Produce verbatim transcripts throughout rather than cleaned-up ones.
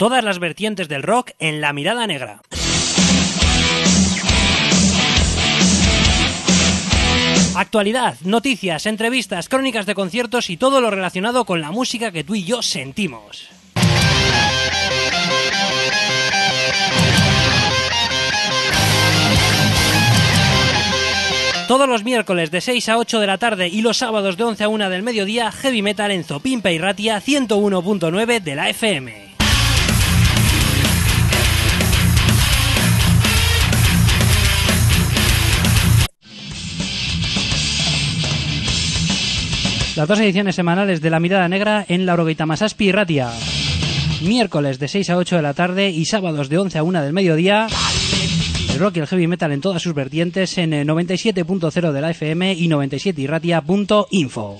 Todas las vertientes del rock en La Mirada Negra. Actualidad, noticias, entrevistas, crónicas de conciertos y todo lo relacionado con la música que tú y yo sentimos. Todos los miércoles de seis a ocho de la tarde y los sábados de once a una del mediodía, Heavy Metal en Zopimpa y Ratia ciento uno punto nueve de la F M. Las dos ediciones semanales de La Mirada Negra en la Orogeita Masaspi y Ratia. Miércoles de seis a ocho de la tarde y sábados de once a una del mediodía. El rock y el heavy metal en todas sus vertientes en noventa y siete punto cero de la F M y noventa y siete y ratia punto info.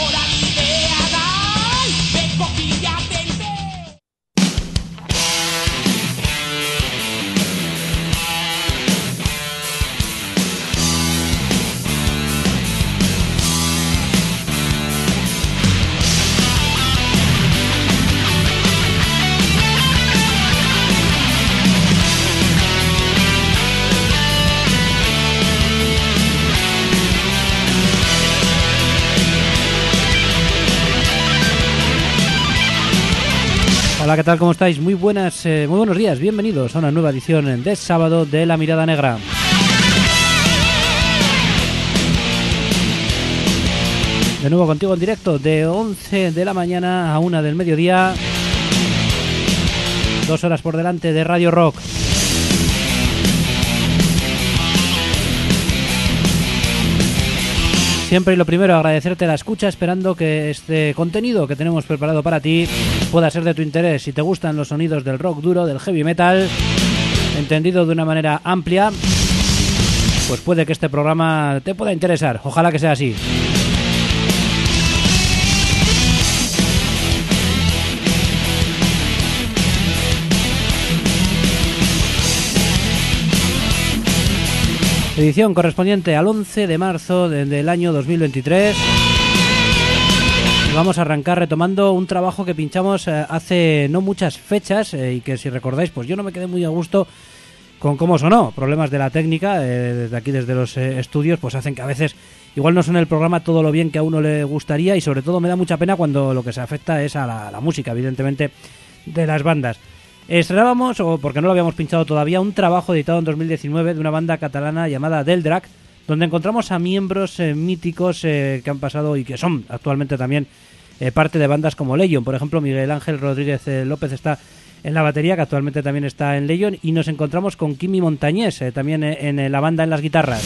Hola, ¿qué tal? ¿Cómo estáis? Muy buenas, eh, muy buenos días, bienvenidos a una nueva edición de sábado de La Mirada Negra. De nuevo contigo en directo de once de la mañana a una del mediodía. Dos horas por delante de Radio Rock. Siempre y lo primero, agradecerte la escucha, esperando que este contenido que tenemos preparado para ti pueda ser de tu interés. Si te gustan los sonidos del rock duro, del heavy metal, entendido de una manera amplia, pues puede que este programa te pueda interesar. Ojalá que sea así. Edición correspondiente al once de marzo del año dos mil veintitrés. Y vamos a arrancar retomando un trabajo que pinchamos eh, hace no muchas fechas eh, y que, si recordáis, pues yo no me quedé muy a gusto con cómo sonó. Problemas de la técnica, eh, desde aquí, desde los eh, estudios, pues hacen que a veces igual no suene el programa todo lo bien que a uno le gustaría, y sobre todo me da mucha pena cuando lo que se afecta es a la, a la música, evidentemente, de las bandas. Estrenábamos, o porque no lo habíamos pinchado todavía, un trabajo editado en dos mil diecinueve de una banda catalana llamada Deldrac, donde encontramos a miembros eh, míticos eh, que han pasado y que son actualmente también eh, parte de bandas como Legion. Por ejemplo, Miguel Ángel Rodríguez eh, López está en la batería, que actualmente también está en Legion, y nos encontramos con Quimi Montañés, eh, también eh, en eh, la banda en las guitarras.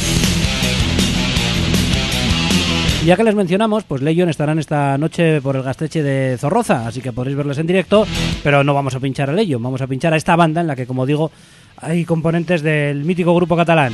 Y ya que les mencionamos, pues Legion estarán esta noche por el Gasteiz de Zorroza, así que podréis verles en directo, pero no vamos a pinchar a Legion, vamos a pinchar a esta banda en la que, como digo, hay componentes del mítico grupo catalán.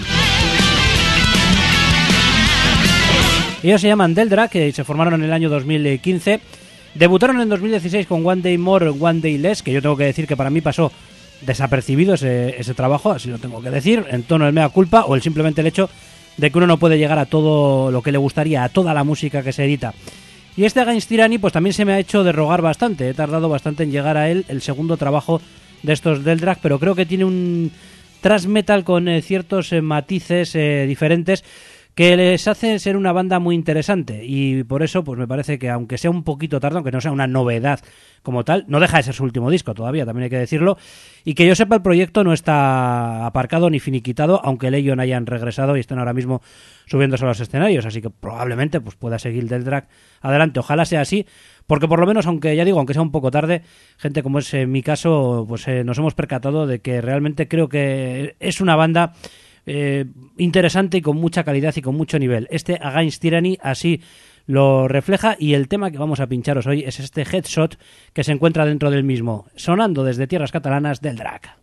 Ellos se llaman Deldrac, que se formaron en el año dos mil quince, debutaron en dos mil dieciséis con One Day More, One Day Less, que yo tengo que decir que para mí pasó desapercibido ese, ese trabajo, así lo tengo que decir, en tono del mea culpa, o el simplemente el hecho de que uno no puede llegar a todo lo que le gustaría, a toda la música que se edita. Y este Against Tyranny pues también se me ha hecho de rogar bastante, he tardado bastante en llegar a él, el segundo trabajo de estos Deldrac, pero creo que tiene un thrash metal con eh, ciertos eh, matices eh, diferentes que les hace ser una banda muy interesante, y por eso pues me parece que, aunque sea un poquito tarde, aunque no sea una novedad como tal, no deja de ser su último disco todavía, también hay que decirlo, y que yo sepa el proyecto no está aparcado ni finiquitado, aunque Legion hayan regresado y estén ahora mismo subiéndose a los escenarios, así que probablemente pues pueda seguir Deldrac adelante. Ojalá sea así, porque por lo menos, aunque ya digo, aunque sea un poco tarde, gente como es en mi caso, pues eh, nos hemos percatado de que realmente creo que es una banda Eh, interesante y con mucha calidad y con mucho nivel. Este Against Tyranny así lo refleja, y el tema que vamos a pincharos hoy es este Headshot, que se encuentra dentro del mismo, sonando desde tierras catalanas, Deldrac.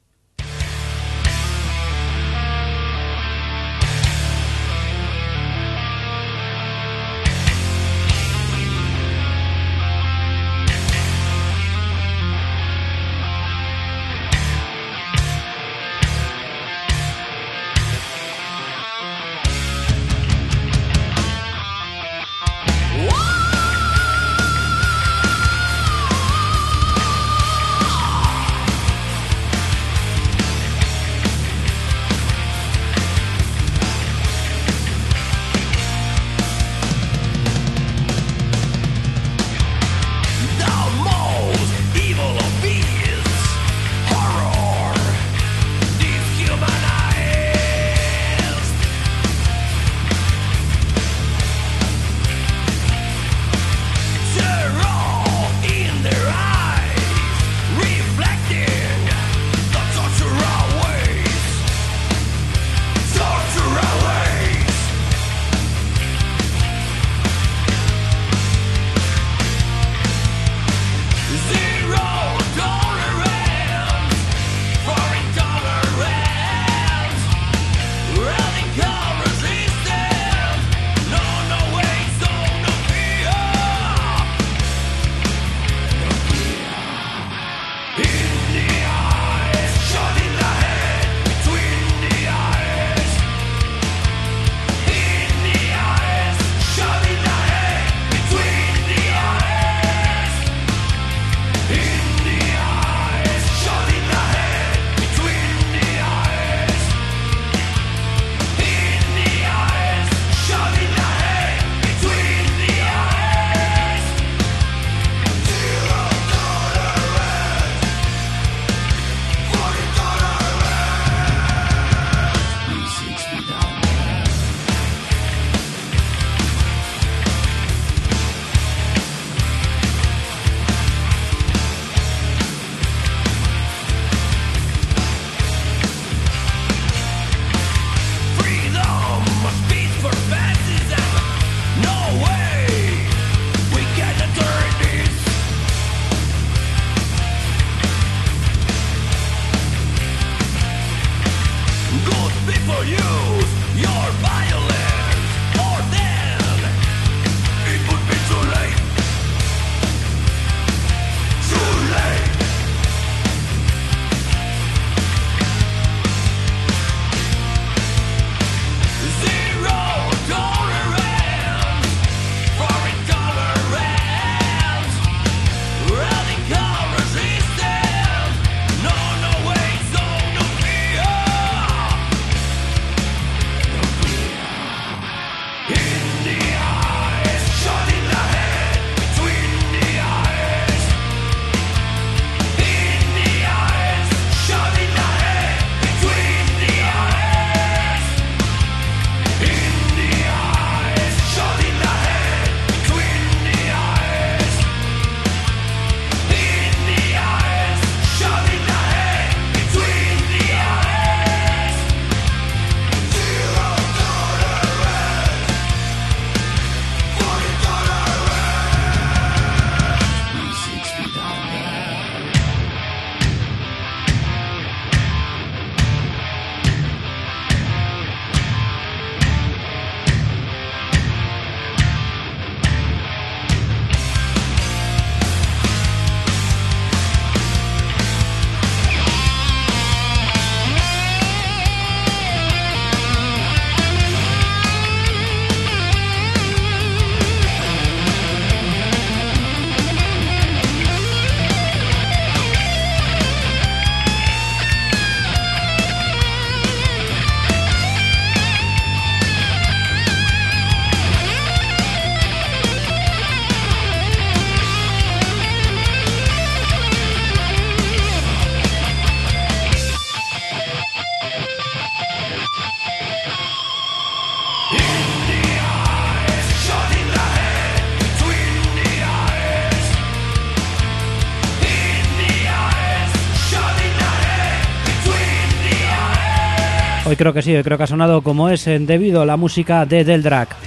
Hoy creo que sí, hoy creo que ha sonado como es debido a la música de Deldrak.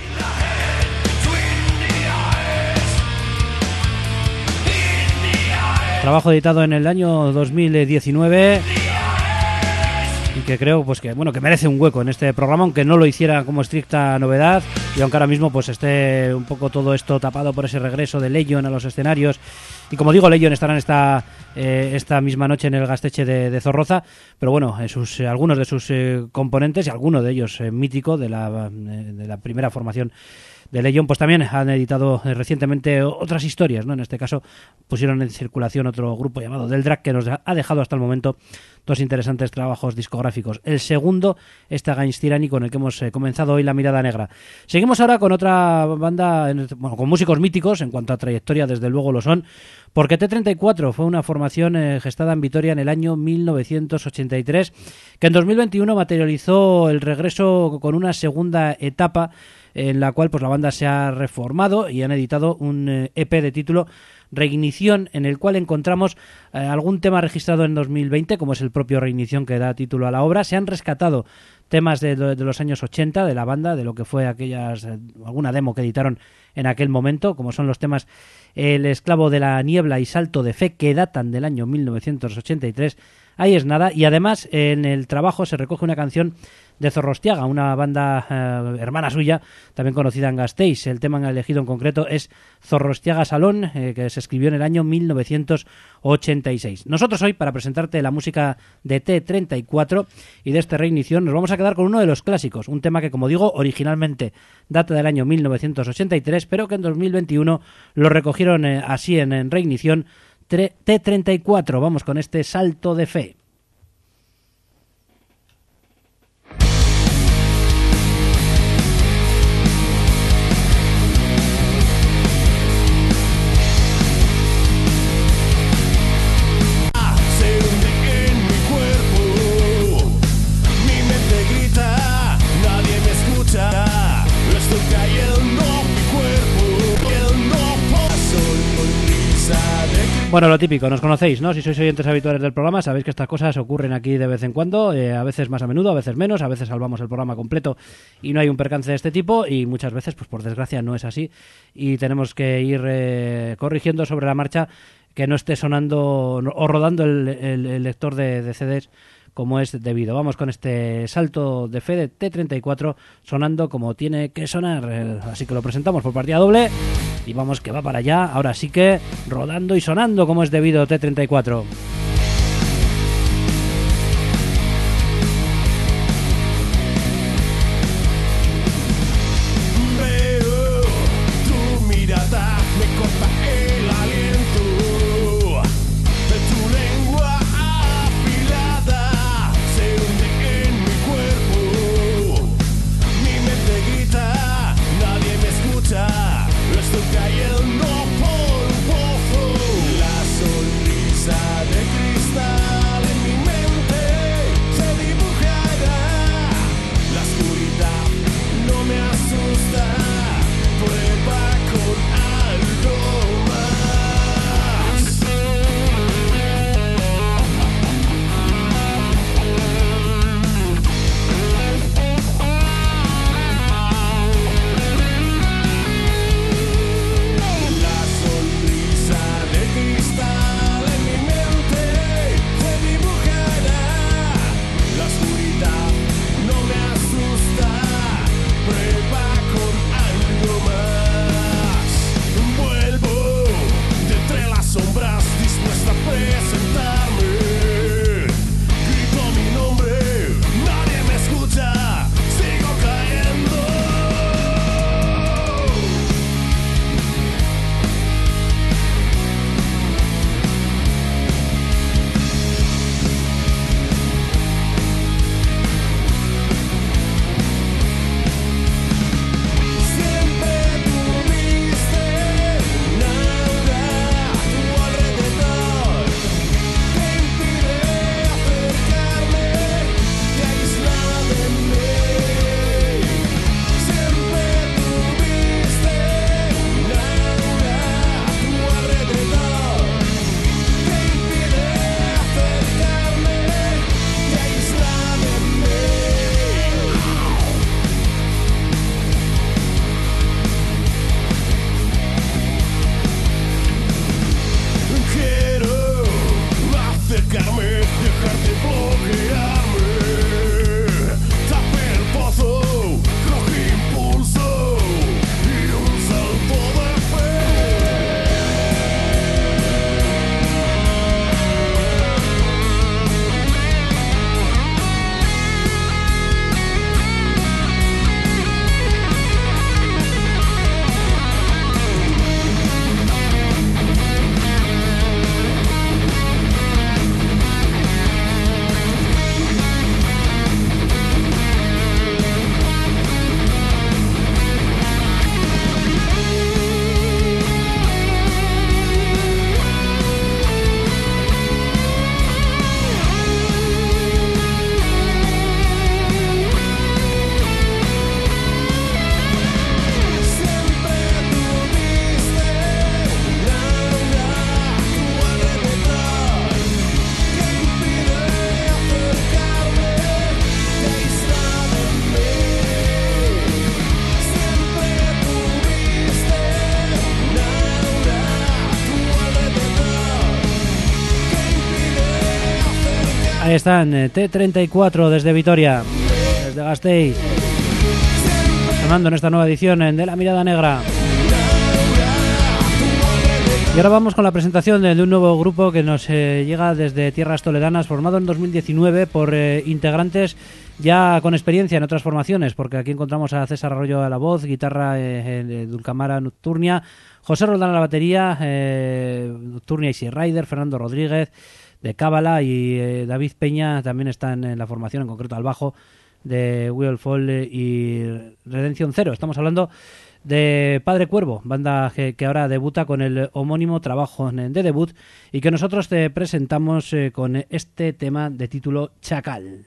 Trabajo editado en el año dos mil diecinueve y que creo pues que bueno que merece un hueco en este programa, aunque no lo hiciera como estricta novedad y aunque ahora mismo pues esté un poco todo esto tapado por ese regreso de Legion a los escenarios. Y como digo, Legion estarán esta eh, esta misma noche en el Gasteche de, de Zorroza, pero bueno, eh, sus, eh, algunos de sus eh, componentes y alguno de ellos eh, mítico de la, eh, de la primera formación de Legion, pues también han editado eh, recientemente otras historias, ¿no? En este caso pusieron en circulación otro grupo llamado Deldrak, que nos ha dejado hasta el momento dos interesantes trabajos discográficos. El segundo, este Against Tyranny, con el que hemos eh, comenzado hoy La Mirada Negra. Seguimos ahora con otra banda, bueno, con músicos míticos, en cuanto a trayectoria desde luego lo son, porque T treinta y cuatro fue una formación eh, gestada en Vitoria en el año mil novecientos ochenta y tres, que en dos mil veintiuno materializó el regreso con una segunda etapa en la cual pues la banda se ha reformado y han editado un eh, E P de título Reignición, en el cual encontramos eh, algún tema registrado en dos mil veinte, como es el propio Reignición que da título a la obra. Se han rescatado temas de, de los años ochenta de la banda, de lo que fue aquellas eh, alguna demo que editaron en aquel momento, como son los temas El esclavo de la niebla y Salto de fe, que datan del año mil novecientos ochenta y tres. Ahí es nada, y además en el trabajo se recoge una canción de Zorrostiaga, una banda eh, hermana suya, también conocida en Gasteiz. El tema elegido en concreto es Zorrostiaga Salón, eh, que se escribió en el año mil novecientos ochenta y seis. Nosotros hoy, para presentarte la música de T treinta y cuatro y de este Reignición, nos vamos a quedar con uno de los clásicos, un tema que, como digo, originalmente data del año mil novecientos ochenta y tres, pero que en dos mil veintiuno lo recogieron eh, así en, en Reignición. T treinta y cuatro, vamos con este Salto de fe. Bueno, lo típico, nos conocéis, ¿no? Si sois oyentes habituales del programa, sabéis que estas cosas ocurren aquí de vez en cuando, eh, a veces más a menudo, a veces menos, a veces salvamos el programa completo y no hay un percance de este tipo, y muchas veces, pues por desgracia, no es así, y tenemos que ir eh, corrigiendo sobre la marcha que no esté sonando o rodando el, el, el lector de, de C Ds como es debido. Vamos con este salto de fe de T treinta y cuatro sonando como tiene que sonar. Así que lo presentamos por partida doble y vamos que va para allá. Ahora sí que rodando y sonando como es debido T treinta y cuatro. Ahí están, T treinta y cuatro desde Vitoria, desde Gasteiz, sonando en esta nueva edición de La Mirada Negra. Y ahora vamos con la presentación de, de un nuevo grupo que nos eh, llega desde tierras toledanas, formado en dos mil diecinueve por eh, integrantes ya con experiencia en otras formaciones, porque aquí encontramos a César Arroyo a la voz, guitarra eh, eh, Dulcamara Nocturnia, José Roldán a la batería, eh, Nocturnia Easy Rider, Fernando Rodríguez de Cábala y eh, David Peña también están en la formación, en concreto al bajo, de Will Fall y Redención Cero. Estamos hablando de Padre Cuervo, banda que, que ahora debuta con el homónimo trabajo de debut y que nosotros te presentamos eh, con este tema de título Chacal.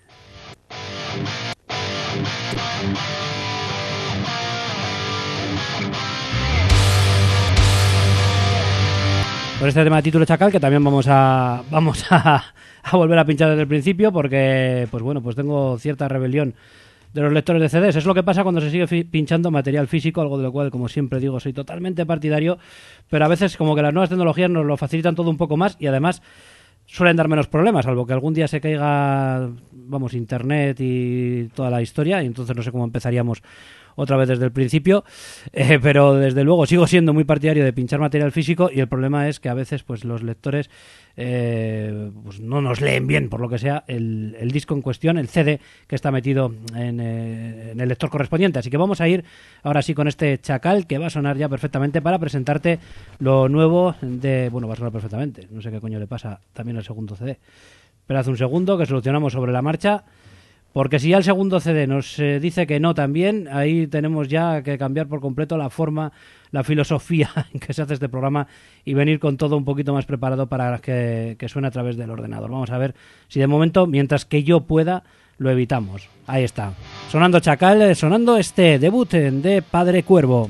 Por este tema de título Chacal, que también vamos a vamos a, a volver a pinchar desde el principio, porque pues bueno, pues tengo cierta rebelión de los lectores de C Ds. Es lo que pasa cuando se sigue fi- pinchando material físico, algo de lo cual, como siempre digo, soy totalmente partidario, pero a veces como que las nuevas tecnologías nos lo facilitan todo un poco más y además suelen dar menos problemas, salvo que algún día se caiga, vamos, internet y toda la historia, y entonces no sé cómo empezaríamos otra vez desde el principio, eh, pero desde luego sigo siendo muy partidario de pinchar material físico, y el problema es que a veces pues los lectores eh, pues no nos leen bien, por lo que sea, el, el disco en cuestión, el C D que está metido en, eh, en el lector correspondiente. Así que vamos a ir ahora sí con este Chacal, que va a sonar ya perfectamente para presentarte lo nuevo de... Bueno, va a sonar perfectamente, no sé qué coño le pasa también al segundo C D. Esperad un segundo que solucionamos sobre la marcha. Porque si ya el segundo C D nos eh, dice que no también, ahí tenemos ya que cambiar por completo la forma, la filosofía en que se hace este programa y venir con todo un poquito más preparado para que, que suene a través del ordenador. Vamos a ver si de momento, mientras que yo pueda, lo evitamos. Ahí está. Sonando Chacal, sonando este debut de Padre Cuervo.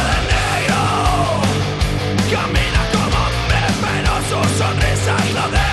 Camina como hombre, pero su sonrisa es la de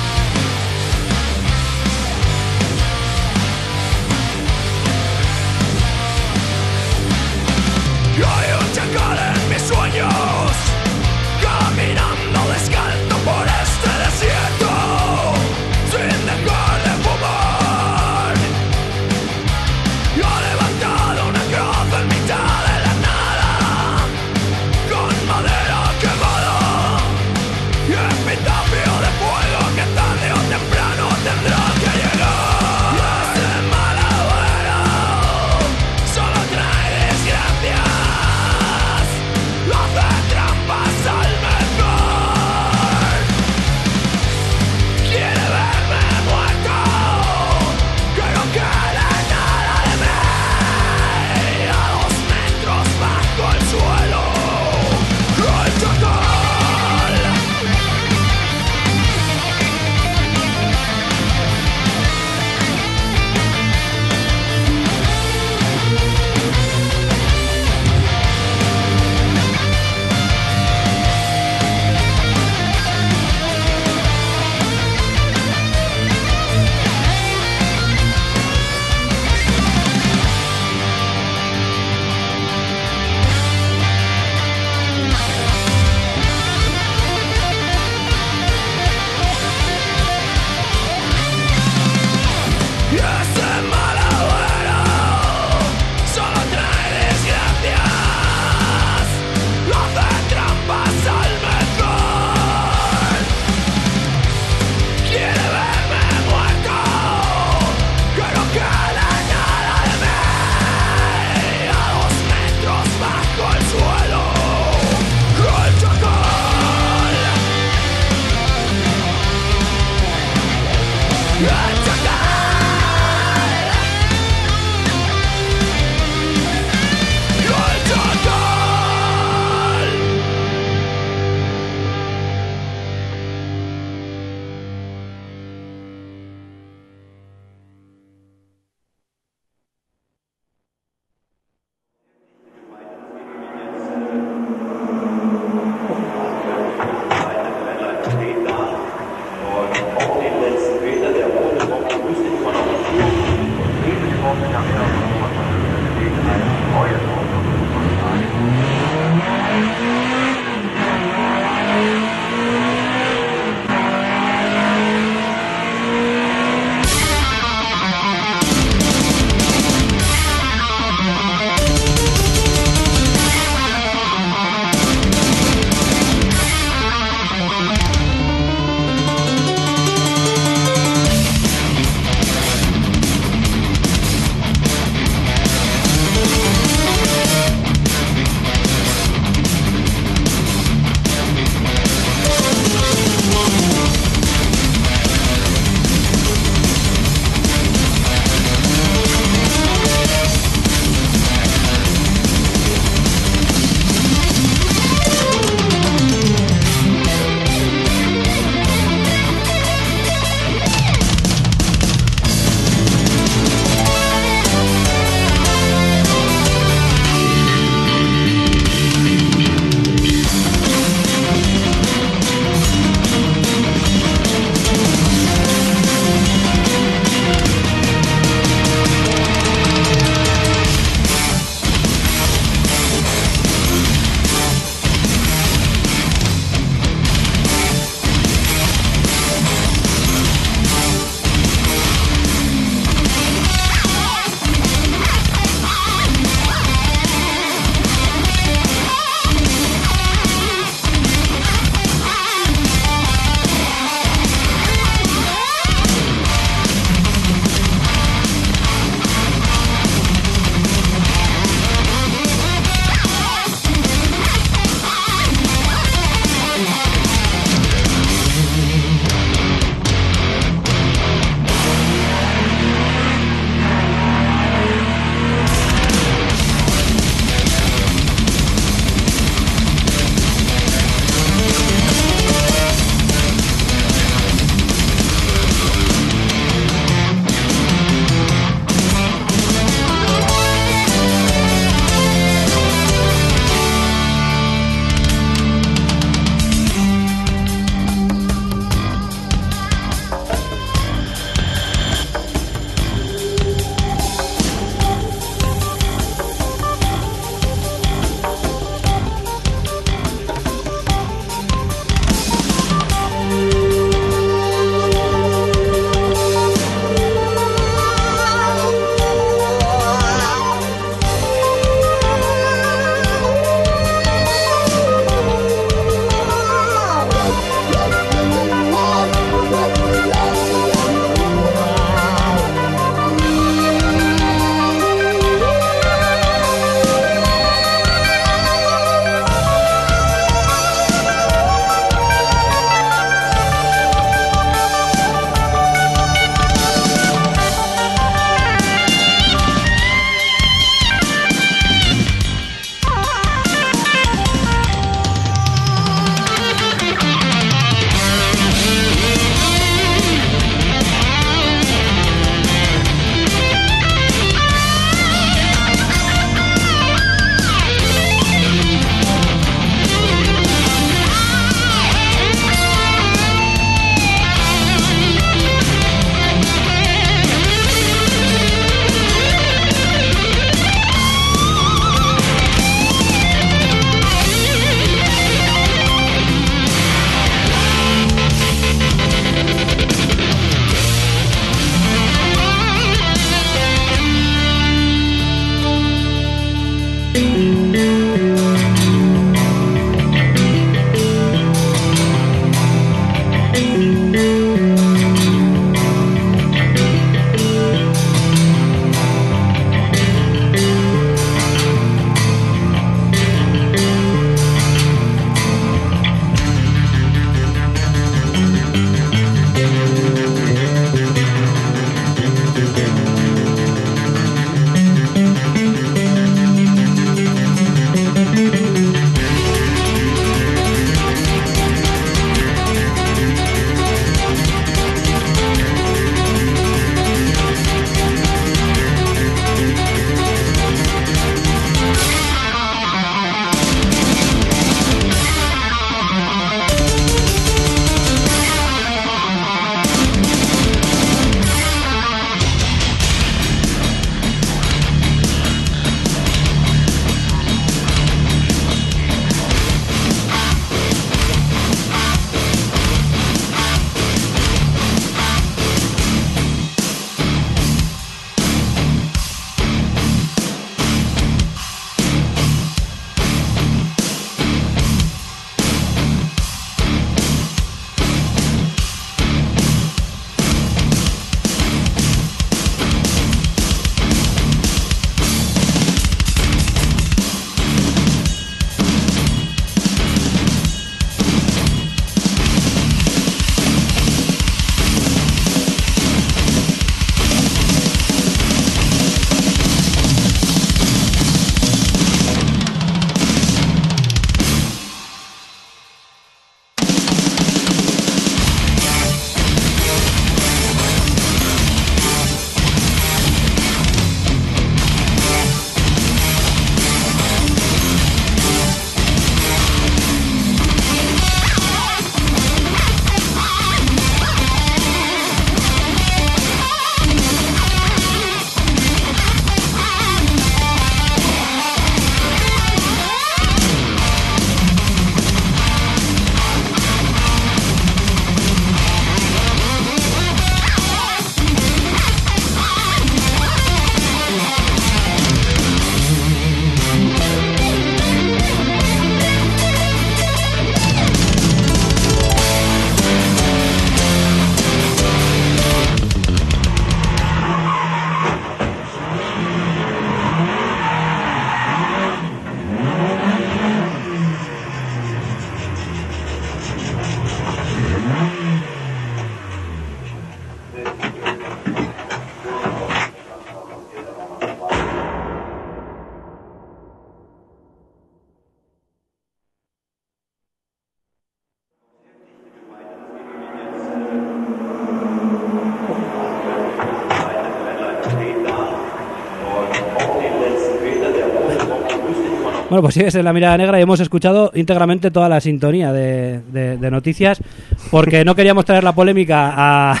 Bueno, pues sigues en La Mirada Negra y hemos escuchado íntegramente toda la sintonía de, de, de noticias, porque no queríamos traer la polémica a...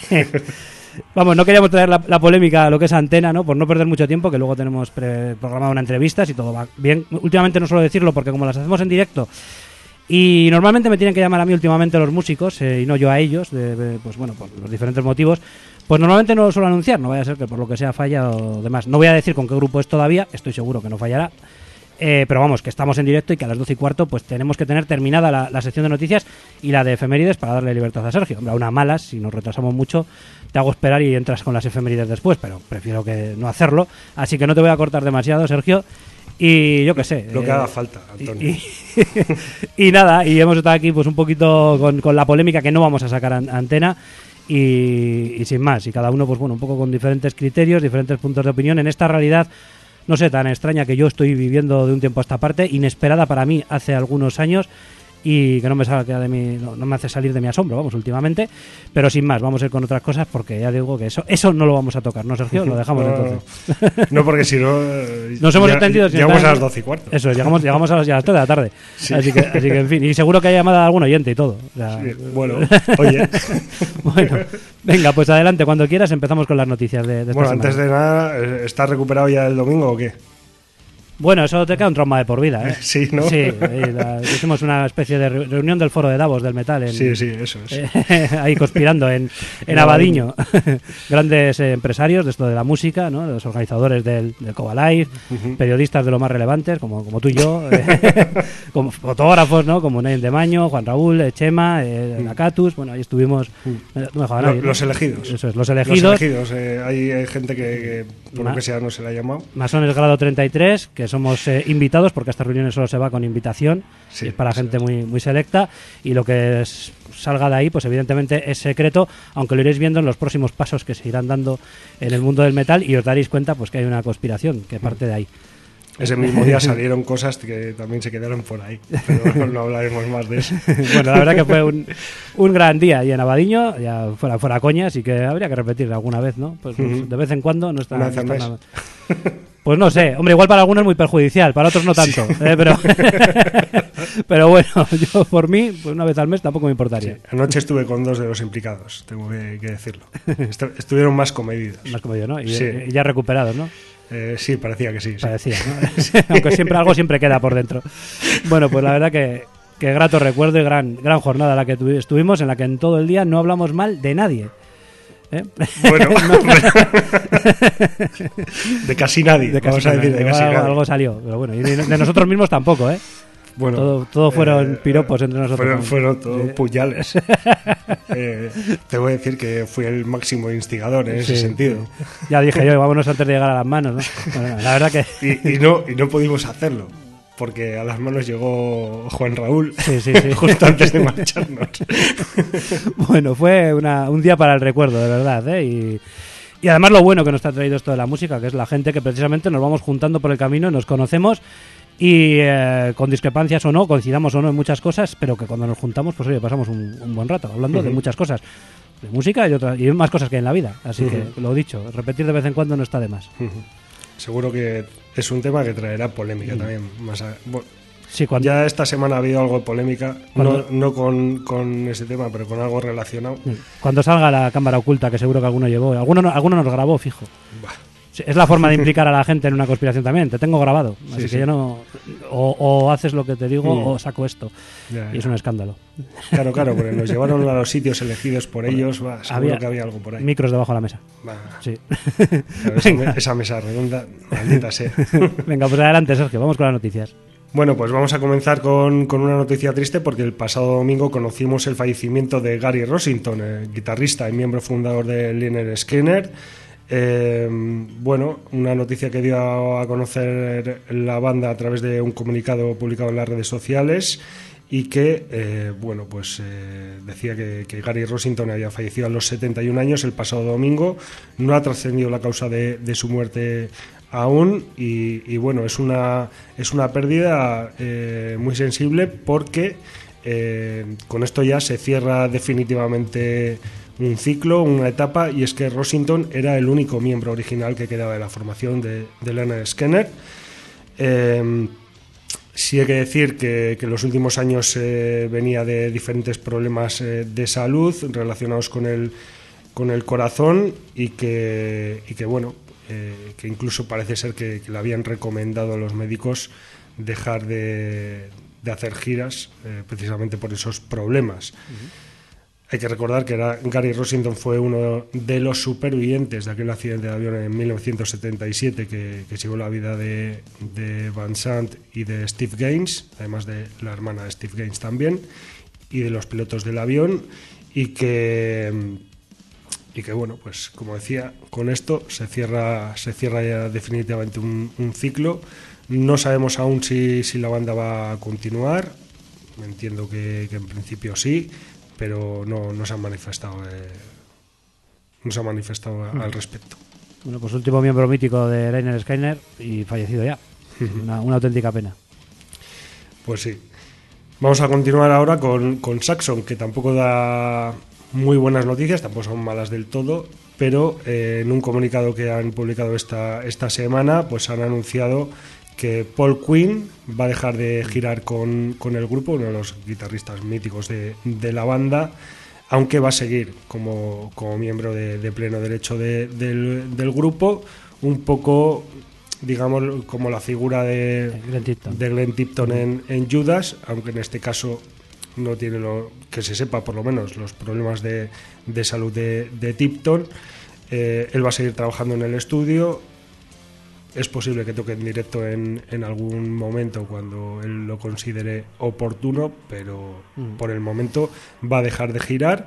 Vamos, no queríamos traer la, la polémica a lo que es Antena, ¿no? Por no perder mucho tiempo, que luego tenemos pre- programado una entrevista, si todo va bien. Últimamente no suelo decirlo porque como las hacemos en directo y normalmente me tienen que llamar a mí últimamente los músicos eh, y no yo a ellos, de, de, pues bueno, por los diferentes motivos, pues normalmente no lo suelo anunciar, no vaya a ser que por lo que sea falla o demás. No voy a decir con qué grupo es todavía, estoy seguro que no fallará. Eh, pero vamos, que estamos en directo y que a las doce y cuarto pues tenemos que tener terminada la, la sección de noticias y la de efemérides para darle libertad a Sergio. Hombre, a una malas, si nos retrasamos mucho, te hago esperar y entras con las efemérides después, pero prefiero que no hacerlo. Así que no te voy a cortar demasiado, Sergio. Y yo qué sé. Lo que eh, haga falta, Antonio. Y, y, y nada, y hemos estado aquí pues un poquito con, con la polémica que no vamos a sacar a Antena. Y, y sin más, y cada uno pues bueno, un poco con diferentes criterios, diferentes puntos de opinión en esta realidad, no sé, tan extraña que yo estoy viviendo de un tiempo a esta parte, inesperada para mí hace algunos años y que no me salga de mi, no, no me hace salir de mi asombro, vamos, últimamente, pero sin más, vamos a ir con otras cosas porque ya digo que eso eso no lo vamos a tocar, ¿no, Sergio? Lo dejamos no, entonces. No, porque si no... Eh, Nos hemos ya, entendido. Llegamos a las doce y cuarto. Eso, llegamos, llegamos a las, a las tres de la tarde. Sí. Así, que, así que, en fin, y seguro que hay llamada de algún oyente y todo. O sea, sí, bueno, oye. Bueno, venga, pues adelante, cuando quieras empezamos con las noticias de, de esta Bueno, semana. antes de nada, ¿estás recuperado ya el domingo o qué? Bueno, eso te queda un trauma de por vida, ¿eh? Sí, ¿no? Sí, la, hicimos una especie de reunión del foro de Davos del metal. En, sí, sí, eso es. Eh, ahí conspirando en, en Abadiño. Grandes eh, empresarios de esto de la música, ¿no? Los organizadores del, del Coba Live, uh-huh. Periodistas de lo más relevantes, como, como tú y yo, eh, como fotógrafos, ¿no? Como Neil de Maño, Juan Raúl, eh, Chema, eh, uh-huh. Nacatus. Bueno, ahí estuvimos. Uh-huh. No me joda nadie, ¿no? Los elegidos. Eso es, los elegidos. Los elegidos. Eh, hay, hay gente que, que por Ma- lo que sea, no se la ha llamado. Masones grado treinta y tres, que somos eh, invitados, porque a estas reuniones solo se va con invitación, sí, y es para sí. gente muy muy selecta, y lo que es, salga de ahí, pues evidentemente es secreto, aunque lo iréis viendo en los próximos pasos que se irán dando en el mundo del metal, y os daréis cuenta pues que hay una conspiración que parte de ahí. Ese mismo día salieron cosas que también se quedaron por ahí, pero no hablaremos más de eso. Bueno, la verdad que fue un, un gran día y en Abadiño, ya fuera, fuera coña, así que habría que repetir alguna vez, ¿no? Pues, pues uh-huh. de vez en cuando no está, Una no está nada. Pues no sé, hombre, igual para algunos es muy perjudicial, para otros no tanto, sí. eh, pero pero bueno, yo por mí, pues una vez al mes tampoco me importaría. Sí. Anoche estuve con dos de los implicados, tengo que, que decirlo. Estuvieron más comedidos. Más comedidos, ¿no? Y, sí. y ya recuperados, ¿no? Eh, sí, parecía que sí. Parecía, sí. ¿no? Sí. Aunque siempre algo siempre queda por dentro. Bueno, pues la verdad que, que grato recuerdo y gran, gran jornada la que tuvi, estuvimos, en la que en todo el día no hablamos mal de nadie. ¿Eh? Bueno, de casi nadie, de casi vamos a decir, de casi algo, nadie. Algo salió, pero bueno, y de nosotros mismos tampoco, ¿eh? Bueno, todo, todo fueron eh, piropos entre nosotros. Fueron, fueron todos eh. puñales. eh, te voy a decir que fui el máximo instigador en sí, ese sentido. Ya dije yo, vámonos antes de llegar a las manos, ¿no? Bueno, la verdad que... y, y, no, y no pudimos hacerlo, porque a las manos llegó Juan Raúl sí, sí, sí. justo antes de marcharnos. Bueno, fue una, un día para el recuerdo, de verdad, ¿eh? Y... Y además lo bueno que nos ha traído esto de la música, que es la gente que precisamente nos vamos juntando por el camino, nos conocemos y eh, con discrepancias o no, coincidamos o no en muchas cosas, pero que cuando nos juntamos, pues oye, pasamos un, un buen rato hablando uh-huh. de muchas cosas, de música y, otras, y más cosas que hay en la vida. Así uh-huh. que lo dicho, repetir de vez en cuando no está de más. Uh-huh. Seguro que es un tema que traerá polémica uh-huh. también. Más a, bueno, sí, cuando... Ya esta semana ha habido algo de polémica, cuando... no, no con, con ese tema, pero con algo relacionado. Cuando salga la cámara oculta, que seguro que alguno llevó, alguno, alguno nos grabó, fijo. Bah. Es la forma de implicar a la gente en una conspiración también. Te tengo grabado, así sí, que sí. yo no... O, o haces lo que te digo mm. o saco esto. Ya, y ya. Es un escándalo. Claro, claro, porque nos llevaron a los sitios elegidos por bueno, ellos. Va, seguro había que había algo por ahí. Micros debajo de la mesa. Va. Sí. Claro, esa, esa mesa redonda, maldita sea. Venga, pues adelante, Sergio, vamos con las noticias. Bueno, pues vamos a comenzar con, con una noticia triste, porque el pasado domingo conocimos el fallecimiento de Gary Rossington, el guitarrista y miembro fundador de Lynyrd Skynyrd. Eh, bueno, una noticia que dio a conocer la banda a través de un comunicado publicado en las redes sociales y que, eh, bueno, pues eh, decía que, que Gary Rossington había fallecido a los setenta y un años el pasado domingo. No ha trascendido la causa de, de su muerte aún y, y bueno, es una, es una pérdida eh, muy sensible porque eh, con esto ya se cierra definitivamente un ciclo, una etapa, y es que Rossington era el único miembro original que quedaba de la formación de, de Lynyrd Skynyrd. Eh, Sí hay que decir que, que en los últimos años eh, venía de diferentes problemas eh, de salud relacionados con el, con el corazón y que, y que bueno, eh, que incluso parece ser que, que le habían recomendado a los médicos dejar de, de hacer giras eh, precisamente por esos problemas. Uh-huh. Hay que recordar que era, Gary Rossington fue uno de los supervivientes de aquel accidente de avión en mil novecientos setenta y siete que, que llevó la vida de, de Van Sant y de Steve Gaines, además de la hermana de Steve Gaines también, y de los pilotos del avión, y que, y que bueno, pues como decía, con esto se cierra, se cierra ya definitivamente un, un ciclo. No sabemos aún si, si la banda va a continuar, entiendo que, que en principio sí, pero no, no se han manifestado eh, no se han manifestado a, al respecto. Bueno, pues último miembro mítico de Lynyrd Skynyrd y fallecido ya. una, una auténtica pena. Pues sí. Vamos a continuar ahora con, con Saxon, que tampoco da muy buenas noticias, tampoco son malas del todo, pero eh, en un comunicado que han publicado esta, esta semana, pues han anunciado que Paul Quinn va a dejar de girar con, con el grupo, uno de los guitarristas míticos de, de la banda, aunque va a seguir como, como miembro de, de pleno derecho de, del, del grupo, un poco, digamos, como la figura de Glenn Tipton, de Glenn Tipton en, en Judas, aunque en este caso no tiene, lo que se sepa por lo menos, los problemas de, de salud de, de Tipton. Eh, él va a seguir trabajando en el estudio. Es posible que toque en directo en, en algún momento cuando él lo considere oportuno, pero mm. por el momento va a dejar de girar.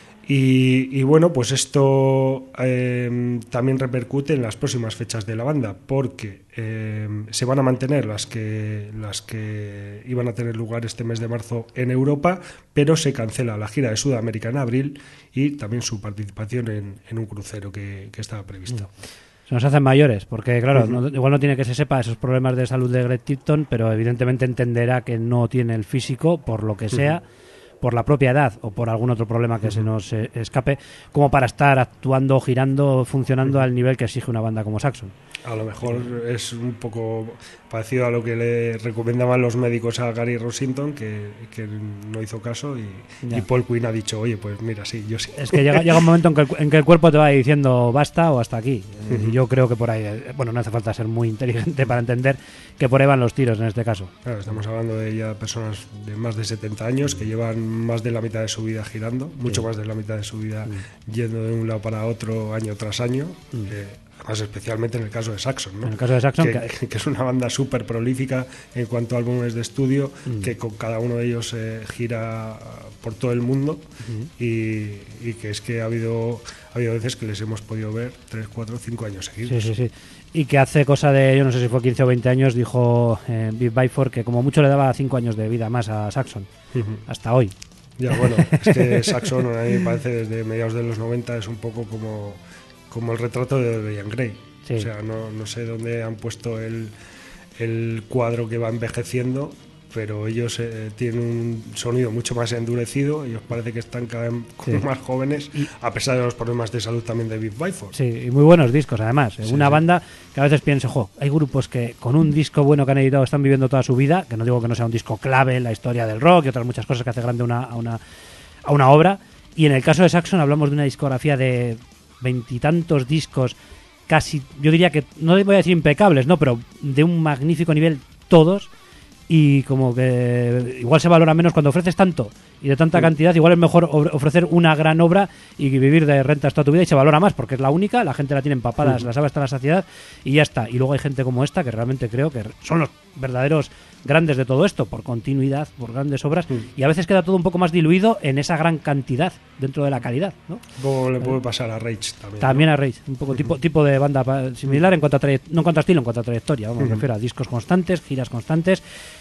Y, y bueno, pues esto eh, también repercute en las próximas fechas de la banda, porque eh, se van a mantener las que, las que iban a tener lugar este mes de marzo en Europa, pero se cancela la gira de Sudamérica en abril y también su participación en, en un crucero que, que estaba previsto. Mm. Se nos hacen mayores, porque claro, uh-huh. no, igual no tiene que se sepa esos problemas de salud de Glenn Tipton, pero evidentemente entenderá que no tiene el físico, por lo que sea, uh-huh. por la propia edad o por algún otro problema que uh-huh. se nos eh, escape, como para estar actuando, girando, funcionando uh-huh. al nivel que exige una banda como Saxon. A lo mejor es un poco parecido a lo que le recomendaban los médicos a Gary Rossington, que, que no hizo caso, y, y Paul Quinn ha dicho, oye, pues mira, sí, yo sí. Es que llega, llega un momento en que, el, en que el cuerpo te va diciendo basta o hasta aquí. Uh-huh. Y yo creo que por ahí, bueno, no hace falta ser muy inteligente para entender que por ahí van los tiros en este caso. Claro, estamos hablando de ya personas de más de setenta años que llevan más de la mitad de su vida girando, mucho sí. más de la mitad de su vida sí. yendo de un lado para otro año tras año. Sí. Eh, Además, especialmente en el caso de Saxon, ¿no? En el caso de Saxon, que, que... que es una banda súper prolífica en cuanto a álbumes de estudio, mm. que con cada uno de ellos eh, gira por todo el mundo mm. y, y que es que ha habido, ha habido veces que les hemos podido ver tres, cuatro, cinco años seguidos. Sí, sí, sí. Y que hace cosa de, yo no sé si fue quince o veinte años, dijo eh, Bill Byford que como mucho le daba cinco años de vida más a Saxon, uh-huh. hasta hoy. Ya, bueno, es que Saxon a mí me parece desde mediados de los noventa es un poco como... como el retrato de Dorian Gray. Sí. O sea, no, no sé dónde han puesto el, el cuadro que va envejeciendo, pero ellos eh, tienen un sonido mucho más endurecido, ellos parece que están cada vez sí. más jóvenes, a pesar de los problemas de salud también de Bill Byford. Sí, y muy buenos discos además. Sí, una sí. banda que a veces pienso, jo, hay grupos que con un disco bueno que han editado están viviendo toda su vida, que no digo que no sea un disco clave en la historia del rock y otras muchas cosas que hace grande una, a, una, a una obra, y en el caso de Saxon hablamos de una discografía de veintitantos discos, casi, yo diría que, no voy a decir impecables, no, pero de un magnífico nivel todos, y como que igual se valora menos cuando ofreces tanto y de tanta cantidad, igual es mejor ofrecer una gran obra y vivir de rentas toda tu vida, y se valora más porque es la única, la gente la tiene empapada, la sabe hasta la saciedad y ya está. Y luego hay gente como esta que realmente creo que son los verdaderos grandes de todo esto, por continuidad, por grandes obras, sí. y a veces queda todo un poco más diluido en esa gran cantidad dentro de la calidad, ¿no? Como le puede pasar a Rage también. También ¿no? a Rage, un poco uh-huh. tipo, tipo de banda similar en cuanto a trayectoria, no en cuanto a estilo, en cuanto a trayectoria, vamos, uh-huh. me refiero a discos constantes, giras constantes.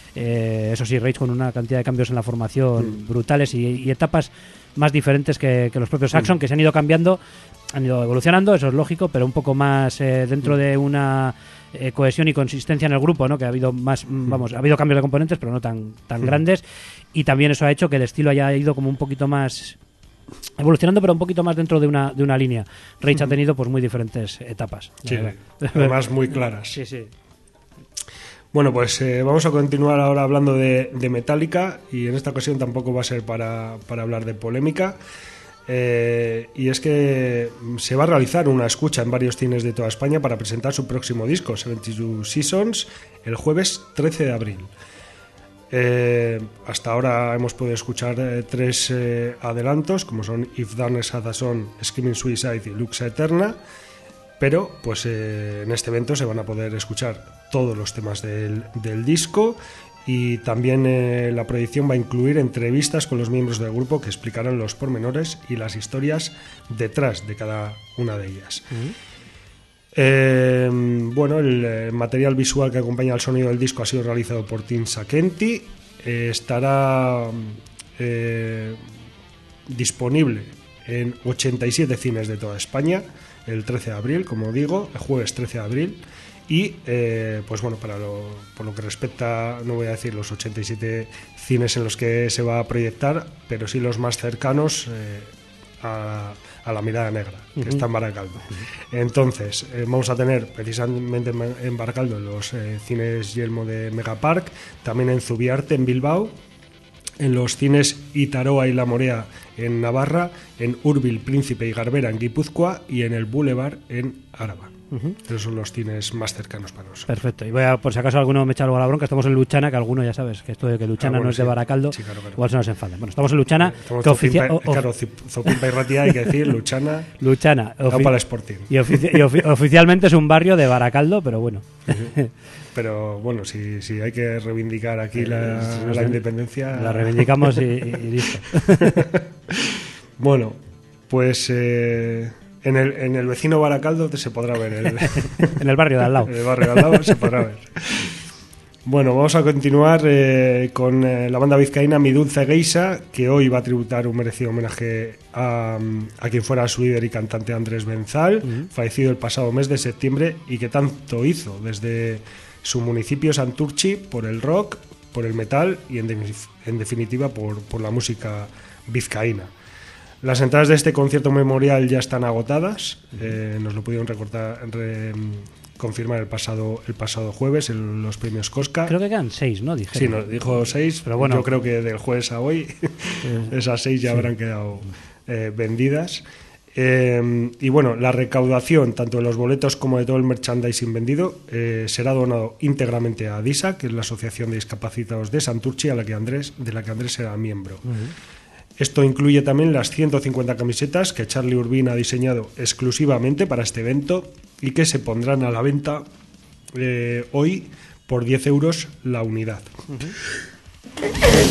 Eh, eso sí, Rage con una cantidad de cambios en la formación mm. brutales y, y etapas más diferentes que, que los propios Saxon, mm. que se han ido cambiando, han ido evolucionando, eso es lógico, pero un poco más eh, dentro mm. de una eh, cohesión y consistencia en el grupo, ¿no? Que ha habido más, mm. vamos, ha habido cambios de componentes, pero no tan, tan mm. grandes, y también eso ha hecho que el estilo haya ido como un poquito más evolucionando, pero un poquito más dentro de una, de una línea. Rage mm. ha tenido pues muy diferentes etapas. Sí, además muy claras. Sí, sí. Bueno, pues eh, vamos a continuar ahora hablando de, de Metallica, y en esta ocasión tampoco va a ser para, para hablar de polémica. Eh, y es que se va a realizar una escucha en varios cines de toda España para presentar su próximo disco, setenta y dos Seasons, el jueves trece de abril. Eh, hasta ahora hemos podido escuchar eh, tres eh, adelantos, como son If Darkness Has a Son, Screaming Suicide y Lux Eterna, pero pues eh, en este evento se van a poder escuchar todos los temas del, del disco. Y también eh, la proyección va a incluir entrevistas con los miembros del grupo que explicarán los pormenores y las historias detrás de cada una de ellas. Uh-huh. Eh, bueno, el, el material visual que acompaña al sonido del disco ha sido realizado por Tim Sakenti. Eh, estará eh, disponible en ochenta y siete cines de toda España el trece de abril, como digo, el jueves trece de abril. Y, eh, pues bueno, para lo, por lo que respecta, no voy a decir los ochenta y siete cines en los que se va a proyectar, pero sí los más cercanos eh, a, a la Mirada Negra, que uh-huh. está en Baracaldo. Uh-huh. Entonces, eh, vamos a tener precisamente en Baracaldo los eh, cines Yelmo de Megapark, también en Zubiarte, en Bilbao, en los cines Itaroa y La Morea en Navarra, en Urbil, Príncipe y Garbera en Guipúzcoa y en el Boulevard en Áraba. Uh-huh. Esos son los cines más cercanos para nosotros. Perfecto. Y voy a, por si acaso alguno me echa algo a la bronca, estamos en Luchana, que alguno ya sabes que esto de que Luchana ah, bueno, no es sí. de Baracaldo, sí, claro, claro. Igual se nos enfadan. Bueno, estamos en Luchana. Estamos que oficia- o, claro, Zopimpa y Ratia, hay que decir, Luchana. Luchana. Ofi- para el Sporting. Y, ofici- y ofi- oficialmente es un barrio de Baracaldo, pero bueno. Uh-huh. Pero bueno, si, si hay que reivindicar aquí eh, la, sí, la independencia... La reivindicamos y, y listo. Bueno, pues... Eh... En el, en el vecino Baracaldo se podrá ver. El, en el barrio de al lado. En el barrio de al lado se podrá ver. Bueno, vamos a continuar eh, con eh, la banda vizcaína Mi Dulce Geisha, que hoy va a tributar un merecido homenaje a, a quien fuera su líder y cantante Andrés Benzal, uh-huh. fallecido el pasado mes de septiembre, y que tanto hizo desde su municipio Santurchi por el rock, por el metal y en, de, en definitiva por, por la música vizcaína. Las entradas de este concierto memorial ya están agotadas, eh, nos lo pudieron recortar, re, confirmar el pasado el pasado jueves en los premios Cosca. Creo que quedan seis, ¿no? Dijeron. Sí, nos dijo seis, pero bueno, yo creo que del jueves a hoy esas seis ya sí. habrán quedado eh, vendidas. Eh, y bueno, la recaudación tanto de los boletos como de todo el merchandising vendido eh, será donado íntegramente a DISA, que es la Asociación de Discapacitados de Santurchi, a la que Andrés, de la que Andrés será miembro. Uh-huh. Esto incluye también las ciento cincuenta camisetas que Charlie Urbina ha diseñado exclusivamente para este evento y que se pondrán a la venta eh, hoy por diez euros la unidad. Uh-huh.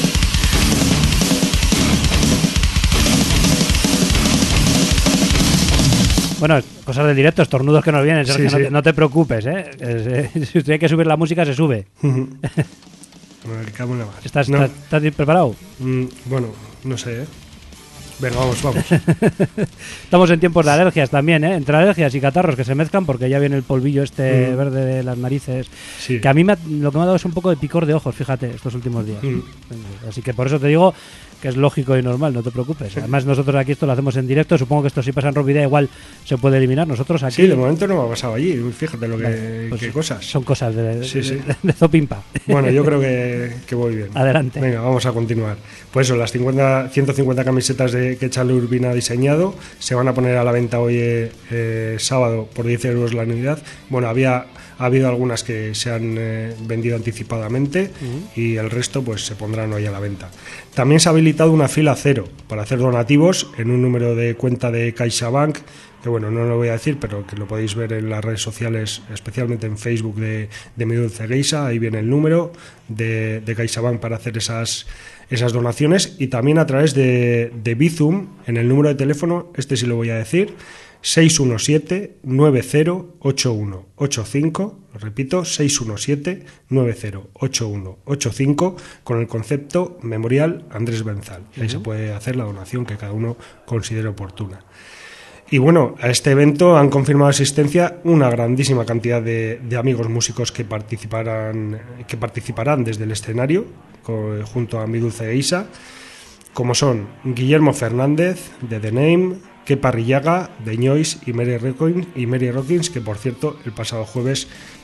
Bueno, cosas del directo, estornudos que nos vienen, Sergio, sí, no, sí. Te, no te preocupes, ¿eh? Es, eh si hay que subir la música, se sube. Uh-huh. Bueno, ¿Estás, no. ¿Estás preparado? Mm, bueno, no sé, ¿eh? Venga, vamos, vamos. Estamos en tiempos de alergias también, ¿eh? Entre alergias y catarros que se mezclan porque ya viene el polvillo este mm. verde de las narices. Sí. Que a mí me ha, lo que me ha dado es un poco de picor de ojos, fíjate, estos últimos días. Mm. Así que por eso te digo que es lógico y normal, no te preocupes. Además, nosotros aquí esto lo hacemos en directo. Supongo que esto si pasa en Rock Video igual se puede eliminar. Nosotros aquí... Sí, de momento no me ha pasado allí. Fíjate lo que vale, pues qué cosas. Son cosas de, sí, sí. de, de Zopimpa. Bueno, yo creo que, que voy bien. Adelante. Venga, vamos a continuar. Pues eso, las cincuenta, ciento cincuenta camisetas de, que Charlie Urbina ha diseñado se van a poner a la venta hoy eh, eh, sábado por diez euros la unidad. Bueno, había... Ha habido algunas que se han eh, vendido anticipadamente uh-huh. y el resto pues se pondrán hoy a la venta. También se ha habilitado una fila cero para hacer donativos en un número de cuenta de CaixaBank, que bueno, no lo voy a decir, pero que lo podéis ver en las redes sociales, especialmente en Facebook de, de Mi Dulce Geisha. Ahí viene el número de, de CaixaBank para hacer esas, esas donaciones, y también a través de, de Bizum en el número de teléfono, este sí lo voy a decir, seis uno siete nueve cero ocho uno ocho cinco, lo repito, seis uno siete nueve cero ocho uno ocho cinco, con el concepto Memorial Andrés Benzal. Uh-huh. Ahí se puede hacer la donación que cada uno considere oportuna. Y bueno, a este evento han confirmado asistencia una grandísima cantidad de, de amigos músicos que participarán, que participarán desde el escenario con, junto a Mi Dulce Geisha, como son Guillermo Fernández de The Name, Kepa Rillaga de Ñois y Mary Rockins, y Mary Rockins, que por cierto el pasado jueves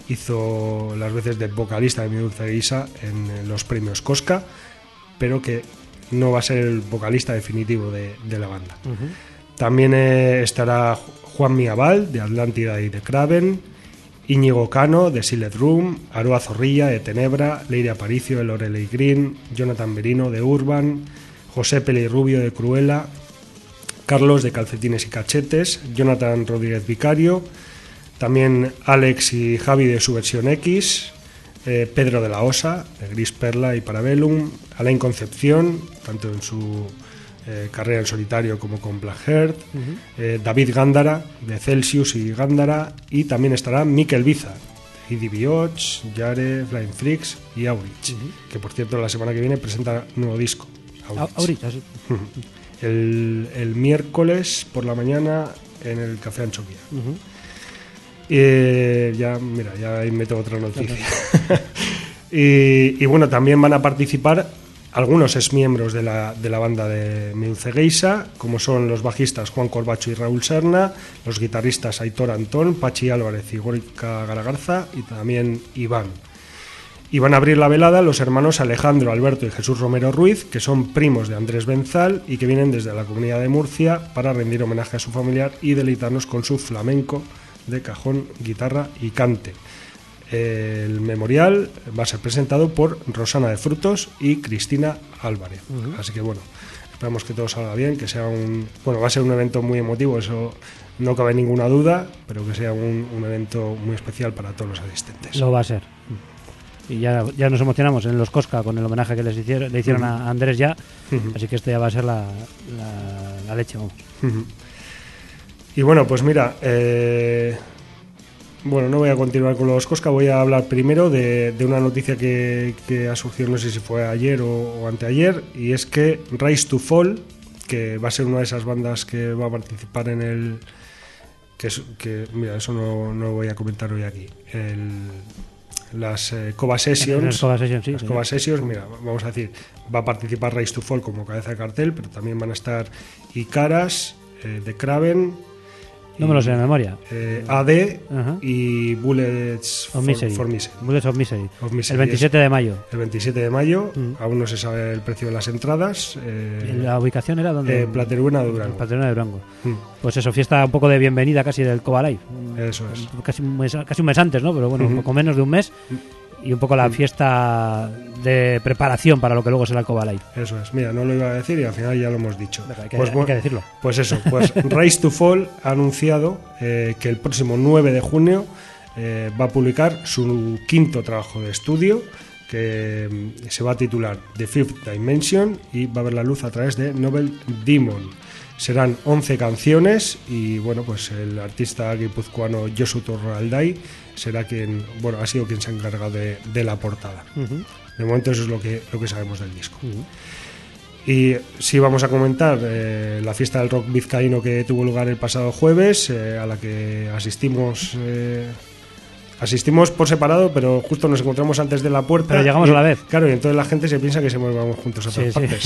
hizo las veces de vocalista de Mi Dulce Geisha en los premios Cosca, pero que no va a ser el vocalista definitivo de, de la banda. Uh-huh. También eh, estará Juan Miabal, de Atlántida y de Craven, Íñigo Cano, de Silent Room, Aroa Zorrilla, de Tenebra, Leire Aparicio, de Lorelei Green, Jonathan Merino, de Urban, José Pele y Rubio, de Cruella, Carlos, de Calcetines y Cachetes, Jonathan Rodríguez Vicario, también Alex y Javi, de Subversión X, eh, Pedro de la Osa, de Gris Perla y Parabellum, Alain Concepción, tanto en su eh, carrera en solitario como con Black Heart, uh-huh. eh, David Gándara, de Celsius y Gándara, y también estará Mikel Biza, de I D B Ots, Yare, Flying Freaks y Aurich, uh-huh. que por cierto la semana que viene presenta nuevo disco. Aurich. Aurich, así. el, el miércoles por la mañana en el Café Anchoquia. Uh-huh. Eh, ya, mira, ya ahí meto otra noticia. y, y bueno, también van a participar algunos exmiembros de la, de la banda de Mi Dulce Geisha, como son los bajistas Juan Corbacho y Raúl Serna, los guitarristas Aitor Antón, Pachi Álvarez y Gorka Garagarza, y también Iván. Y van a abrir la velada los hermanos Alejandro, Alberto y Jesús Romero Ruiz, que son primos de Andrés Benzal y que vienen desde la Comunidad de Murcia para rendir homenaje a su familiar y deleitarnos con su flamenco de cajón, guitarra y cante. El memorial va a ser presentado por Rosana de Frutos y Cristina Álvarez. Uh-huh. Así que bueno, esperamos que todo salga bien, que sea un... Bueno, va a ser un evento muy emotivo, eso no cabe ninguna duda, pero que sea un, un evento muy especial para todos los asistentes. Lo va a ser. Y ya, ya nos emocionamos en los Cosca con el homenaje que les hicieron, le hicieron uh-huh. a Andrés ya, uh-huh. así que este ya va a ser la, la, la leche. Vamos. Uh-huh. Y bueno, pues mira... Eh... Bueno, no voy a continuar con los Cosca, voy a hablar primero de, de una noticia que, que ha surgido, no sé si fue ayer o, o anteayer, y es que Rise to Fall, que va a ser una de esas bandas que va a participar en el... que, es, que mira, eso no, no voy a comentar hoy aquí. El, las eh, Cova Sessions, las Cova Sessions, sí, las sí. Cova Sessions, mira, vamos a decir, va a participar Rise to Fall como cabeza de cartel, pero también van a estar Icaras, eh, The Craven... No me lo sé de memoria. Eh, A D uh-huh. y Bullets of Misery. For, for Misery. Bullets of Misery. Of Misery. El veintisiete de mayo. El veintisiete de mayo, uh-huh. aún no se sabe el precio de las entradas. Eh, ¿La ubicación era donde? Eh, Plateruena de Durango. Plateruena de Durango. Uh-huh. Pues eso, fiesta un poco de bienvenida casi del Cova Live. Eso es. Casi un mes, casi un mes antes, ¿no? Pero bueno, uh-huh. un poco menos de un mes. Uh-huh. Y un poco la fiesta de preparación para lo que luego será el Cova Live. Eso es, mira, no lo iba a decir y al final ya lo hemos dicho. Hay que, pues, hay que decirlo. Pues eso, pues Rise to Fall ha anunciado eh, que el próximo nueve de junio eh, va a publicar su quinto trabajo de estudio, que eh, se va a titular The Fifth Dimension y va a ver la luz a través de Novel Demon. Serán once canciones y bueno, pues el artista guipuzcoano Josu Torralday será quien, bueno, ha sido quien se ha encargado de, de la portada. Uh-huh. De momento eso es lo que, lo que sabemos del disco. Uh-huh. Y sí vamos a comentar eh, la fiesta del rock vizcaíno que tuvo lugar el pasado jueves, eh, a la que asistimos... Eh, Asistimos por separado, pero justo nos encontramos antes de la puerta. Pero llegamos y, a la vez. Claro, y entonces la gente se piensa que se vamos juntos a todas sí, partes.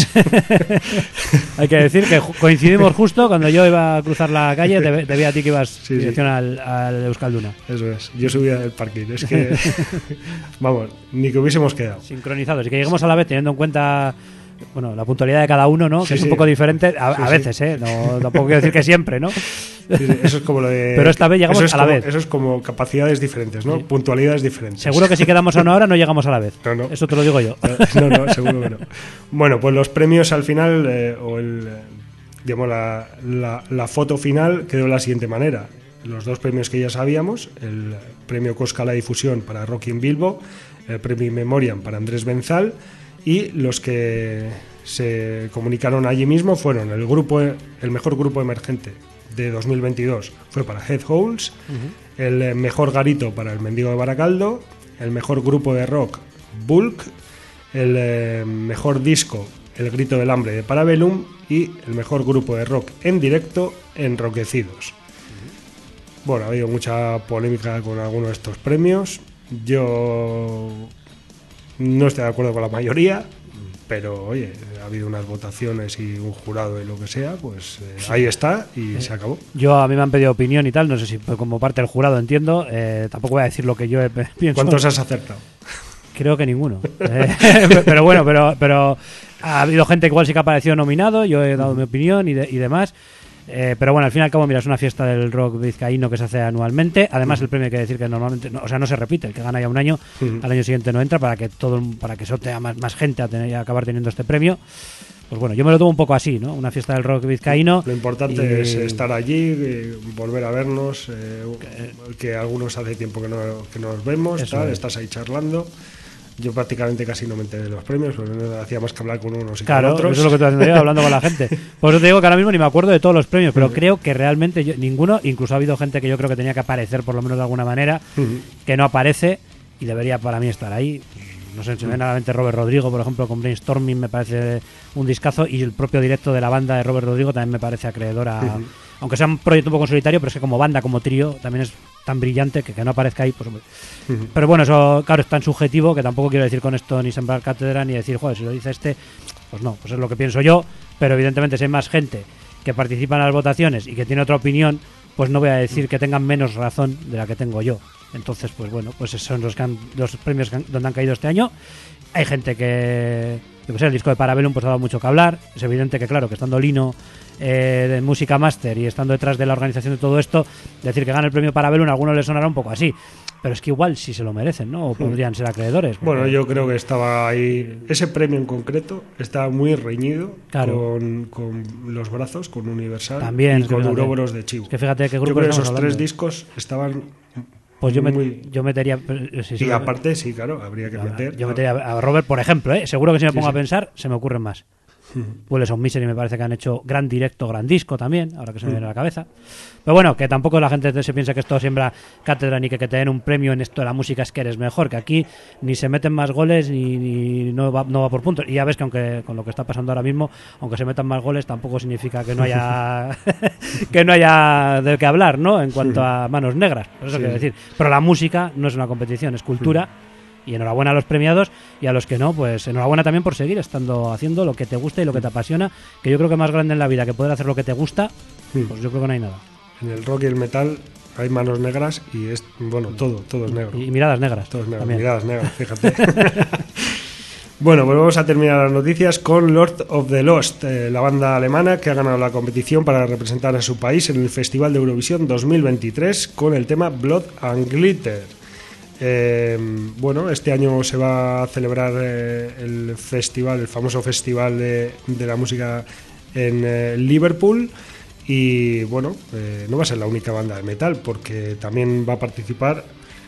Sí. Hay que decir que coincidimos justo cuando yo iba a cruzar la calle, te, te vi a ti que ibas sí, dirección sí. al, al Euskalduna. Eso es, yo subía del parking. Es que, vamos, ni que hubiésemos quedado. Sincronizados y que lleguemos a la vez teniendo en cuenta... Bueno, la puntualidad de cada uno, ¿no? Que sí, es un sí. poco diferente, a, sí, a veces, sí. ¿eh? No, tampoco quiero decir que siempre, ¿no? Sí, sí, eso es como lo de... Pero esta vez llegamos a la como, vez. Eso es como capacidades diferentes, ¿no? Sí. Puntualidades diferentes. Seguro que si quedamos a una hora no llegamos a la vez. No, no. Eso te lo digo yo. No, no, seguro que no. Bueno, pues los premios al final, eh, o el, digamos, la, la, la foto final quedó de la siguiente manera. Los dos premios que ya sabíamos, el premio Cosca a la difusión para Rocky en Bilbo, el premio In Memoriam para Andrés Benzal, y los que se comunicaron allí mismo fueron el grupo, el mejor grupo emergente de dos mil veintidós fue para Headholes, uh-huh. el mejor garito para El Mendigo de Baracaldo, el mejor grupo de rock Bulk, el eh, mejor disco El Grito del Hambre de Parabellum y el mejor grupo de rock en directo Enroquecidos. Uh-huh. Bueno, ha habido mucha polémica con algunos de estos premios. Yo no estoy de acuerdo con la mayoría, pero oye, ha habido unas votaciones y un jurado y lo que sea, pues eh, ahí está y eh, se acabó. Yo, a mí me han pedido opinión y tal, no sé si como parte del jurado entiendo, eh, tampoco voy a decir lo que yo he, pienso. ¿Cuántos has acertado? Creo que ninguno. Eh, pero bueno, pero, pero ha habido gente que igual sí que ha aparecido nominado, yo he dado uh-huh. mi opinión y, de, y demás. Eh, pero bueno, al fin y al cabo, mira, es una fiesta del rock vizcaíno que se hace anualmente. Además, uh-huh. el premio hay que decir que normalmente, no, o sea, no se repite. El que gana ya un año, uh-huh. al año siguiente no entra para que todo, para que sote a más, más gente a, tener, a acabar teniendo este premio. Pues bueno, yo me lo tomo un poco así, ¿no? Una fiesta del rock vizcaíno. Lo importante y... es estar allí, eh, volver a vernos, eh, que, que algunos hace tiempo que no, que no nos vemos, tal, es. Estás ahí charlando. Yo prácticamente casi no me enteré de los premios, porque no hacía más que hablar con unos y claro, con otros. Eso es lo que estoy haciendo yo, hablando con la gente. Por eso te digo que ahora mismo ni me acuerdo de todos los premios, pero uh-huh. creo que realmente yo, ninguno, incluso ha habido gente que yo creo que tenía que aparecer por lo menos de alguna manera, uh-huh. que no aparece y debería para mí estar ahí. No sé, se me viene a la mente Robert Rodrigo, por ejemplo, con Brainstorming me parece un discazo, y el propio directo de la banda de Robert Rodrigo también me parece acreedor a... Uh-huh. Aunque sea un proyecto un poco solitario, pero es que como banda, como trío, también es tan brillante que que no aparezca ahí, pues hombre. Uh-huh. Pero bueno, eso claro es tan subjetivo que tampoco quiero decir con esto ni sembrar cátedra ni decir, joder, si lo dice este, pues no, pues es lo que pienso yo, pero evidentemente si hay más gente que participa en las votaciones y que tiene otra opinión, pues no voy a decir que tengan menos razón de la que tengo yo. Entonces, pues bueno, pues esos son los, que han, los premios que han, donde han caído este año. Hay gente que, yo que sé, el disco de Parabellum pues ha dado mucho que hablar. Es evidente que, claro, que estando Lino eh, de Música Master y estando detrás de la organización de todo esto, decir que gana el premio Parabellum a algunos les sonará un poco así. Pero es que igual sí se lo merecen, ¿no? O podrían ser acreedores. Porque... Bueno, yo creo que estaba ahí... Ese premio en concreto estaba muy reñido, claro. con, con Los Brazos, con Universal también, y con fíjate, Ouroboros de Chivo. Que fíjate qué grupo yo creo que esos hablando. tres discos estaban... Pues yo, me, muy... yo metería... Sí, sí, y aparte, sí, claro, habría que no, meter... Yo metería a Robert, por ejemplo, ¿eh? Seguro que si me pongo sí, sí. a pensar, se me ocurren más. Pues son Misery me parece que han hecho gran directo, gran disco también, ahora que se me viene a la cabeza. Pero bueno, que tampoco la gente se piensa que esto siembra cátedra ni que, que te den un premio en esto de la música es que eres mejor, que aquí ni se meten más goles ni, ni no, va, no va por puntos. Y ya ves que aunque con lo que está pasando ahora mismo, aunque se metan más goles, tampoco significa que no haya que no haya de qué hablar, ¿no? En cuanto sí. a manos negras, por eso sí. quiero decir. Pero la música no es una competición, es cultura. Sí. Y enhorabuena a los premiados, y a los que no, pues enhorabuena también por seguir estando haciendo lo que te gusta y lo que te apasiona, que yo creo que más grande en la vida que poder hacer lo que te gusta, pues yo creo que no hay nada. En el rock y el metal hay manos negras y es, bueno, todo, todo es negro. Y, y miradas negras. Todo es negro, miradas negras, fíjate. Bueno, pues vamos a terminar las noticias con Lord of the Lost, eh, la banda alemana que ha ganado la competición para representar a su país en el Festival de Eurovisión dos mil veintitrés con el tema Blood and Glitter. Eh, bueno, este año se va a celebrar eh, el festival, el famoso festival de, de la música en eh, Liverpool, y bueno, eh, no va a ser la única banda de metal, porque también va a participar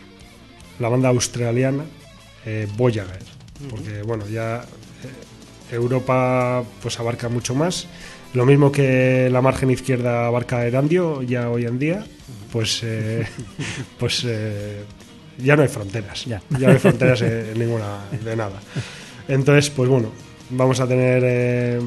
la banda australiana eh, Voyager, porque bueno, ya eh, Europa pues abarca mucho más, lo mismo que la margen izquierda abarca Erandio ya hoy en día, pues eh, pues eh, ya no hay fronteras, ya, ya no hay fronteras en ninguna, de nada. Entonces, pues bueno, vamos a tener, eh,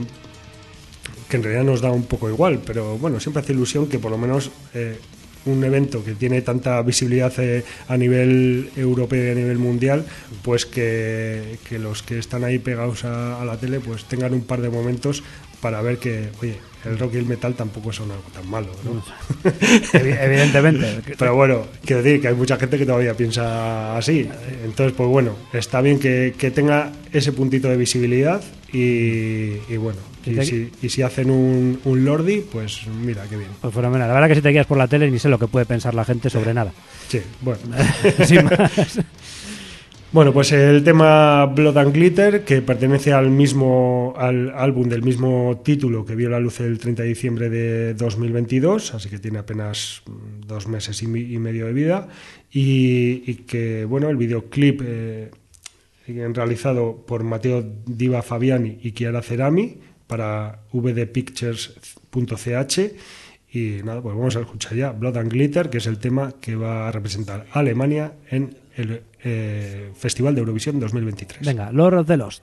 que en realidad nos da un poco igual, pero bueno, siempre hace ilusión que por lo menos eh, un evento que tiene tanta visibilidad eh, a nivel europeo y a nivel mundial, pues que, que los que están ahí pegados a, a la tele pues tengan un par de momentos para ver que, oye, el rock y el metal tampoco son algo tan malo, ¿no? Evidentemente. Pero bueno, quiero decir que hay mucha gente que todavía piensa así. Entonces, pues bueno, está bien que, que tenga ese puntito de visibilidad y, y bueno, y si, y si hacen un, un Lordi, pues mira, qué bien. Pues fenomenal. La verdad que si te guías por la tele ni sé lo que puede pensar la gente sobre nada. Sí, bueno. Sin más. Bueno, pues el tema Blood and Glitter, que pertenece al mismo al álbum del mismo título que vio la luz el treinta de diciembre de dos mil veintidós, así que tiene apenas dos meses y, mi, y medio de vida, y, y que, bueno, el videoclip eh, realizado por Matteo Diva Fabiani y Chiara Cerami para v d pictures punto c h. Y nada, pues vamos a escuchar ya Blood and Glitter, que es el tema que va a representar a Alemania en el eh, Festival de Eurovisión dos mil veintitrés. Venga, Lord of the Lost.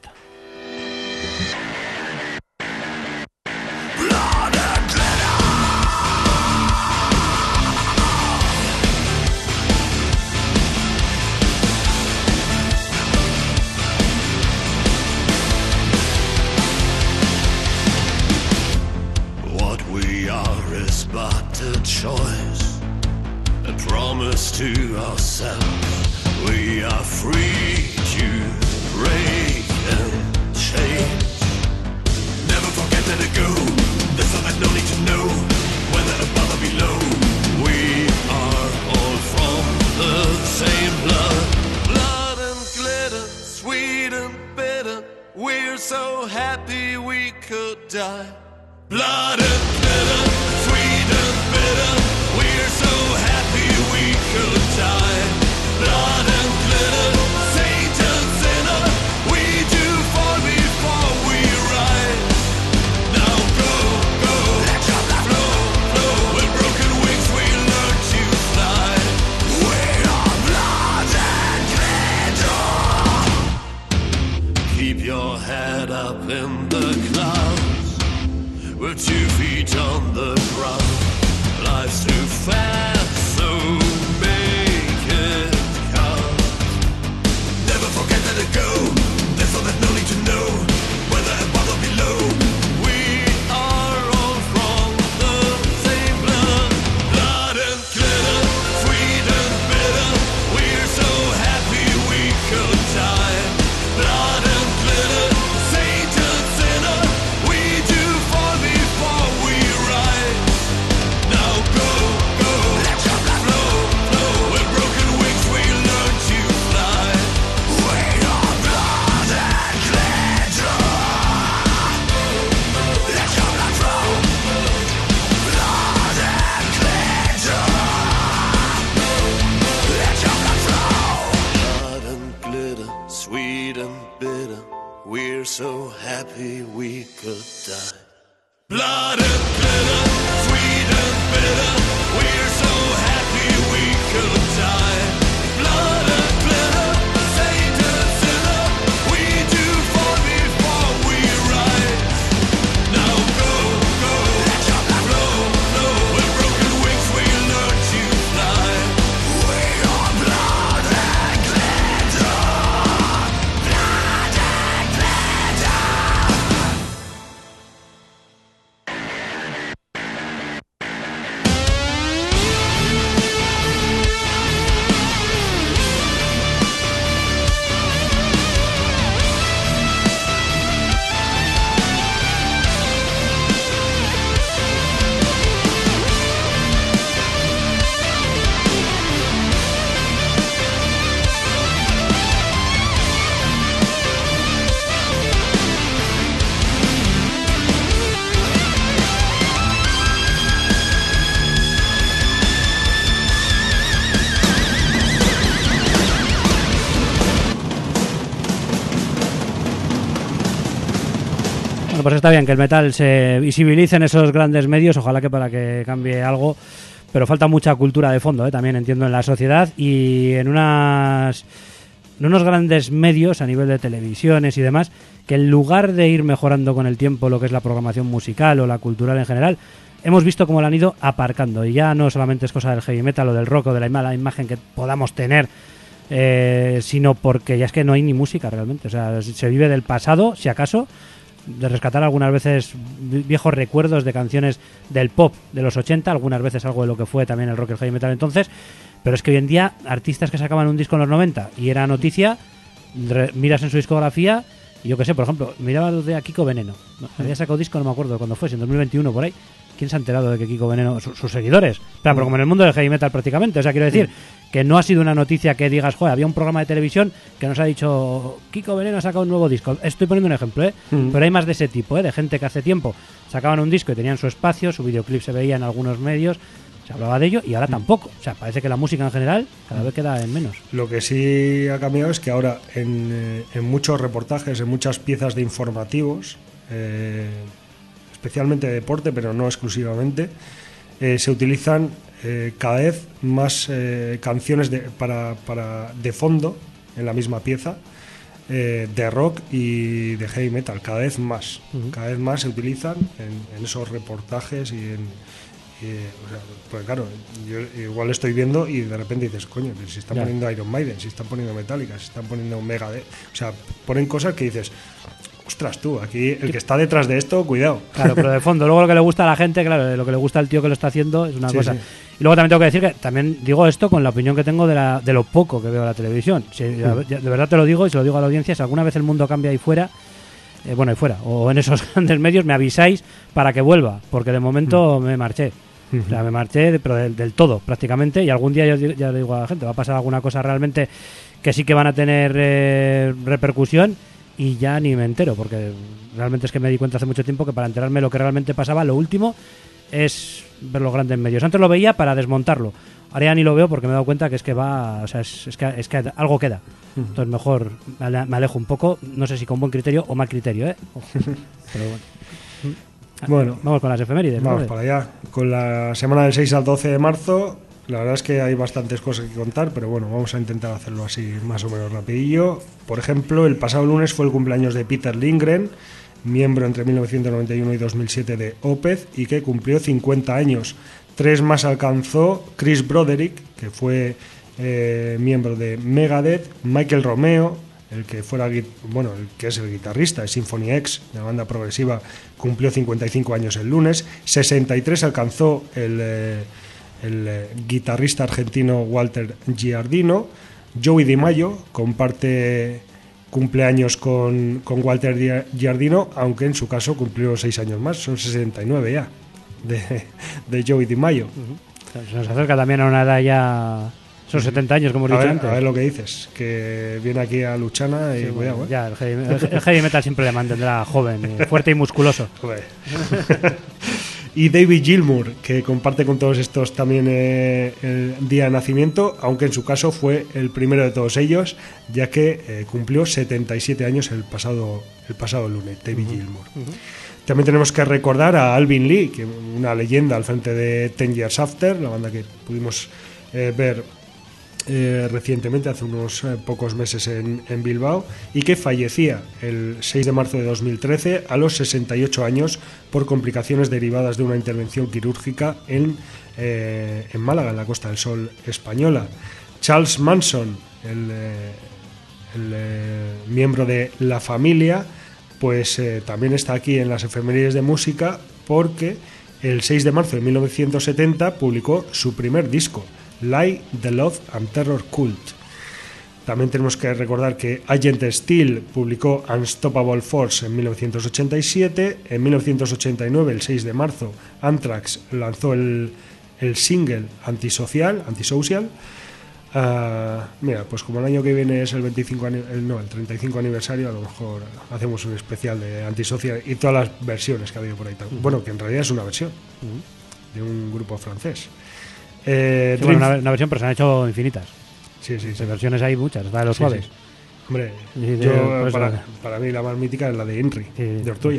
we are is but a choice, a promise to ourselves. We are free to break and change. Never forget that it go. There's so that no need to know whether above or below. We are all from the same blood. Blood and glitter, sweet and bitter. We're so happy we could die. Blood and glitter, sweet and bitter. We're so happy we could die. Blood and glitter, saint and sinner. We do fall before we rise. Now go, go, let your blood flow, flow. With broken wings we learn to fly. We are blood and glitter. Keep your head up in the clouds. We're two feet on the ground. Life's too fast, so make it count. Never forget that it go. There's all that no need to know whether above or below. We are all from the same blood. Blood and glitter, sweet and bitter. We're so happy we could die. Blood and glitter, saint and sinner. We do fall before we rise. Now go, go, let your blood flow, flow. With broken wings we learn to fly. We are blood and glitter. Let your blood flow, blood and glitter. Let your blood flow. Blood and glitter, sweet and bitter. We're so happy we could die. Blood and glitter, sweet and bitter. We're so happy we could die. Blood and glitter, saint and sinner. We do fall before we rise. Now go, go, let your blood flow, flow. With broken wings we learn to fly. We are blood and glitter. Blood and glitter. Bueno, pues está bien que el metal se visibilice en esos grandes medios, ojalá que para que cambie algo, pero falta mucha cultura de fondo, ¿eh? También entiendo en la sociedad y en unas en unos grandes medios a nivel de televisiones y demás, que en lugar de ir mejorando con el tiempo lo que es la programación musical o la cultural en general, hemos visto cómo la han ido aparcando, y ya no solamente es cosa del heavy metal o del rock o de la mala imagen que podamos tener, eh, sino porque ya es que no hay ni música realmente, o sea, se vive del pasado, si acaso, de rescatar algunas veces viejos recuerdos de canciones del pop de los ochenta, algunas veces algo de lo que fue también el rock y el heavy metal entonces, pero es que hoy en día artistas que sacaban un disco en los noventa y era noticia, re, miras en su discografía y yo qué sé, por ejemplo, miraba los de Kiko Veneno, ¿no? Había sacado disco, no me acuerdo cuándo fue, si en dos mil veintiuno por ahí. ¿Quién se ha enterado de que Kiko Veneno, su, sus seguidores? Pero, pero como en el mundo del heavy metal prácticamente, o sea, quiero decir que no ha sido una noticia que digas, joder, había un programa de televisión que nos ha dicho Kiko Veneno ha sacado un nuevo disco. Estoy poniendo un ejemplo, ¿eh? Mm. Pero hay más de ese tipo, ¿eh? De gente que hace tiempo sacaban un disco y tenían su espacio, su videoclip se veía en algunos medios, se hablaba de ello y ahora mm. tampoco. O sea, parece que la música en general cada vez queda en menos. Lo que sí ha cambiado es que ahora en, eh, en muchos reportajes, en muchas piezas de informativos, eh, especialmente de deporte, pero no exclusivamente, eh, se utilizan eh, cada vez más eh, canciones de, para, para, de fondo en la misma pieza, eh, de rock y de heavy metal, cada vez más. Uh-huh. Cada vez más se utilizan en, en esos reportajes y en... Y, o sea, pues claro, yo igual estoy viendo y de repente dices, coño, si están ya. poniendo Iron Maiden, si están poniendo Metallica, si están poniendo Megadeth, o sea, ponen cosas que dices, ostras tú, aquí el que está detrás de esto, cuidado. Claro, pero de fondo, luego lo que le gusta a la gente, claro, lo que le gusta al tío que lo está haciendo es una Sí, cosa. sí. Y luego también tengo que decir que también digo esto con la opinión que tengo de, la, de lo poco que veo la televisión. Si, Mm. ya- de verdad te lo digo y se lo digo a la audiencia, si alguna vez el mundo cambia ahí fuera, eh, bueno, ahí fuera, o en esos grandes medios, me avisáis para que vuelva, porque de momento me marché. O sea, me marché, de- pero del, del todo, prácticamente, y algún día yo di- ya le digo a la gente, va a pasar alguna cosa realmente que sí que van a tener eh, repercusión, y ya ni me entero, porque realmente es que me di cuenta hace mucho tiempo que para enterarme de lo que realmente pasaba, lo último es ver los grandes medios. Antes lo veía para desmontarlo, ahora ya ni lo veo porque me he dado cuenta que es que va, o sea, es, es que, es que algo queda. Entonces mejor me ale- me alejo un poco, no sé si con buen criterio o mal criterio, ¿eh? Ojo. Pero bueno. Bueno, Vamos con las efemérides. vamos ¿no? para allá. Con la semana del seis al doce de marzo, la verdad es que hay bastantes cosas que contar, pero bueno, vamos a intentar hacerlo así más o menos rapidillo. Por ejemplo, el pasado lunes fue el cumpleaños de Peter Lindgren, miembro entre mil novecientos noventa y uno y dos mil siete de Opeth, y que cumplió cincuenta años. Tres más alcanzó Chris Broderick, que fue eh, miembro de Megadeth, Michael Romeo, el que fuera gui- bueno, el que es el guitarrista de Symphony X, de la banda progresiva, cumplió cincuenta y cinco años el lunes. sesenta y tres alcanzó el, eh, el eh, guitarrista argentino Walter Giardino. Joey DiMaggio comparte cumpleaños con, con Walter Gia- Giardino, aunque en su caso cumplió seis años más, son sesenta y nueve ya, de, de Joey DiMaggio. Se nos acerca también a una edad ya. Son setenta años, como hemos A dicho ver, antes. a ver lo que dices, que viene aquí a Luchana y Sí, cuidado, bueno, ¿eh? ya, el heavy, el- el heavy metal siempre le mantendrá joven, eh, fuerte y musculoso. Joder. Y David Gilmour, que comparte con todos estos también eh, el día de nacimiento, aunque en su caso fue el primero de todos ellos, ya que eh, cumplió setenta y siete años el pasado, el pasado lunes, David Gilmour. También tenemos que recordar a Alvin Lee, que una leyenda al frente de Ten Years After, la banda que pudimos eh, ver eh, recientemente, hace unos eh, pocos meses en, en Bilbao, y que fallecía el seis de marzo de dos mil trece a los sesenta y ocho años por complicaciones derivadas de una intervención quirúrgica en, eh, en Málaga, en la Costa del Sol española. Charles Manson, el, eh, el eh, miembro de La Familia, pues eh, también está aquí en las efemérides de música, porque el seis de marzo de mil novecientos setenta publicó su primer disco, Lie, The Love and Terror Cult. También tenemos que recordar que Agent Steel publicó Unstoppable Force en mil novecientos ochenta y siete. En mil novecientos ochenta y nueve, el seis de marzo, Anthrax lanzó el, el single Antisocial, Antisocial. Uh, mira, pues como el año que viene es el veinticinco ani- el, no, el treinta y cinco aniversario, a lo mejor hacemos un especial de Antisocial y todas las versiones que ha habido por ahí. Uh-huh. Bueno, que en realidad es una versión uh-huh. de un grupo francés. Eh, Sí, bueno, una, una versión, pero se han hecho infinitas. Sí, sí, sí. De versiones hay muchas, la de los Sí, suaves. sí. Hombre, Sí, de- yo, por eso- para, para mí la más mítica es la de Henry, Sí. de Ortuella.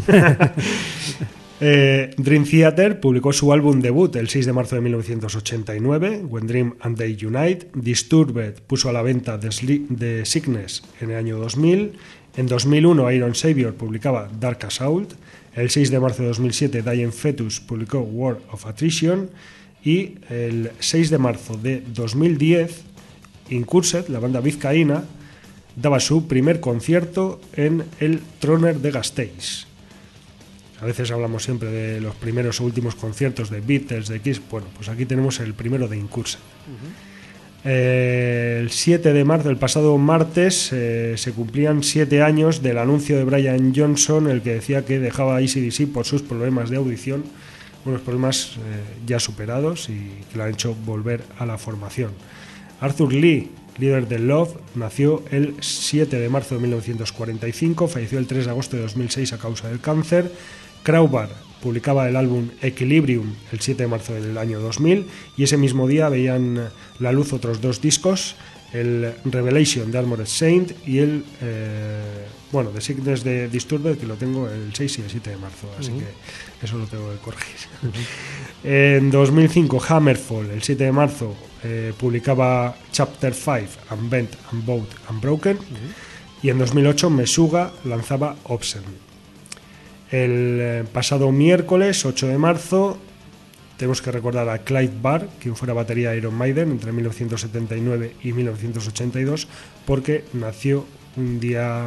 eh, Dream Theater publicó su álbum debut el seis de marzo de mil novecientos ochenta y nueve, When Dream and They Unite. Disturbed puso a la venta The, Sli- The Sickness en el año dos mil. En dos mil uno, Iron Savior publicaba Dark Assault. El seis de marzo de dos mil siete, Dying Fetus publicó War of Attrition. Y el seis de marzo de dos mil diez, Incursed, la banda vizcaína, daba su primer concierto en el Troner de Gasteiz. A veces hablamos siempre de los primeros o últimos conciertos de Beatles, de Kiss. Bueno, pues aquí tenemos el primero de Incursed. Uh-huh. Eh, el siete de marzo, el pasado martes, eh, se cumplían siete años del anuncio de Brian Johnson, el que decía que dejaba A C D C por sus problemas de audición, unos problemas eh, ya superados y que le han hecho volver a la formación. Arthur Lee, líder de Love, nació el siete de marzo de mil novecientos cuarenta y cinco, falleció el tres de agosto de dos mil seis a causa del cáncer. Crowbar publicaba el álbum Equilibrium el siete de marzo del año dos mil, y ese mismo día veían la luz otros dos discos, el Revelation de Armored Saint y el eh, bueno, The Sickness de Disturbed, que lo tengo el seis y el siete de marzo, así uh-huh. que eso lo tengo que corregir. Uh-huh. En dos mil cinco, Hammerfall, el siete de marzo, eh, publicaba Chapter cinco, Unbent, Unbowed, Unbroken, uh-huh. y en dos mil ocho, Meshuggah lanzaba Obscene. El eh, pasado miércoles, ocho de marzo, tenemos que recordar a Clive Barr, quien fuera batería de Iron Maiden entre mil novecientos setenta y nueve y mil novecientos ochenta y dos, porque nació un día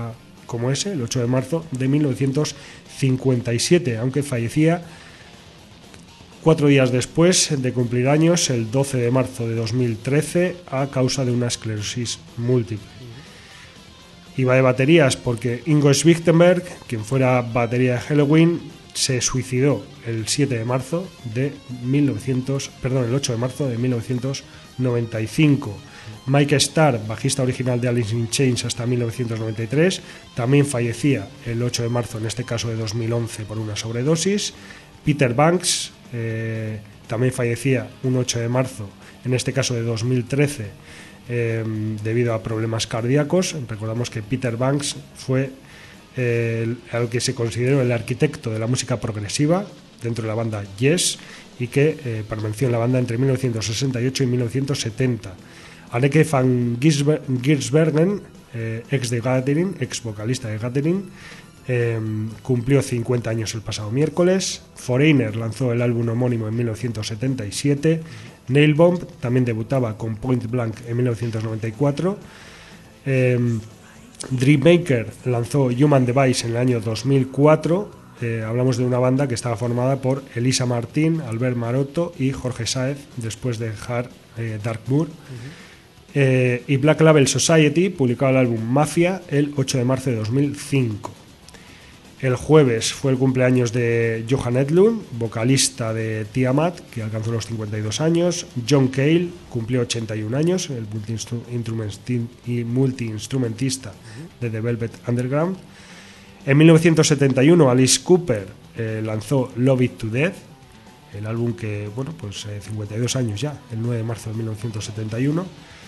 como ese, el ocho de marzo de mil novecientos cincuenta y siete, aunque fallecía cuatro días después de cumplir años, el doce de marzo de dos mil trece, a causa de una esclerosis múltiple. Iba de baterías porque Ingo Schwichtenberg, quien fuera batería de Helloween, se suicidó el siete de marzo de mil novecientos, perdón, el ocho de marzo de mil novecientos noventa y cinco. Mike Starr, bajista original de Alice in Chains hasta mil novecientos noventa y tres, también fallecía el ocho de marzo, en este caso de dos mil once, por una sobredosis. Peter Banks eh, también fallecía un ocho de marzo, en este caso de dos mil trece, eh, debido a problemas cardíacos. Recordamos que Peter Banks fue eh, el, al que se consideró el arquitecto de la música progresiva dentro de la banda Yes, y que eh, permaneció en la banda entre mil novecientos sesenta y ocho y mil novecientos setenta. Anneke van Giersbergen, eh, ex de Gathering, ex vocalista de Gathering, eh, cumplió cincuenta años el pasado miércoles. Foreigner lanzó el álbum homónimo en mil novecientos setenta y siete. Nailbomb también debutaba con Point Blank en mil novecientos noventa y cuatro. Eh, Dreammaker lanzó Human Device en el año dos mil cuatro. Eh, hablamos de una banda que estaba formada por Elisa Martín, Albert Maroto y Jorge Sáez, después de dejar eh, Dark Moor. Uh-huh. Eh, y Black Label Society publicaba el álbum Mafia el ocho de marzo de dos mil cinco. El jueves fue el cumpleaños de Johan Edlund, vocalista de Tiamat, que alcanzó los cincuenta y dos años. John Cale cumplió ochenta y un años, el multi-instrumentista de The Velvet Underground. En mil novecientos setenta y uno, Alice Cooper eh, lanzó Love It to Death, el álbum que, bueno, pues eh, cincuenta y dos años ya, el nueve de marzo de mil novecientos setenta y uno.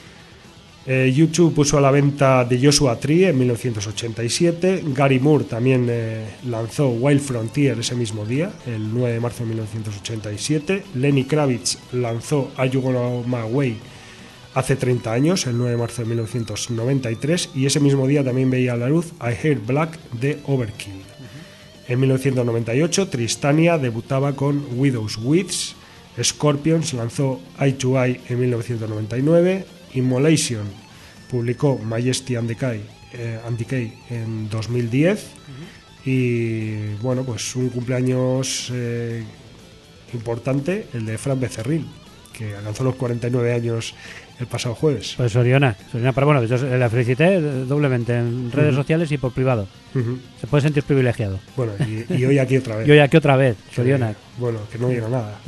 Eh, YouTube puso a la venta The Joshua Tree en mil novecientos ochenta y siete. Gary Moore también eh, lanzó Wild Frontier ese mismo día, el nueve de marzo de mil novecientos ochenta y siete. Lenny Kravitz lanzó Are You Gonna My Way hace treinta años, el nueve de marzo de mil novecientos noventa y tres, y ese mismo día también veía a la luz I Hear Black de Overkill. Uh-huh. En mil novecientos noventa y ocho, Tristania debutaba con Widow's Weeds. Scorpions lanzó Eye to Eye en mil novecientos noventa y nueve. Immolation publicó Majesty and Decay, eh, and Decay en dos mil diez. Uh-huh. Y bueno, pues un cumpleaños eh, importante, el de Fran Becerril, que alcanzó los cuarenta y nueve años el pasado jueves. Pues Soriona, Soriona, pero bueno, yo la felicité doblemente en redes uh-huh. sociales y por privado. Uh-huh. Se puede sentir privilegiado. Bueno, y, y hoy aquí otra vez. Y hoy aquí otra vez, Soriona. Que, bueno, que no diga nada.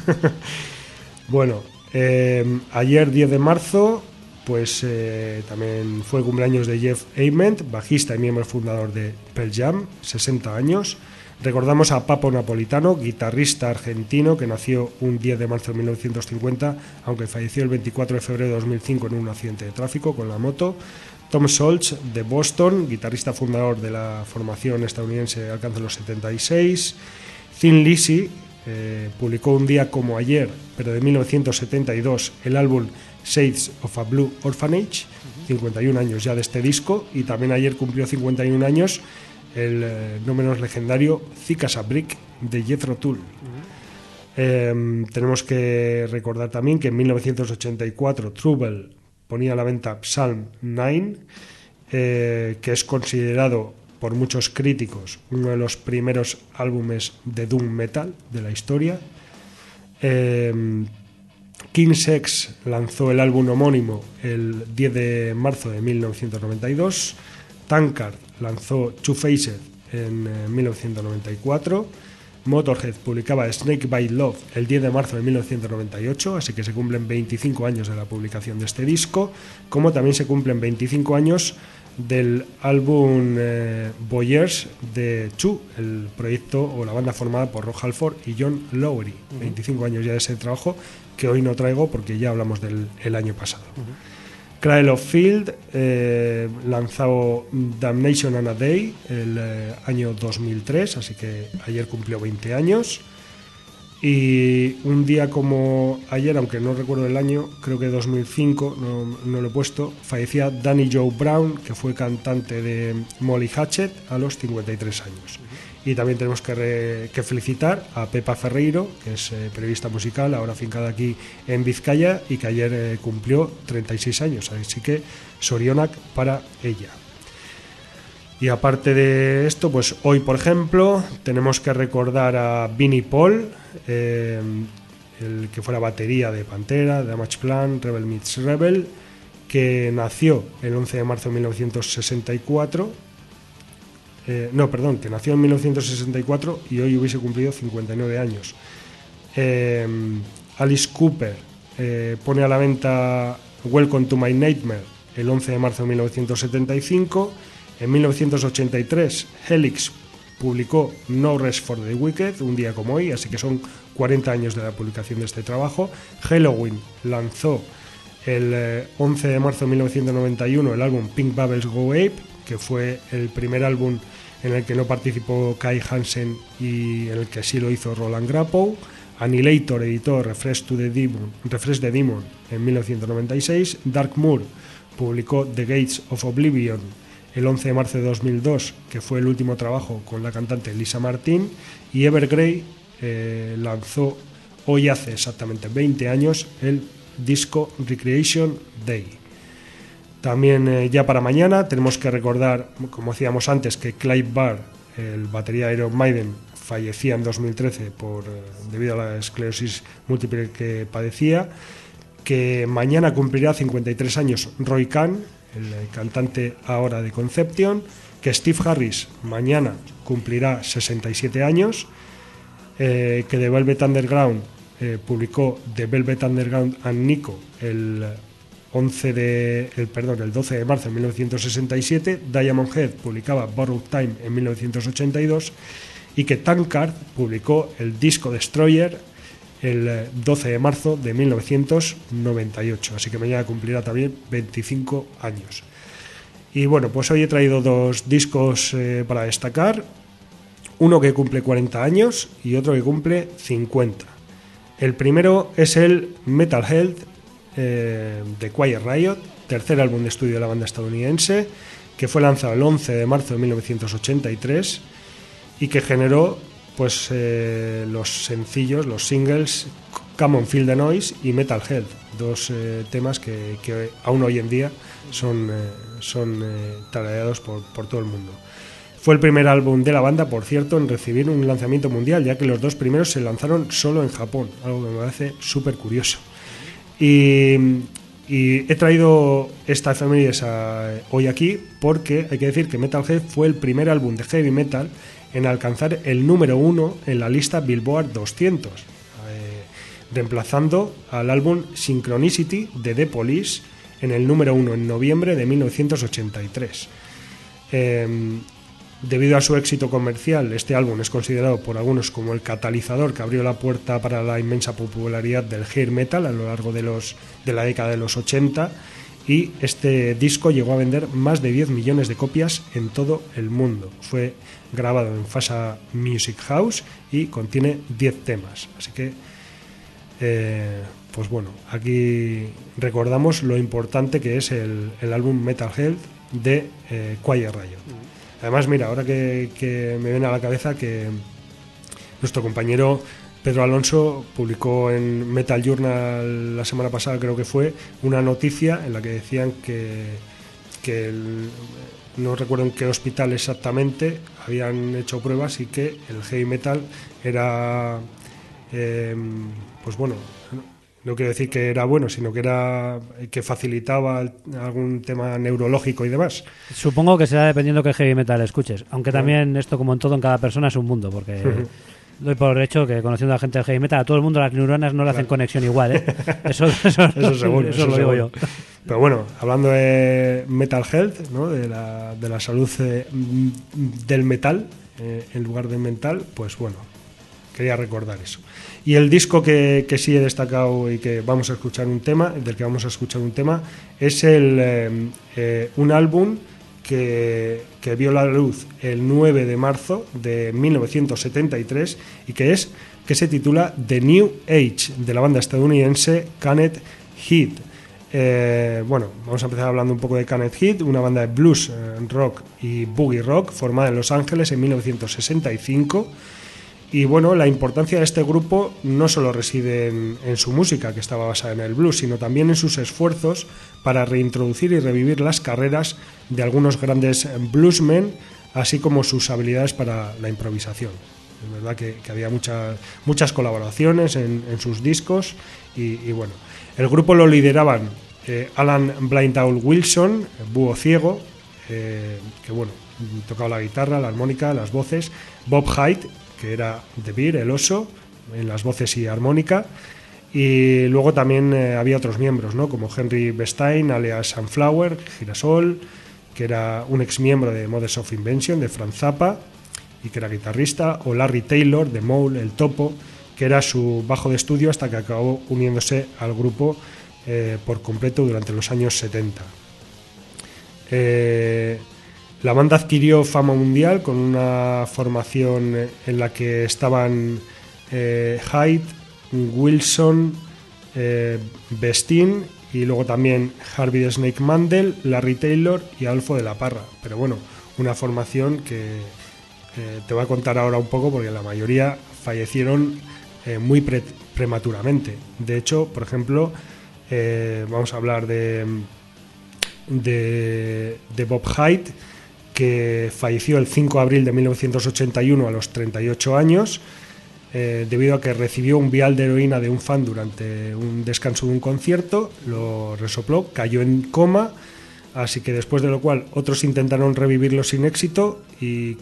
Bueno, eh, ayer diez de marzo, pues eh, también fue el cumpleaños de Jeff Ament, bajista y miembro fundador de Pearl Jam, sesenta años. Recordamos a Papo Napolitano, guitarrista argentino que nació un diez de marzo de mil novecientos cincuenta, aunque falleció el veinticuatro de febrero de dos mil cinco en un accidente de tráfico con la moto. Tom Scholz, de Boston, guitarrista fundador de la formación estadounidense, alcanza los setenta y seis. Thin Lizzy eh, publicó un día como ayer, pero de mil novecientos setenta y dos, el álbum Shades of a Blue Orphanage, cincuenta y un años ya de este disco, y también ayer cumplió cincuenta y un años el eh, no menos legendario Thick as a Brick de Jethro Tull. Uh-huh. Eh, tenemos que recordar también que en mil novecientos ochenta y cuatro Trouble ponía a la venta Psalm nueve, eh, que es considerado por muchos críticos uno de los primeros álbumes de doom metal de la historia. Eh, King's X lanzó el álbum homónimo el diez de marzo de mil novecientos noventa y dos. Tankard lanzó Two Faces en eh, mil novecientos noventa y cuatro. Motorhead publicaba Snake Bite Love el diez de marzo de mil novecientos noventa y ocho, así que se cumplen veinticinco años de la publicación de este disco, como también se cumplen veinticinco años del álbum eh, Voyeurs de Chu, el proyecto o la banda formada por Rob Halford y John Lowry. Uh-huh. veinticinco años ya de ese trabajo, que hoy no traigo porque ya hablamos del el año pasado. Uh-huh. Cradle of Field eh, lanzó Damnation and a Day el eh, año dos mil tres, así que ayer cumplió veinte años. Y un día como ayer, aunque no recuerdo el año, creo que dos mil cinco, no, no lo he puesto, fallecía Danny Joe Brown, que fue cantante de Molly Hatchet a los cincuenta y tres años. Y también tenemos que, re, que felicitar a Pepa Ferreiro, que es eh, periodista musical, ahora afincada aquí en Vizcaya, y que ayer eh, cumplió treinta y seis años, así que Sorionak para ella. Y aparte de esto, pues hoy, por ejemplo, tenemos que recordar a Vinnie Paul, eh, el que fuera batería de Pantera, Damage Plan, Rebel Meets Rebel, que nació el once de marzo de mil novecientos sesenta y cuatro. Eh, no, perdón, que nació en mil novecientos sesenta y cuatro y hoy hubiese cumplido cincuenta y nueve años. Eh, Alice Cooper eh, pone a la venta Welcome to My Nightmare el once de marzo de mil novecientos setenta y cinco. En mil novecientos ochenta y tres, Helix publicó No Rest for the Wicked, un día como hoy, así que son cuarenta años de la publicación de este trabajo. Halloween lanzó el eh, once de marzo de mil novecientos noventa y uno el álbum Pink Bubbles Go Ape, que fue el primer álbum en el que no participó Kai Hansen y en el que sí lo hizo Roland Grappow. Annihilator editó Refresh, to the Demon, Refresh the Demon en mil novecientos noventa y seis. Dark Moor publicó The Gates of Oblivion el once de marzo de dos mil dos, que fue el último trabajo con la cantante Lisa Martin. Y Evergrey eh, lanzó hoy hace exactamente veinte años el disco Recreation Day. También eh, ya para mañana tenemos que recordar, como decíamos antes, que Clive Barr, el batería de Iron Maiden, fallecía en dos mil trece por, eh, debido a la esclerosis múltiple que padecía, que mañana cumplirá cincuenta y tres años Roy Khan, el cantante ahora de Conception, que Steve Harris mañana cumplirá sesenta y siete años, eh, que The Velvet Underground eh, publicó The Velvet Underground and Nico el once de el perdón el doce de marzo de mil novecientos sesenta y siete. Diamond Head publicaba Borrowed Time en mil novecientos ochenta y dos y que Tankard publicó el disco Destroyer el doce de marzo de mil novecientos noventa y ocho, así que mañana cumplirá también veinticinco años. Y bueno, pues hoy he traído dos discos eh, para destacar, uno que cumple cuarenta años y otro que cumple cincuenta. El primero es el Metal Health eh, de Quiet Riot, tercer álbum de estudio de la banda estadounidense, que fue lanzado el once de marzo de mil novecientos ochenta y tres y que generó pues eh, los sencillos, los singles Come on Feel the Noise y Metal Health, dos eh, temas que, que aún hoy en día son, eh, son eh, tarareados por, por todo el mundo. Fue el primer álbum de la banda, por cierto, en recibir un lanzamiento mundial, ya que los dos primeros se lanzaron solo en Japón, algo que me parece súper curioso. Y, y he traído esta efemérides hoy aquí porque hay que decir que Metal Health fue el primer álbum de heavy metal en alcanzar el número uno en la lista Billboard doscientos, eh, reemplazando al álbum Synchronicity de The Police en el número uno en noviembre de mil novecientos ochenta y tres. Eh, debido a su éxito comercial, este álbum es considerado por algunos como el catalizador que abrió la puerta para la inmensa popularidad del hair metal a lo largo de, los, de la década de los ochenta, y este disco llegó a vender más de diez millones de copias en todo el mundo. Fue grabado en Fasa Music House y contiene diez temas. Así que, eh, pues bueno, aquí recordamos lo importante que es el, el álbum Metal Health de eh, Quiet Riot. Además, mira, ahora que, que me viene a la cabeza que nuestro compañero Pedro Alonso publicó en Metal Journal la semana pasada, creo que fue, una noticia en la que decían que, que el, no recuerdo en qué hospital exactamente, habían hecho pruebas y que el heavy metal era, eh, pues bueno, no quiero decir que era bueno, sino que era que facilitaba algún tema neurológico y demás. Supongo que será dependiendo qué heavy metal escuches, aunque también esto, como en todo, en cada persona es un mundo, porque uh-huh. doy por hecho que conociendo a la gente del heavy metal, a todo el mundo las neuronas no le hacen claro. conexión igual, ¿eh? Eso, eso, eso seguro, eso, eso lo seguro. digo yo. Pero bueno, hablando de Metal Health, ¿no? de, la, de la salud eh, del metal eh, en lugar de mental, pues bueno, quería recordar eso. Y el disco que, que sí he destacado y que vamos a escuchar un tema, del que vamos a escuchar un tema, es el eh, eh, un álbum que, que vio la luz el nueve de marzo de mil novecientos setenta y tres y que es que se titula The New Age, de la banda estadounidense Canned Heat. Eh, bueno, vamos a empezar hablando un poco de Canned Heat, una banda de blues, eh, rock y boogie rock formada en Los Ángeles en mil novecientos sesenta y cinco Y bueno, la importancia de este grupo no solo reside en, en su música, que estaba basada en el blues, sino también en sus esfuerzos para reintroducir y revivir las carreras de algunos grandes bluesmen, así como sus habilidades para la improvisación. Es verdad que, que había muchas muchas colaboraciones en, en sus discos y, y bueno, el grupo lo lideraban eh, Alan Blind Owl Wilson, búho ciego, eh, que bueno, tocaba la guitarra, la armónica, las voces, Bob Hyde, que era The Bear, el oso, en las voces y armónica, y luego también eh, había otros miembros, ¿no? Como Henry Bestein, alias Sunflower, Girasol, que era un ex miembro de Mothers of Invention, de Frank Zappa, y que era guitarrista, o Larry Taylor, de Mole, el topo, que era su bajo de estudio hasta que acabó uniéndose al grupo eh, por completo durante los años setenta. Eh, La banda adquirió fama mundial con una formación en la que estaban eh, Hyde, Wilson, eh, Bestin y luego también Harvey the Snake Mandel, Larry Taylor y Adolfo de la Parra. Pero bueno, una formación que eh, te voy a contar ahora un poco porque la mayoría fallecieron eh, muy pre- prematuramente. De hecho, por ejemplo, eh, vamos a hablar de, de, de Bob Hyde, que falleció el cinco de abril de mil novecientos ochenta y uno a los treinta y ocho años, eh, debido a que recibió un vial de heroína de un fan durante un descanso de un concierto, lo resopló, cayó en coma, así que después de lo cual otros intentaron revivirlo sin éxito y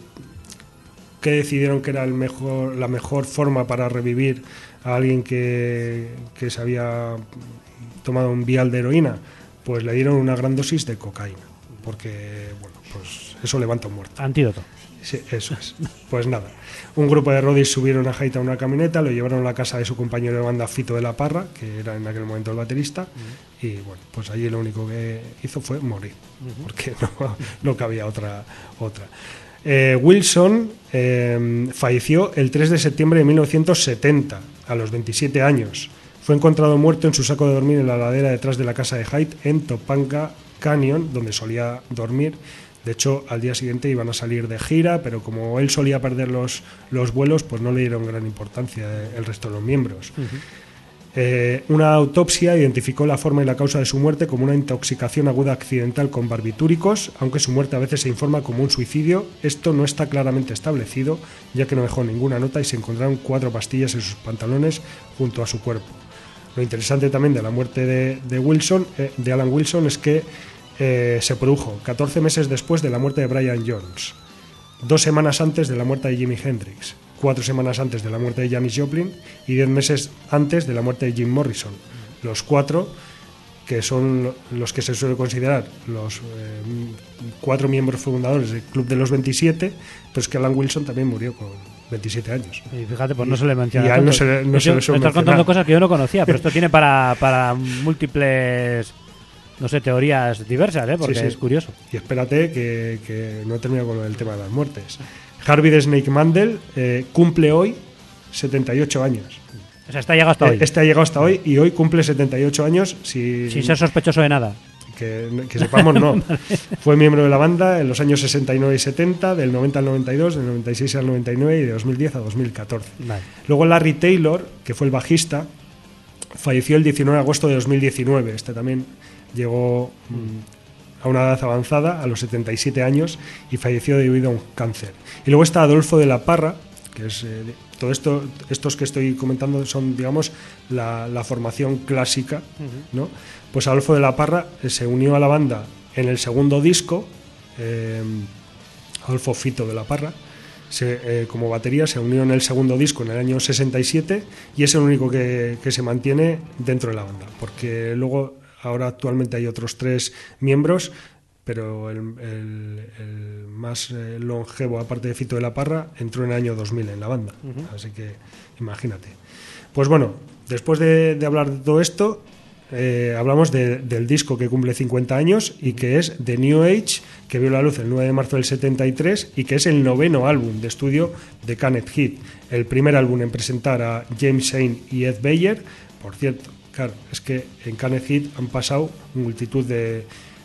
que decidieron que era el mejor, la mejor forma para revivir a alguien que, que se había tomado un vial de heroína, pues le dieron una gran dosis de cocaína, porque bueno, pues eso levanta un muerto. Antídoto. Sí, eso es. Pues nada, un grupo de roadies subieron a Hyde a una camioneta, lo llevaron a la casa de su compañero de banda Fito de la Parra, que era en aquel momento el baterista, uh-huh. y bueno, pues allí lo único que hizo fue morir, uh-huh. porque no, no cabía otra. otra. Eh, Wilson eh, falleció el tres de septiembre de mil novecientos setenta, a los veintisiete años. Fue encontrado muerto en su saco de dormir en la ladera detrás de la casa de Hyde en Topanga Canyon, donde solía dormir. De hecho, al día siguiente iban a salir de gira, pero como él solía perder los, los vuelos, pues no le dieron gran importancia el resto de los miembros. Uh-huh. Eh, una autopsia identificó la forma y la causa de su muerte como una intoxicación aguda accidental con barbitúricos, aunque su muerte a veces se informa como un suicidio. Esto no está claramente establecido, ya que no dejó ninguna nota y se encontraron cuatro pastillas en sus pantalones junto a su cuerpo. Lo interesante también de la muerte de, de Wilson, eh, de Alan Wilson, es que Eh, se produjo catorce meses después de la muerte de Brian Jones, dos semanas antes de la muerte de Jimi Hendrix, cuatro semanas antes de la muerte de Janis Joplin y diez meses antes de la muerte de Jim Morrison. Los cuatro que son los que se suele considerar los eh, cuatro miembros fundadores del Club de los veintisiete, pues que Alan Wilson también murió con veintisiete años. Y fíjate, pues no se le menciona. Y a él no se le, no se le suele Estás contando cosas que yo no conocía, pero esto tiene para, para múltiples... No sé, teorías diversas, ¿eh? Porque sí, sí. Es curioso. Y espérate que, que no he terminado con el tema de las muertes. Harvey the Snake Mandel eh, cumple hoy setenta y ocho años. O sea, este ha llegado hasta eh, hoy. Este ha llegado hasta hoy y hoy cumple setenta y ocho años. Si, Sin ser sospechoso de nada. Que, que sepamos, no. Vale. Fue miembro de la banda en los años sesenta y nueve y setenta, del noventa al noventa y dos, del noventa y seis al noventa y nueve y de dos mil diez a dos mil catorce. Vale. Luego Larry Taylor, que fue el bajista, falleció el diecinueve de agosto de dos mil diecinueve. Este también llegó mmm, a una edad avanzada, a los setenta y siete años, y falleció debido a un cáncer. Y luego está Adolfo de la Parra, que es eh, todo esto, estos que estoy comentando son, digamos, la, la formación clásica, uh-huh. ¿no? Pues Adolfo de la Parra eh, se unió a la banda en el segundo disco, eh, Adolfo Fito de la Parra, se, eh, como batería se unió en el segundo disco en el año sesenta y siete y es el único que, que se mantiene dentro de la banda, porque luego ahora actualmente hay otros tres miembros, pero el, el, el más eh, longevo, aparte de Fito de la Parra, entró en el año dos mil en la banda. Uh-huh. Así que imagínate. Pues bueno, después de, de hablar de todo esto, eh, hablamos de, del disco que cumple cincuenta años y que es The New Age, que vio la luz el nueve de marzo del setenta y tres y que es el noveno álbum de estudio de Canned Heat. El primer álbum en presentar a James Shane y Ed Bayer. Por cierto, claro, es que en Canned Heat han pasado multitud de,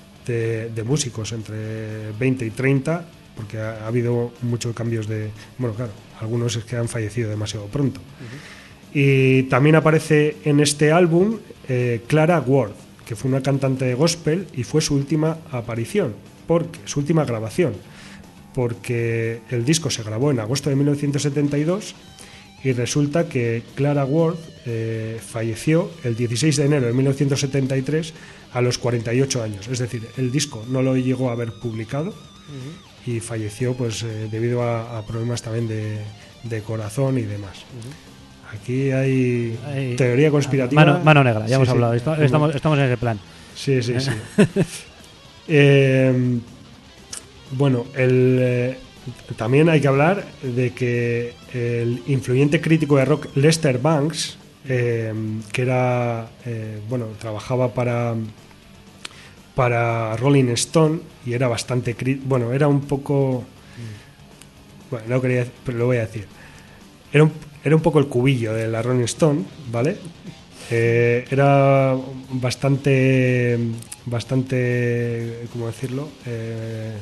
de, de músicos, entre veinte y treinta, porque ha, ha habido muchos cambios de... Bueno, claro, algunos es que han fallecido demasiado pronto. Uh-huh. Y también aparece en este álbum eh, Clara Ward, que fue una cantante de gospel y fue su última aparición, porque su última grabación, porque el disco se grabó en agosto de mil novecientos setenta y dos y resulta que Clara Ward eh, falleció el dieciséis de enero de mil novecientos setenta y tres a los cuarenta y ocho años. Es decir, el disco no lo llegó a haber publicado uh-huh. y falleció pues eh, debido a, a problemas también de, de corazón y demás. Uh-huh. Aquí hay, hay teoría conspirativa. Mano, mano negra, ya sí, hemos sí, hablado. Estamos, estamos, estamos en ese plan. Sí, sí, sí. eh, bueno, el... Eh, también hay que hablar de que el influyente crítico de rock Lester Bangs, eh, que era eh, bueno, trabajaba para para Rolling Stone y era bastante bueno, era un poco bueno, no quería, pero lo voy a decir. Era un, era un poco el cubillo de la Rolling Stone, ¿vale? Eh, era bastante bastante ¿cómo decirlo? Eh,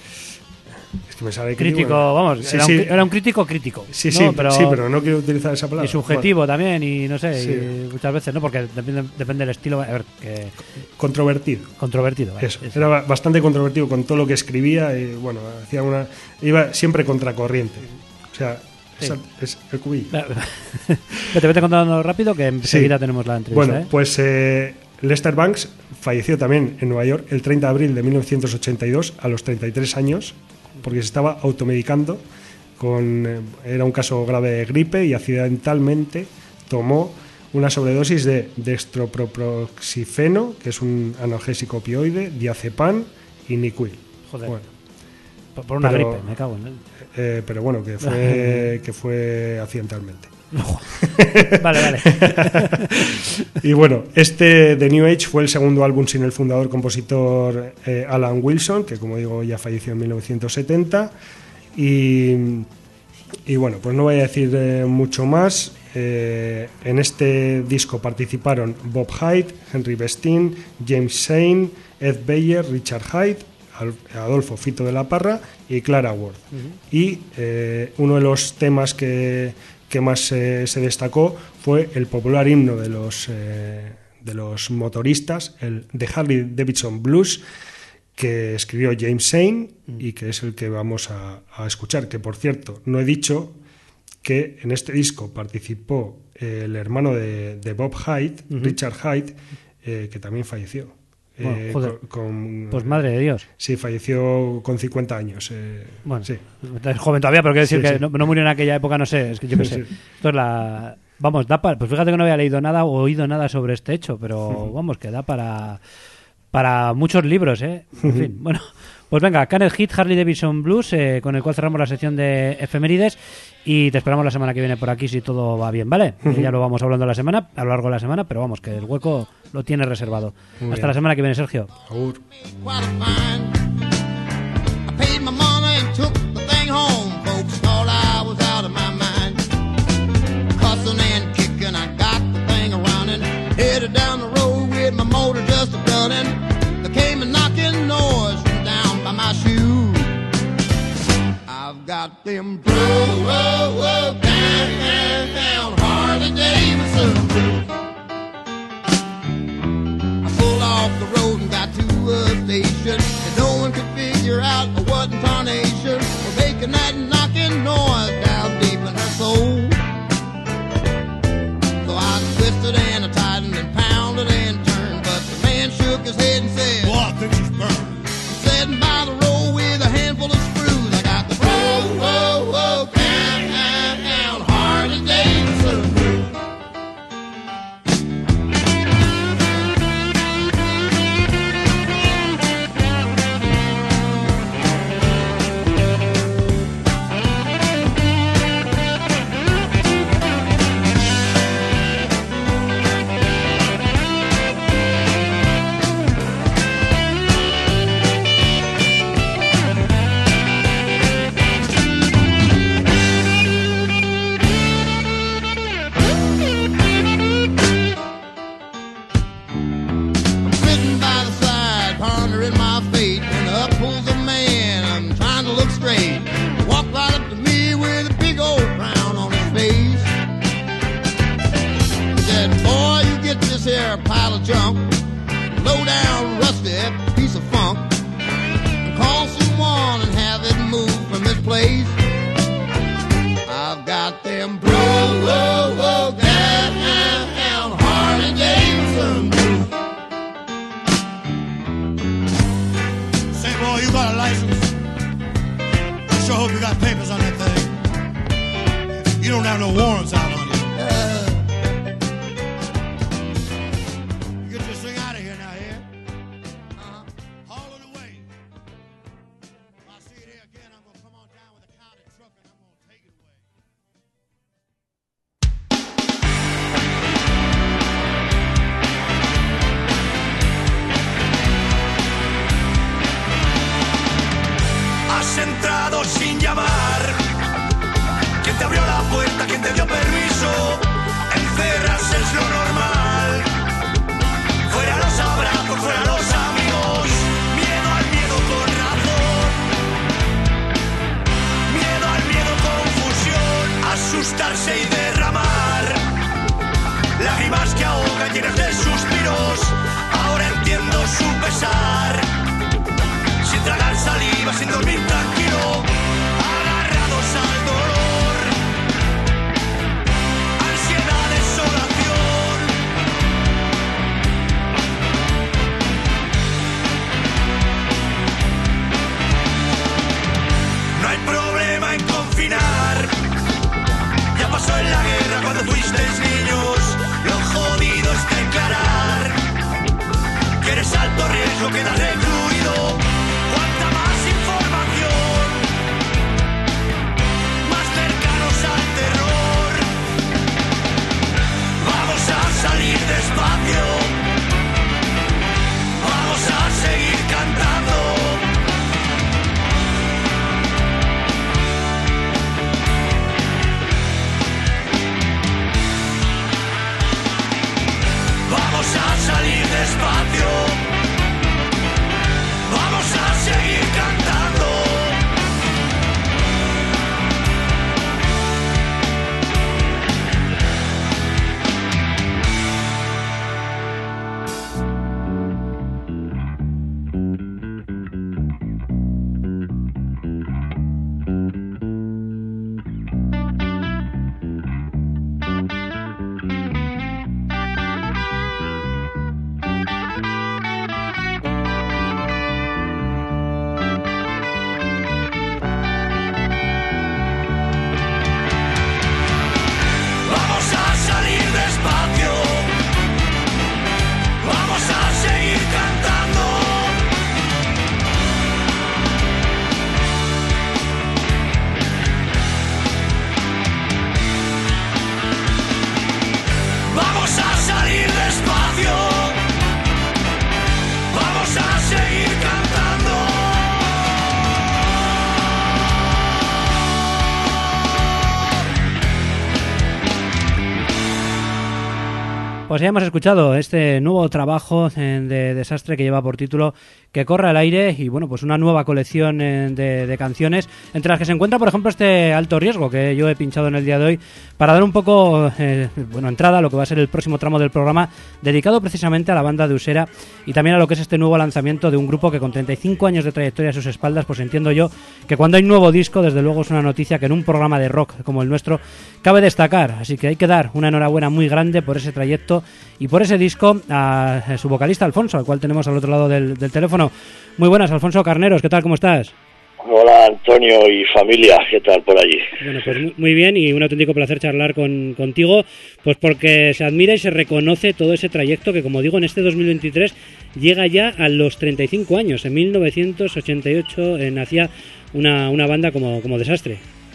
Es que me sale crítico, crítico bueno, vamos, sí, era, sí. Un, era un crítico crítico. Sí, ¿no? sí, pero, sí, pero no quiero utilizar esa palabra. Y subjetivo bueno. también, y no sé, sí. y muchas veces, ¿no? Porque depende, depende del estilo. A ver, que controvertido. Controvertido, vale, eso. eso. Era bastante controvertido con todo lo que escribía y, bueno, hacía una. Iba siempre contracorriente. O sea, sí. esa, es el cubillo. Te vete contando rápido que enseguida sí. tenemos la entrevista. Bueno, ¿eh? pues eh, Lester Bangs falleció también en Nueva York el treinta de abril de mil novecientos ochenta y dos a los treinta y tres años. Porque se estaba automedicando, con, eh, era un caso grave de gripe y accidentalmente tomó una sobredosis de dextroproxifeno, que es un analgésico opioide, diazepam y Nyquil. Joder, bueno, por, por una pero, gripe, me cago en él. Eh, pero bueno, que fue, que fue accidentalmente. Vale, vale. Y bueno, este The New Age fue el segundo álbum sin el fundador compositor eh, Alan Wilson, que como digo ya falleció en mil novecientos setenta. Y, y bueno, pues no voy a decir eh, mucho más. Eh, en este disco participaron Bob Hyde, Henry Bestin, James Shane, Ed Bayer, Richard Hyde, Adolfo Fito de la Parra y Clara Ward. Uh-huh. Y eh, uno de los temas que que más eh, se destacó fue el popular himno de los eh, de los motoristas, el The Harley Davidson Blues, que escribió James Shane y que es el que vamos a, a escuchar. Que por cierto, no he dicho que en este disco participó el hermano de, de Bob Hyde, uh-huh. Richard Hyde, eh, que también falleció. Bueno, eh, joder. Con, con, pues madre de Dios. Sí, falleció con cincuenta años. Eh, bueno, sí. Es joven todavía, pero quiero decir sí, que sí. No, no murió en aquella época, no sé, es que yo qué sé. Sí. Esto es la... Vamos, da para... Pues fíjate que no había leído nada o oído nada sobre este hecho, pero uh-huh. vamos, que da para para muchos libros, ¿eh? En uh-huh. fin, bueno... Pues venga, Canned Heat, Harley Davidson Blues, eh, con el cual cerramos la sección de efemérides y te esperamos la semana que viene por aquí si todo va bien, ¿vale? Uh-huh. Ya lo vamos hablando la semana, a lo largo de la semana, pero vamos, que el hueco lo tiene reservado. Muy Hasta bien. La semana que viene, Sergio. Agur. Got them blue, whoa, whoa, down, down, down, Harley Davidson blue. I pulled off the road and got to a station, and no one could figure out what in tarnation was making that knocking noise down deep in her soul. So I twisted and I tightened and pounded and turned, but the man shook his head and said, "Well, I think she's burned." I'm sitting by the road with a handful of screws. I got the whoa, whoa, down, down, chair, pile of junk, low down, rusty piece of funk, and call someone and have it moved from this place. I've got them blue, whoa, whoa, down, down, down, Harley Davidson blues. Say, boy, you got a license? I sure hope you got papers on that thing. You don't have no warrants out on you. Get this thing out of here now, here. Uh-huh. Haul it away. If I see it here again, I'm gonna come on down with a county truck and I'm gonna take it away. Has entrado sin llamar. ¿Quién te abrió la puerta? ¿Quién te dio permiso? Encerrarse es lo normal. Fuera los abrazos, fuera los amigos. Miedo al miedo con razón. Miedo al miedo, confusión. Asustarse y derramar lágrimas que ahogan llenas de suspiros. Ahora entiendo su pesar. Sin tragar saliva, sin dormir tranquilo, agarrados al dolor, ansiedad, desolación. No hay problema en confinar, ya pasó en la guerra cuando fuisteis niños. Lo jodido es declarar que eres alto riesgo, quedas recluido. Cuanta más información, más cercanos al terror. Vamos a salir despacio, vamos a seguir cantando. Vamos a salir despacio, vamos a seguir cantando. Pues ya hemos escuchado este nuevo trabajo de Desastre que lleva por título Que corra el aire, y bueno, pues una nueva colección de, de canciones, entre las que se encuentra, por ejemplo, este Alto Riesgo que yo he pinchado en el día de hoy para dar un poco, eh, bueno, entrada a lo que va a ser el próximo tramo del programa, dedicado precisamente a la banda de Usera y también a lo que es este nuevo lanzamiento de un grupo que con treinta y cinco años de trayectoria a sus espaldas, pues entiendo yo que cuando hay nuevo disco, desde luego es una noticia que en un programa de rock como el nuestro cabe destacar, así que hay que dar una enhorabuena muy grande por ese trayecto y por ese disco a su vocalista Alfonso, al cual tenemos al otro lado del, del teléfono. Muy buenas, Alfonso Carneros, ¿qué tal? ¿Cómo estás? Hola, Antonio y familia, ¿qué tal por allí? Bueno, pues muy bien, y un auténtico placer charlar con, contigo, pues porque se admira y se reconoce todo ese trayecto que, como digo, en este dos mil veintitrés llega ya a los treinta y cinco años. En mil novecientos ochenta y ocho eh, nacía una, una banda como, como Desastre.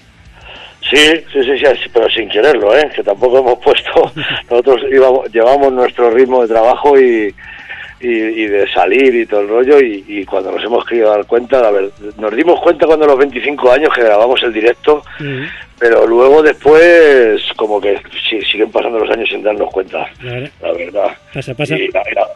Sí, sí, sí, sí, pero sin quererlo, ¿eh? Que tampoco hemos puesto, nosotros íbamos, llevamos nuestro ritmo de trabajo y, y, y de salir y todo el rollo, y, y cuando nos hemos querido dar cuenta, a ver, nos dimos cuenta cuando a los veinticinco años que grabamos el directo, uh-huh. Pero luego después como que sí, siguen pasando los años sin darnos cuenta, claro. La verdad. Pasa, pasa. Y la, la,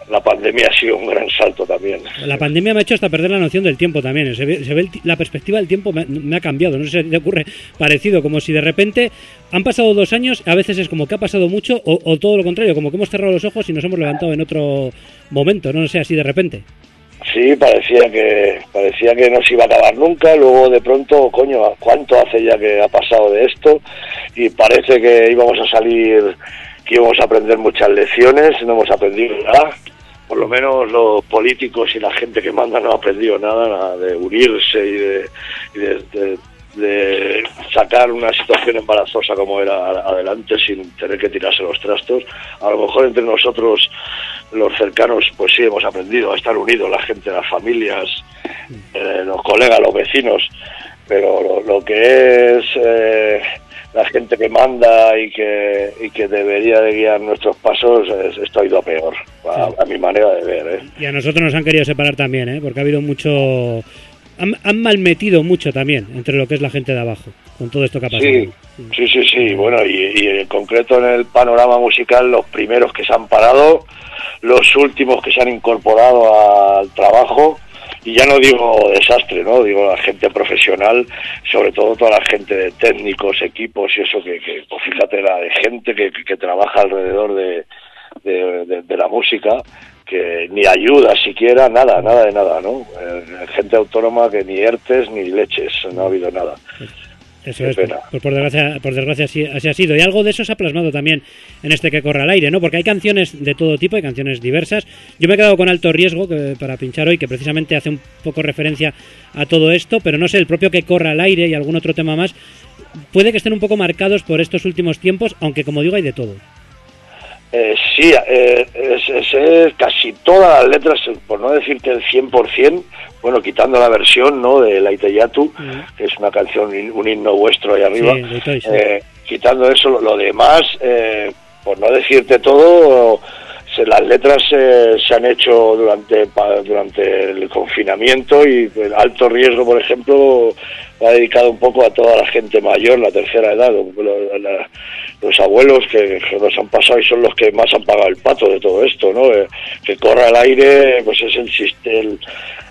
la pandemia ha sido un gran salto también. La pandemia me ha hecho hasta perder la noción del tiempo también. Se ve, se ve el, la perspectiva del tiempo me, me ha cambiado. No sé si te ocurre parecido, como si de repente han pasado dos años, a veces es como que ha pasado mucho, o, o todo lo contrario, como que hemos cerrado los ojos y nos hemos levantado en otro momento, no sé, así de repente. Sí, parecía que parecía que no se iba a acabar nunca, luego de pronto, coño, ¿cuánto hace ya que ha pasado de esto? Y parece que íbamos a salir, que íbamos a aprender muchas lecciones, no hemos aprendido nada, por lo menos los políticos y la gente que manda no ha aprendido nada, nada de unirse y de, y de, de, de sacar una situación embarazosa como era adelante sin tener que tirarse los trastos. A lo mejor entre nosotros los cercanos pues sí hemos aprendido a estar unidos, la gente, las familias, eh, los colegas, los vecinos, pero lo, lo que es eh, la gente que manda y que y que debería de guiar nuestros pasos, es, esto ha ido a peor, a, a mi manera de ver, ¿eh? Y a nosotros nos han querido separar también, ¿eh? Porque ha habido mucho... Han, han malmetido mucho también entre lo que es la gente de abajo, con todo esto que ha pasado. Sí, sí, sí, sí. Bueno, y, y en concreto en el panorama musical, los primeros que se han parado, los últimos que se han incorporado al trabajo, y ya no digo desastre, ¿no? Digo la gente profesional, sobre todo toda la gente de técnicos, equipos y eso, que, que pues fíjate la de gente que, que, que trabaja alrededor de, de, de, de la música, que ni ayuda siquiera, nada, nada de nada, ¿no? Eh, gente autónoma que ni ERTES ni leches, no ha habido nada. Eso es, pues, pues por desgracia, por desgracia así, así ha sido. Y algo de eso se ha plasmado también en este Que Corra al Aire, ¿no? Porque hay canciones de todo tipo, hay canciones diversas. Yo me he quedado con Alto Riesgo que, para pinchar hoy, que precisamente hace un poco referencia a todo esto, pero no sé, el propio Que Corra al Aire y algún otro tema más, puede que estén un poco marcados por estos últimos tiempos, aunque como digo hay de todo. Eh, sí, eh, es, es, es casi todas las letras, por no decirte el cien por ciento, bueno, quitando la versión, ¿no?, de Laiteyatu, uh-huh, que es una canción, un himno vuestro ahí arriba, sí, estoy, sí. eh, quitando eso, lo, lo demás, eh, por no decirte todo, se, las letras eh, se han hecho durante, pa, durante el confinamiento, y el Alto Riesgo, por ejemplo, va dedicado un poco a toda la gente mayor, la tercera edad, la, la, los abuelos que, que nos han pasado y son los que más han pagado el pato de todo esto, ¿no? Eh, que corra al aire, pues es el, el,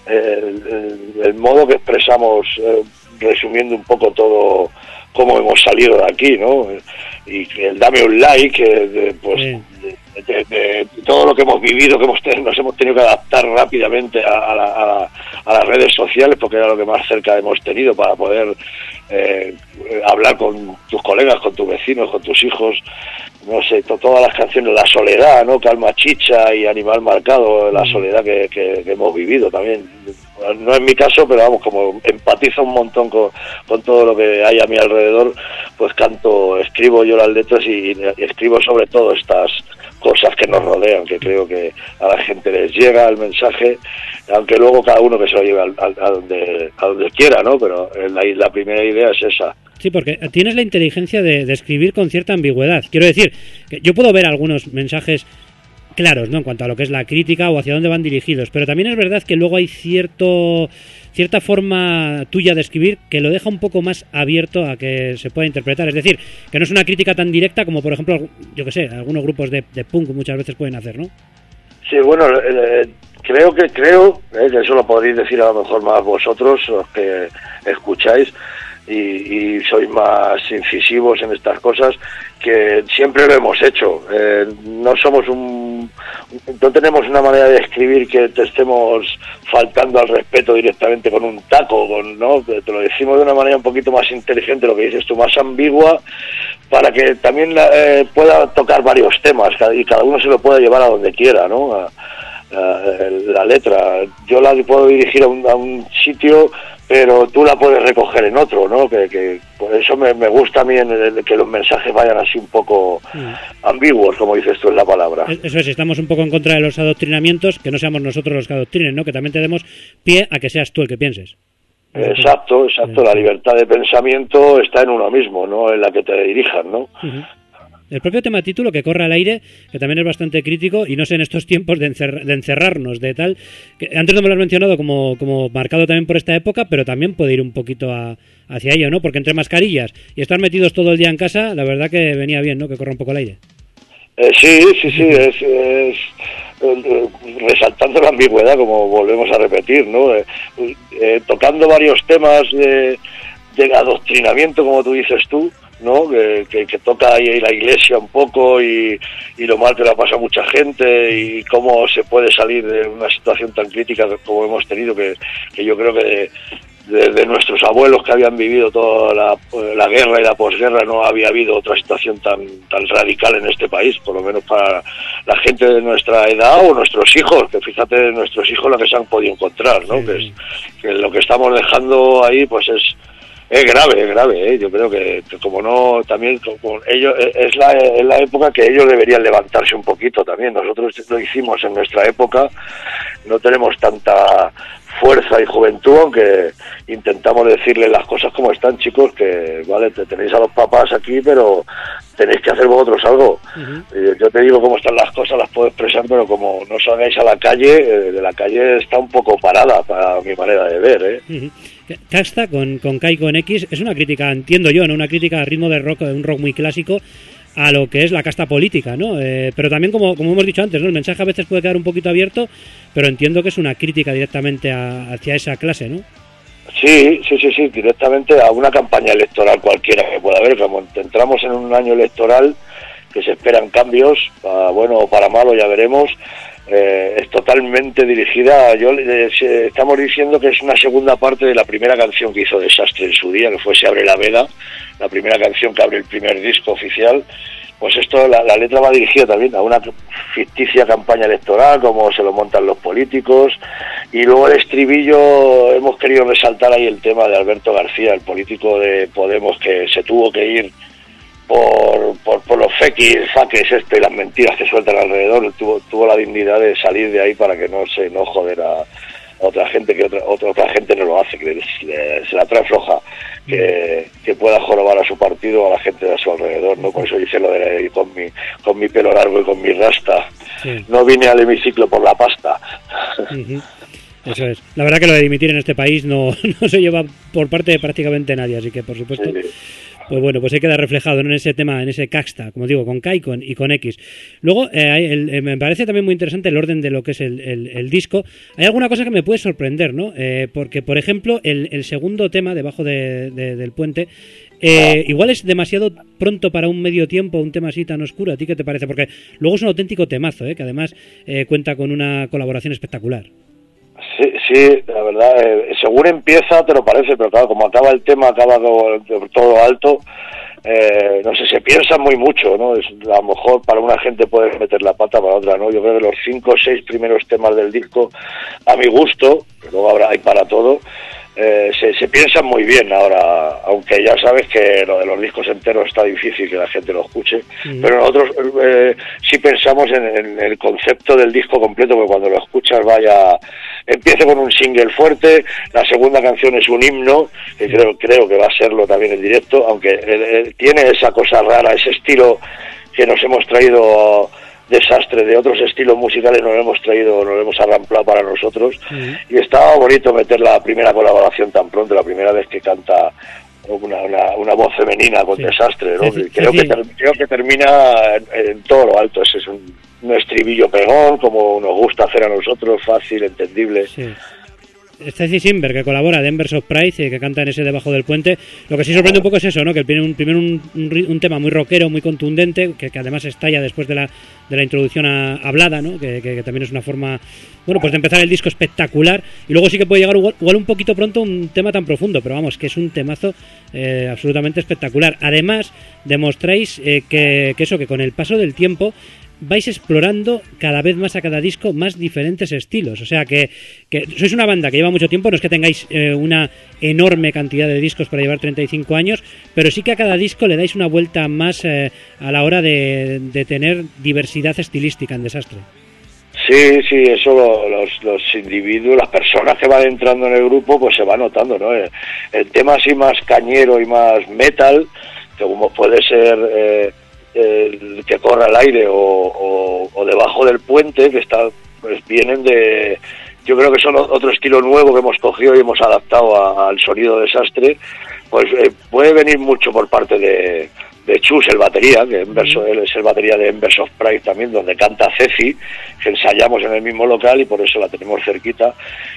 el, el, el modo que expresamos, eh, resumiendo un poco todo cómo hemos salido de aquí, ¿no? Y el dame un like, eh, pues sí. de, de, de, de todo lo que hemos vivido, que hemos tenido, nos hemos tenido que adaptar rápidamente a, a, la, a, la, a las redes sociales, porque era lo que más cerca hemos tenido para poder eh, hablar con tus colegas, con tus vecinos, con tus hijos, no sé, to, todas las canciones, La Soledad, ¿no?, Calma Chicha y Animal Marcado, la soledad que, que, que hemos vivido también. No es mi caso, pero vamos, como empatizo un montón con, con todo lo que hay a mi alrededor, pues canto, escribo yo las letras y, y escribo sobre todo estas cosas que nos rodean, que creo que a la gente les llega el mensaje, aunque luego cada uno que se lo lleve a, a, a, donde, a donde quiera, ¿no? Pero la, la primera idea es esa. Sí, porque tienes la inteligencia de, de escribir con cierta ambigüedad. Quiero decir, que yo puedo ver algunos mensajes claros, ¿no?, en cuanto a lo que es la crítica o hacia dónde van dirigidos, pero también es verdad que luego hay cierto cierta forma tuya de escribir que lo deja un poco más abierto a que se pueda interpretar, es decir, que no es una crítica tan directa como, por ejemplo, yo que sé, algunos grupos de, de punk muchas veces pueden hacer, ¿no? Sí, bueno, eh, creo que creo eh, que eso lo podréis decir a lo mejor más vosotros, los que escucháis y, y sois más incisivos en estas cosas, que siempre lo hemos hecho. Eh, no somos un, no tenemos una manera de escribir que te estemos faltando al respeto directamente con un taco, con, ¿no? Te lo decimos de una manera un poquito más inteligente, lo que dices tú, más ambigua, para que también eh, pueda tocar varios temas y cada uno se lo pueda llevar a donde quiera, ¿no? A, a, la letra, yo la puedo dirigir a un, a un sitio, pero tú la puedes recoger en otro, ¿no? Que, que por eso me, me gusta a mí en el, que los mensajes vayan así un poco mm. ambiguos, como dices tú en la palabra. Eso es, estamos un poco en contra de los adoctrinamientos, que no seamos nosotros los que adoctrinen, ¿no? Que también te demos pie a que seas tú el que pienses. Exacto, exacto. La libertad de pensamiento está en uno mismo, no en la que te dirijan, ¿no? Uh-huh. El propio tema título, Que Corra al Aire, que también es bastante crítico, y no sé, en estos tiempos de, encer- de encerrarnos, de tal, que antes no me lo has mencionado como, como marcado también por esta época, pero también puede ir un poquito a, hacia ello, ¿no? Porque entre mascarillas y estar metidos todo el día en casa, la verdad que venía bien, ¿no?, que corra un poco el aire. Eh, sí, sí, sí, es, es eh, resaltando la ambigüedad, como volvemos a repetir, ¿no? Eh, eh, tocando varios temas de, de adoctrinamiento, como tú dices tú, ¿no? Que, que, que toca ahí la iglesia un poco y, y lo mal que le pasa a mucha gente y cómo se puede salir de una situación tan crítica como hemos tenido, que, que yo creo que de, de, de nuestros abuelos que habían vivido toda la, la guerra y la posguerra no había habido otra situación tan, tan radical en este país, por lo menos para la gente de nuestra edad o nuestros hijos, que fíjate nuestros hijos lo que se han podido encontrar, ¿no? Sí. Que, es, que lo que estamos dejando ahí pues es Es grave, es grave, ¿eh? Yo creo que, que como no, también como ellos, es la, es la época que ellos deberían levantarse un poquito también. Nosotros lo hicimos en nuestra época, no tenemos tanta fuerza y juventud, aunque intentamos decirles las cosas como están, chicos, que vale, te tenéis a los papás aquí, pero tenéis que hacer vosotros algo. Uh-huh. Yo te digo cómo están las cosas, las puedo expresar, pero como no salgáis a la calle, eh, de la calle está un poco parada para mi manera de ver, ¿eh? Uh-huh. Casta con, con K y con X es una crítica, entiendo yo, ¿no? Una crítica al ritmo de rock, de un rock muy clásico, a lo que es la casta política, ¿no? Eh, pero también, como, como hemos dicho antes, ¿no? El mensaje a veces puede quedar un poquito abierto, pero entiendo que es una crítica directamente a, hacia esa clase, ¿no? Sí, sí, sí, sí, directamente a una campaña electoral cualquiera que pueda haber. Como entramos en un año electoral que se esperan cambios, para bueno o para malo, ya veremos. Eh, es totalmente dirigida, yo eh, estamos diciendo que es una segunda parte de la primera canción que hizo Desastre en su día, que fue Se abre la veda, la primera canción que abre el primer disco oficial. Pues esto, la, la letra va dirigida también a una ficticia campaña electoral, como se lo montan los políticos, y luego el estribillo, hemos querido resaltar ahí el tema de Alberto García, el político de Podemos que se tuvo que ir por, por, por los fequis, faques esto y las mentiras que sueltan alrededor, tuvo, tuvo la dignidad de salir de ahí para que no se no joder a, a otra gente, que otra, otra otra gente no lo hace, que le, le, se la trae floja, que, que pueda jorobar a su partido o a la gente de a su alrededor, ¿no? Por eso dice lo de con mi, con mi pelo largo y con mi rasta, sí. No vine al hemiciclo por la pasta. Uh-huh. Eso es. La verdad que lo de dimitir en este país no, no se lleva por parte de prácticamente nadie, así que por supuesto... Sí. Pues bueno, pues ahí queda reflejado, ¿no? En ese tema, en ese Casta, como digo, con K y con, y con X. Luego, eh, el, el, me parece también muy interesante el orden de lo que es el, el, el disco. Hay alguna cosa que me puede sorprender, ¿no? Eh, porque, por ejemplo, el, el segundo tema, debajo de, de, del puente, eh, igual es demasiado pronto para un medio tiempo, un tema así tan oscuro. ¿A ti qué te parece? Porque luego es un auténtico temazo, ¿eh? Que además eh, cuenta con una colaboración espectacular. Sí, sí, la verdad, eh, según empieza te lo parece, pero claro, como acaba el tema, acaba todo, todo alto, eh, no sé, se piensa muy mucho, ¿no? Es, a lo mejor para una gente puede meter la pata, para otra no. Yo creo que los cinco o seis primeros temas del disco, a mi gusto, que luego habrá hay para todo, eh, se, se piensan muy bien ahora, aunque ya sabes que lo de los discos enteros está difícil que la gente lo escuche, mm. pero nosotros eh, sí pensamos en, en el concepto del disco completo, porque cuando lo escuchas vaya... Empieza con un single fuerte, la segunda canción es un himno, que creo, creo que va a serlo también en directo, aunque eh, eh, tiene esa cosa rara, ese estilo que nos hemos traído Desastre, de otros estilos musicales nos lo hemos traído, nos lo hemos arramplado para nosotros, uh-huh. Y estaba bonito meter la primera colaboración tan pronto, la primera vez que canta una, una, una voz femenina con sí. Desastre, ¿no? Sí, sí, creo, sí, que ter, creo que termina en, en todo lo alto, ese es un... un estribillo pegón, como nos gusta hacer a nosotros, fácil, entendible. Sí. Stacy Simber, que colabora, de Embers of Pride, eh, que canta en ese Debajo del Puente. Lo que sí sorprende un poco es eso, ¿no? Que tiene un, primero un, un, un tema muy rockero, muy contundente, que, que además estalla después de la, de la introducción a, hablada, ¿no? Que, que, que también es una forma, bueno, pues de empezar el disco espectacular. Y luego sí que puede llegar igual, igual un poquito pronto un tema tan profundo, pero vamos, que es un temazo eh, absolutamente espectacular. Además, demostráis eh, que, que eso, que con el paso del tiempo vais explorando cada vez más a cada disco más diferentes estilos, o sea que, que sois una banda que lleva mucho tiempo, no es que tengáis eh, una enorme cantidad de discos para llevar treinta y cinco años, pero sí que a cada disco le dais una vuelta más eh, a la hora de, de tener diversidad estilística en Desastre. Sí, sí, eso lo, los, los individuos, las personas que van entrando en el grupo, pues se va notando, ¿no? El, el tema así más cañero y más metal, que como puede ser... Eh, el que corra al aire o, o, o debajo del puente, que está, pues vienen de, yo creo que son otro estilo nuevo que hemos cogido y hemos adaptado a, al sonido Desastre, pues eh, puede venir mucho por parte de, de Chus, el batería, que en verso, él es el batería de Embers of Pride también, donde canta Ceci, que ensayamos en el mismo local y por eso la tenemos cerquita,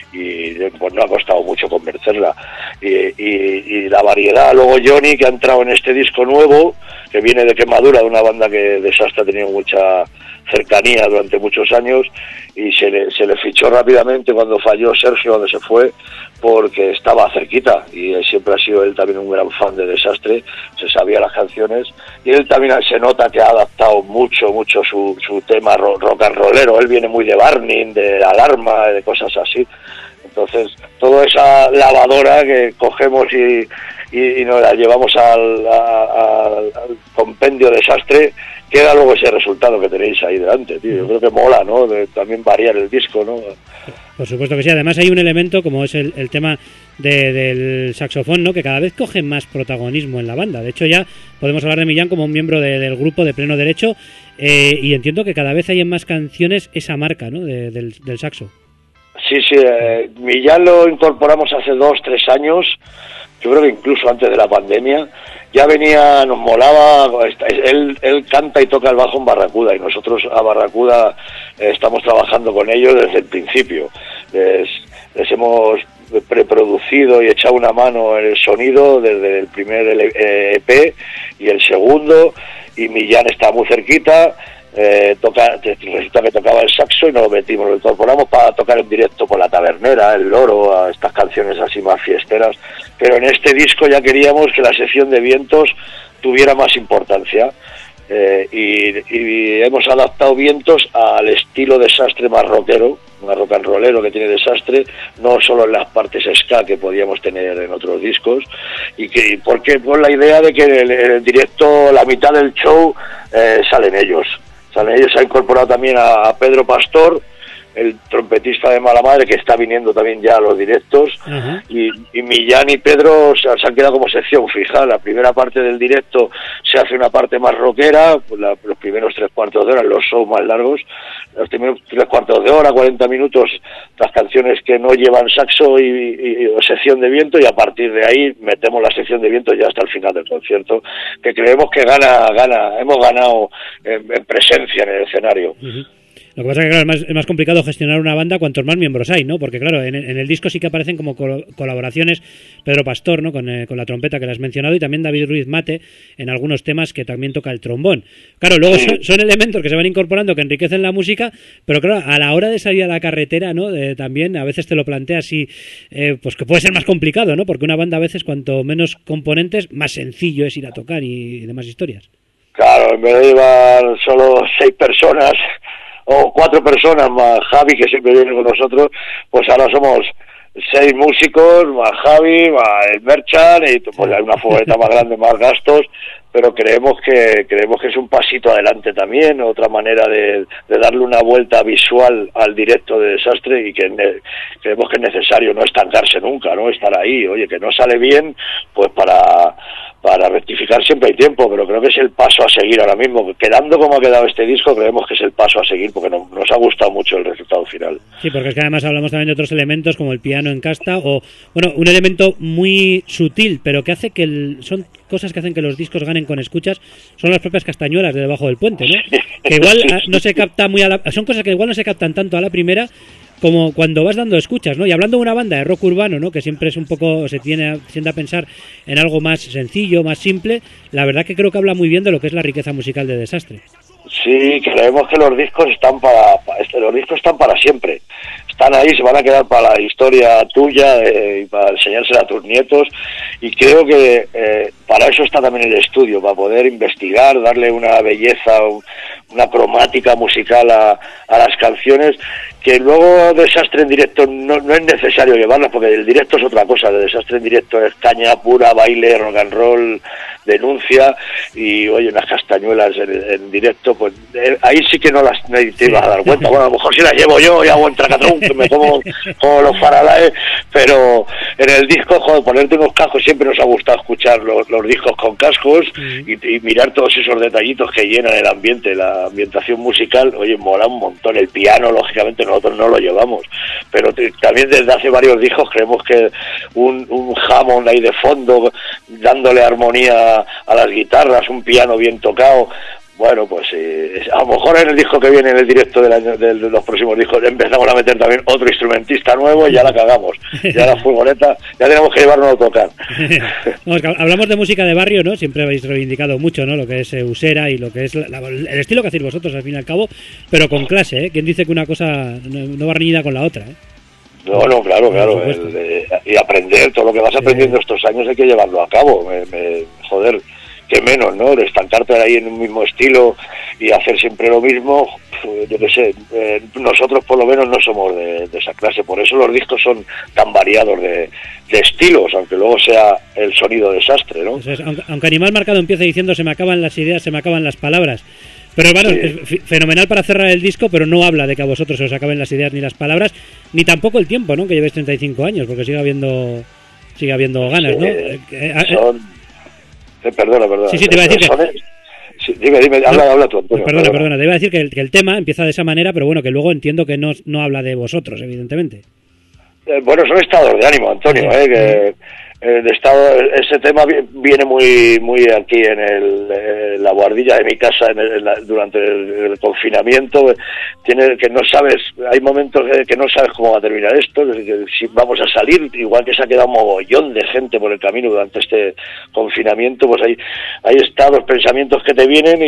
y pues no ha costado mucho convencerla. Y, y, y la variedad, luego Johnny, que ha entrado en este disco nuevo, que viene de Quemadura, de una banda que Desastre ha tenido mucha cercanía durante muchos años, y se le, se le fichó rápidamente cuando falló Sergio, donde se fue, porque estaba cerquita, y él siempre ha sido él también un gran fan de Desastre, se sabía las canciones, y él también se nota que ha adaptado mucho, mucho su, su tema rock and rollero. Él viene muy de Burning, de Alarma, de cosas así. Entonces, toda esa lavadora que cogemos y, y, y nos la llevamos al, a, a, al compendio Desastre, queda luego ese resultado que tenéis ahí delante, tío. Yo creo que mola, ¿no? De también variar el disco, ¿no? Por supuesto que sí. Además hay un elemento como es el, el tema de, del saxofón, ¿no? Que cada vez coge más protagonismo en la banda. De hecho, ya podemos hablar de Millán como un miembro de, del grupo de pleno derecho, eh, y entiendo que cada vez hay en más canciones esa marca, ¿no? De, del, del saxo. Sí, sí. Eh, Millán lo incorporamos hace dos, tres años. Yo creo que incluso antes de la pandemia. Ya venía, nos molaba, él, él canta y toca el bajo en Barracuda, y nosotros a Barracuda eh, estamos trabajando con ellos desde el principio. Les, les hemos preproducido y echado una mano en el sonido desde el primer E P y el segundo, y Millán está muy cerquita. Eh, toca, resulta que tocaba el saxo y nos lo metimos, lo incorporamos para tocar en directo con La Tabernera, El Loro, a estas canciones así más fiesteras, pero en este disco ya queríamos que la sección de vientos tuviera más importancia, eh, y, y hemos adaptado vientos al estilo Desastre más rockero, más rock and rollero que tiene Desastre, no solo en las partes ska que podíamos tener en otros discos, y que porque por la idea de que en el, en el directo la mitad del show eh, salen ellos. Salen ellos, se ha incorporado también a, a Pedro Pastor, el trompetista de Mala Madre, que está viniendo también ya a los directos, uh-huh. y, y Millán y Pedro se, se han quedado como sección fija. La primera parte del directo se hace una parte más rockera, pues la, los primeros tres cuartos de hora, los shows más largos, los primeros tres cuartos de hora, cuarenta minutos, las canciones que no llevan saxo y, y, y sección de viento, y a partir de ahí metemos la sección de viento ya hasta el final del concierto, que creemos que gana, gana, hemos ganado en, en presencia en el escenario. Uh-huh. Lo que pasa es que claro, es más, es más complicado gestionar una banda cuantos más miembros hay, ¿no? Porque claro, en, en el disco sí que aparecen como col- colaboraciones Pedro Pastor, ¿no? Con, eh, con la trompeta que le has mencionado, y también David Ruiz Mate en algunos temas, que también toca el trombón. Claro, luego son, son elementos que se van incorporando, que enriquecen la música, pero claro, a la hora de salir a la carretera, ¿no? Eh, también a veces te lo planteas así, eh, pues que puede ser más complicado, ¿no? Porque una banda a veces, cuanto menos componentes, más sencillo es ir a tocar y, y demás historias. Claro, en vez de llevar solo seis personas o cuatro personas más Javi, que siempre viene con nosotros, pues ahora somos seis músicos más Javi, más el Merchan, y pues hay una furgoneta más grande, más gastos, pero creemos que creemos que es un pasito adelante también, otra manera de, de darle una vuelta visual al directo de Desastre, y que ne- creemos que es necesario no estancarse nunca, no estar ahí. Oye, que no sale bien, pues para para rectificar siempre hay tiempo, pero creo que es el paso a seguir ahora mismo. Quedando como ha quedado este disco, creemos que es el paso a seguir, porque no, nos ha gustado mucho el resultado final. Sí, porque es que además hablamos también de otros elementos como el piano en casta, o bueno, un elemento muy sutil, pero que hace que el, son cosas que hacen que los discos ganen con escuchas, son las propias castañuelas de debajo del puente, ¿no? Que igual no se capta muy a la, son cosas que igual no se captan tanto a la primera como cuando vas dando escuchas, ¿no? Y hablando de una banda de rock urbano, ¿no? Que siempre es un poco, se tiene, tiende a pensar en algo más sencillo, más simple, la verdad que creo que habla muy bien de lo que es la riqueza musical de Desastre. Sí, creemos que los discos están para, para los discos están para siempre. Están ahí, se van a quedar para la historia tuya, eh, y para enseñársela a tus nietos, y creo que eh, para eso está también el estudio, para poder investigar, darle una belleza, una cromática musical a, a las canciones, que luego Desastre en directo no, no es necesario llevarlas, porque el directo es otra cosa. El Desastre en directo es caña pura, baile, rock and roll, denuncia, y oye, unas castañuelas en, en directo, pues eh, ahí sí que no las no te ibas a dar cuenta. Bueno, a lo mejor si las llevo yo y hago en tracatrón, me como, como los Faralaes, pero en el disco, joder, ponerte unos cascos, siempre nos ha gustado escuchar los, los discos con cascos y, y mirar todos esos detallitos que llenan el ambiente, la ambientación musical. Oye, mola un montón. El piano, lógicamente, nosotros no lo llevamos, pero t- también desde hace varios discos creemos que un, un Hammond ahí de fondo, dándole armonía a las guitarras, un piano bien tocado. Bueno, pues eh, a lo mejor en el disco que viene, en el directo del año, de los próximos discos, empezamos a meter también otro instrumentista nuevo y ya la cagamos. Ya la furgoneta, ya tenemos que llevarnos a tocar. Vamos, hablamos de música de barrio, ¿no? Siempre habéis reivindicado mucho, ¿no? Lo que es eh, usera y lo que es la, la, el estilo que hacéis vosotros, al fin y al cabo, pero con clase, ¿eh? ¿Quién dice que una cosa no, no va reñida con la otra, eh? No, no, claro, claro. El, eh, y aprender, todo lo que vas aprendiendo sí. estos años hay que llevarlo a cabo. Me, me, joder, qué menos, ¿no? De estancarte ahí en un mismo estilo y hacer siempre lo mismo, yo qué sé, eh, nosotros por lo menos no somos de, de esa clase, por eso los discos son tan variados de, de estilos, aunque luego sea el sonido desastre, ¿no? Eso es, aunque, aunque Animal Marcado empieza diciendo se me acaban las ideas, se me acaban las palabras. Pero bueno, sí. es fenomenal para cerrar el disco, pero no habla de que a vosotros se os acaben las ideas ni las palabras, ni tampoco el tiempo, ¿no? Que llevéis treinta y cinco años, porque sigue habiendo sigue habiendo ganas, sí, ¿no? Eh, eh, son... eh, perdona, perdona. Sí, sí, te iba a decir son... que... sí, dime, dime, habla, no, habla tú, Antonio. Perdona, perdona, perdona, te iba a decir que el, que el tema empieza de esa manera, pero bueno, que luego entiendo que no, no habla de vosotros, evidentemente. Eh, bueno, son estados de ánimo, Antonio, eh, que... El estado, ese tema viene muy muy aquí en, el, en la guardilla de mi casa en el, en la, durante el, el confinamiento. Tiene que no sabes, hay momentos que, que no sabes cómo va a terminar esto, que, que si vamos a salir, igual que se ha quedado un mogollón de gente por el camino durante este confinamiento, pues hay hay estados, pensamientos que te vienen y,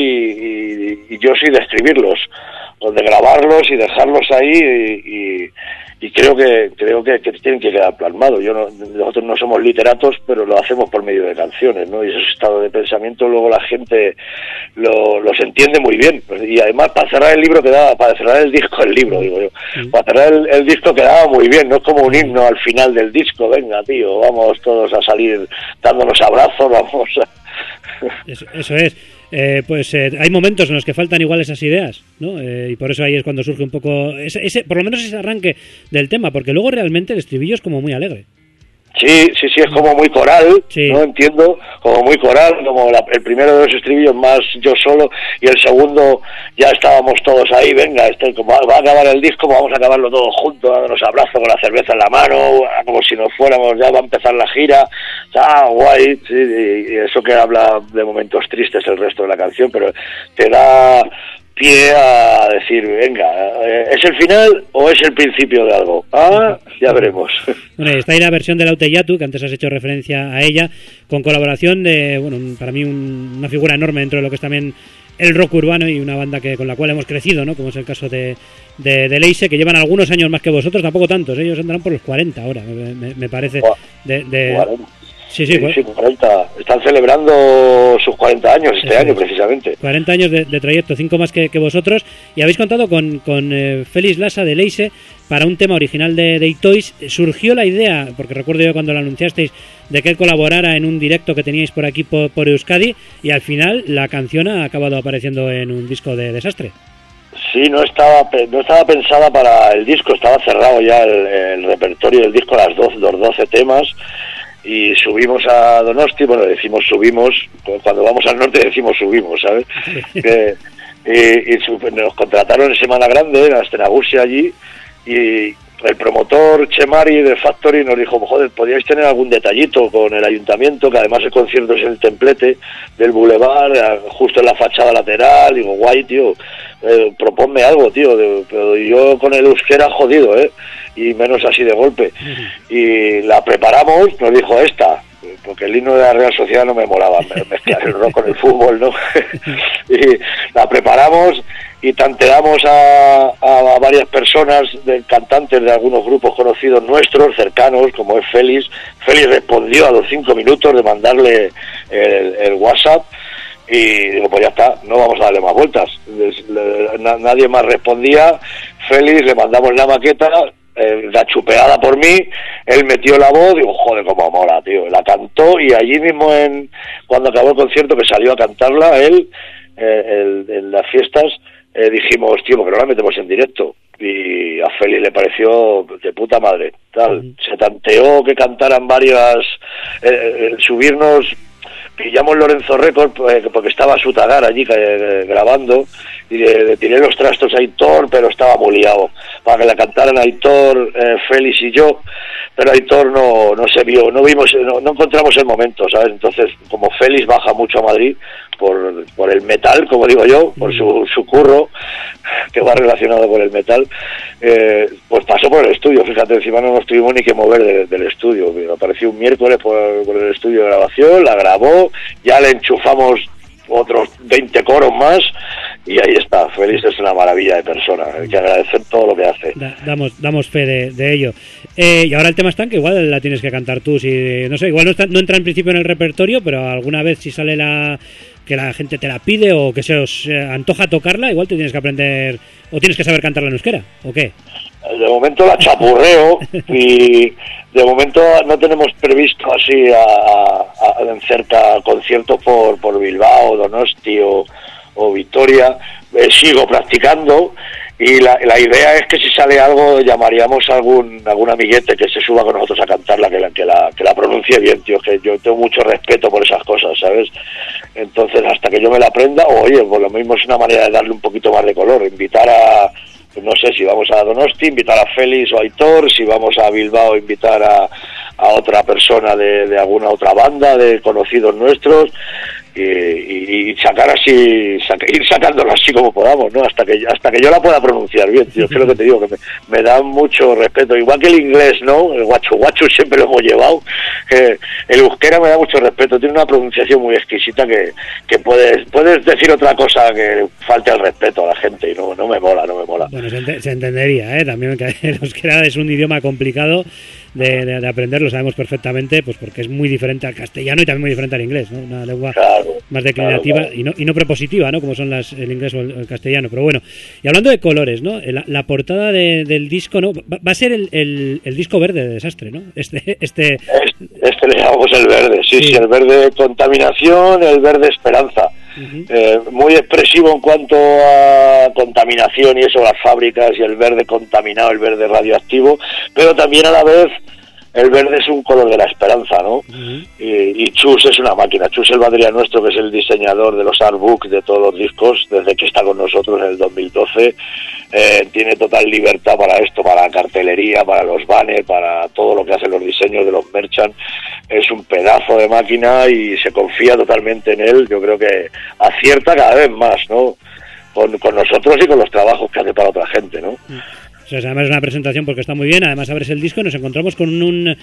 y, y yo soy de escribirlos, o de grabarlos y dejarlos ahí y, y y creo que creo que, que tienen que quedar plasmados. Yo no, nosotros no somos literatos, pero lo hacemos por medio de canciones, ¿no? Y esos estados de pensamiento luego la gente lo, los entiende muy bien. Y además para cerrar el libro quedaba, para cerrar el disco, el libro, digo yo, sí. para cerrar el, el disco quedaba muy bien, no es como un himno al final del disco, venga tío, vamos todos a salir dándonos abrazos, vamos a... Eso, eso es. Eh, pues eh, hay momentos en los que faltan igual esas ideas, ¿no? Eh, y por eso ahí es cuando surge un poco ese, ese, por lo menos ese arranque del tema, porque luego realmente el estribillo es como muy alegre. Sí, sí, sí, es como muy coral, sí. no entiendo, como muy coral, como la, el primero de los estribillos más yo solo y el segundo ya estábamos todos ahí, venga, este, como va a acabar el disco, vamos a acabarlo todos juntos, dándonos abrazos con la cerveza en la mano, como si nos fuéramos, ya va a empezar la gira, ah, guay, sí, y, y eso que habla de momentos tristes el resto de la canción, pero te da pie a decir, venga, ¿es el final o es el principio de algo? Ah, ya veremos. Bueno, está ahí la versión de Laute Yatu, que antes has hecho referencia a ella, con colaboración de, bueno, para mí un, una figura enorme dentro de lo que es también el rock urbano y una banda que con la cual hemos crecido, ¿no? Como es el caso de, de, de Leise, que llevan algunos años más que vosotros, tampoco tantos, ellos andarán por los cuarenta ahora, me, me, me parece. De, de... cuarenta. Sí, sí, sí, sí, cuarenta. Están celebrando sus cuarenta años este año, precisamente. cuarenta años de, de trayecto, cinco más que, que vosotros. Y habéis contado con, con eh, Félix Lassa de Leise para un tema original de, de Itois. Surgió la idea, porque recuerdo yo cuando lo anunciasteis, de que él colaborara en un directo que teníais por aquí, por, por Euskadi, y al final la canción ha acabado apareciendo en un disco de Desastre. Sí, no estaba no estaba pensada para el disco, estaba cerrado ya el, el repertorio del disco, las dos, los doce temas. Y subimos a Donosti, bueno, decimos subimos, cuando vamos al norte decimos subimos, ¿sabes? eh, y, y nos contrataron en Semana Grande, en Astenagusia allí, y el promotor Chemari de Factory nos dijo, joder, podríais tener algún detallito con el ayuntamiento, que además el concierto es en el templete del Boulevard, justo en la fachada lateral. Digo, guay, tío, eh, proponme algo, tío, de, pero yo con el euskera jodido, ¿eh? Y menos así de golpe. Y la preparamos, nos dijo esta, porque el himno de la Real Sociedad no me molaba, mezclar el rock con el fútbol, ¿no? Y la preparamos y tanteamos a, a, a varias personas, de cantantes de algunos grupos conocidos nuestros, cercanos, como es Félix. Félix respondió a los cinco minutos de mandarle el, el WhatsApp. Y digo, pues ya está, no vamos a darle más vueltas. Nadie más respondía. Félix, le mandamos la maqueta, eh, gachupeada por mí, él metió la voz, digo, joder, cómo mola, tío. La cantó y allí mismo, en cuando acabó el concierto, que salió a cantarla, él, eh, el, en las fiestas, eh, dijimos, tío, ¿por qué no la metemos en directo? y a Félix le pareció de puta madre, tal. Se tanteó que cantaran varias, eh, eh, subirnos, pillamos Lorenzo Records eh, porque estaba Sutagar allí eh, grabando, y le, le tiré los trastos a Aitor, pero estaba muy liado, para que la cantaran Aitor, eh, Félix y yo, pero Aitor no, no se vio, no vimos, no, no encontramos el momento, ¿sabes? Entonces, como Félix baja mucho a Madrid por, por el metal, como digo yo, por su, su curro, que va relacionado con el metal, eh, pues pasó por el estudio, fíjate, encima no nos tuvimos ni que mover de, del estudio, apareció un miércoles por, por el estudio de grabación, la grabó, ya le enchufamos otros veinte coros más y ahí está. Félix es una maravilla de persona, hay que agradecer todo lo que hace. Da, damos damos fe de, de ello. Eh, y ahora el tema está en que igual la tienes que cantar tú, si no sé, igual no, está, no entra en principio en el repertorio, pero alguna vez si sale la que la gente te la pide o que se os antoja tocarla, igual te tienes que aprender o tienes que saber cantarla en euskera, ¿o qué? De momento la chapurreo y de momento no tenemos previsto así a, a, a cerca conciertos por, por Bilbao, Donosti o, o Vitoria. Eh, sigo practicando y la, la idea es que si sale algo llamaríamos a algún algún amiguete que se suba con nosotros a cantarla, que la, que la, que la pronuncie bien, tío, que yo tengo mucho respeto por esas cosas, ¿sabes? Entonces hasta que yo me la aprenda, o oye, pues lo mismo es una manera de darle un poquito más de color, invitar a, no sé, si vamos a Donosti, invitar a Félix o a Aitor, si vamos a Bilbao, invitar a, a otra persona de, de alguna otra banda, de conocidos nuestros, y, y, y sacar así, saca, ir sacándola así como podamos, ¿no? Hasta que hasta que yo la pueda pronunciar bien, tío, que es lo que te digo, que me, me da mucho respeto, igual que el inglés, ¿no? El guacho guacho siempre lo hemos llevado, que el euskera me da mucho respeto, tiene una pronunciación muy exquisita que, que puedes puedes decir otra cosa que falte el respeto a la gente y no, no me mola, no me mola. Bueno, se, ent- se entendería, ¿eh? También que el euskera es un idioma complicado de, de, de aprender, lo sabemos perfectamente, pues porque es muy diferente al castellano y también muy diferente al inglés, ¿no? Una lengua Claro, más declinativa, claro, claro. Y, no, y no prepositiva, ¿no? Como son las el inglés o el, el castellano. Pero bueno, y hablando de colores, ¿no? La, la portada de, del disco, ¿no? Va, va a ser el, el, el disco verde de Desastre, ¿no? Este, este... Este, este le llamamos el verde, sí, Sí. sí, el verde contaminación, el verde esperanza. Uh-huh. Eh, muy expresivo en cuanto a contaminación y eso, las fábricas, y el verde contaminado, el verde radioactivo, pero también a la vez el verde es un color de la esperanza, ¿no? Uh-huh. Y, y Chus es una máquina. Chus el Badría nuestro, que es el diseñador de los artbooks de todos los discos, desde que está con nosotros en el dos mil doce, eh, tiene total libertad para esto, para la cartelería, para los banners, para todo lo que hacen los diseños de los merchant. Es un pedazo de máquina y se confía totalmente en él. Yo creo que acierta cada vez más, ¿no? Con, con nosotros y con los trabajos que hace para otra gente, ¿no? O sea, además es una presentación porque está muy bien. Además abres el disco y nos encontramos con un,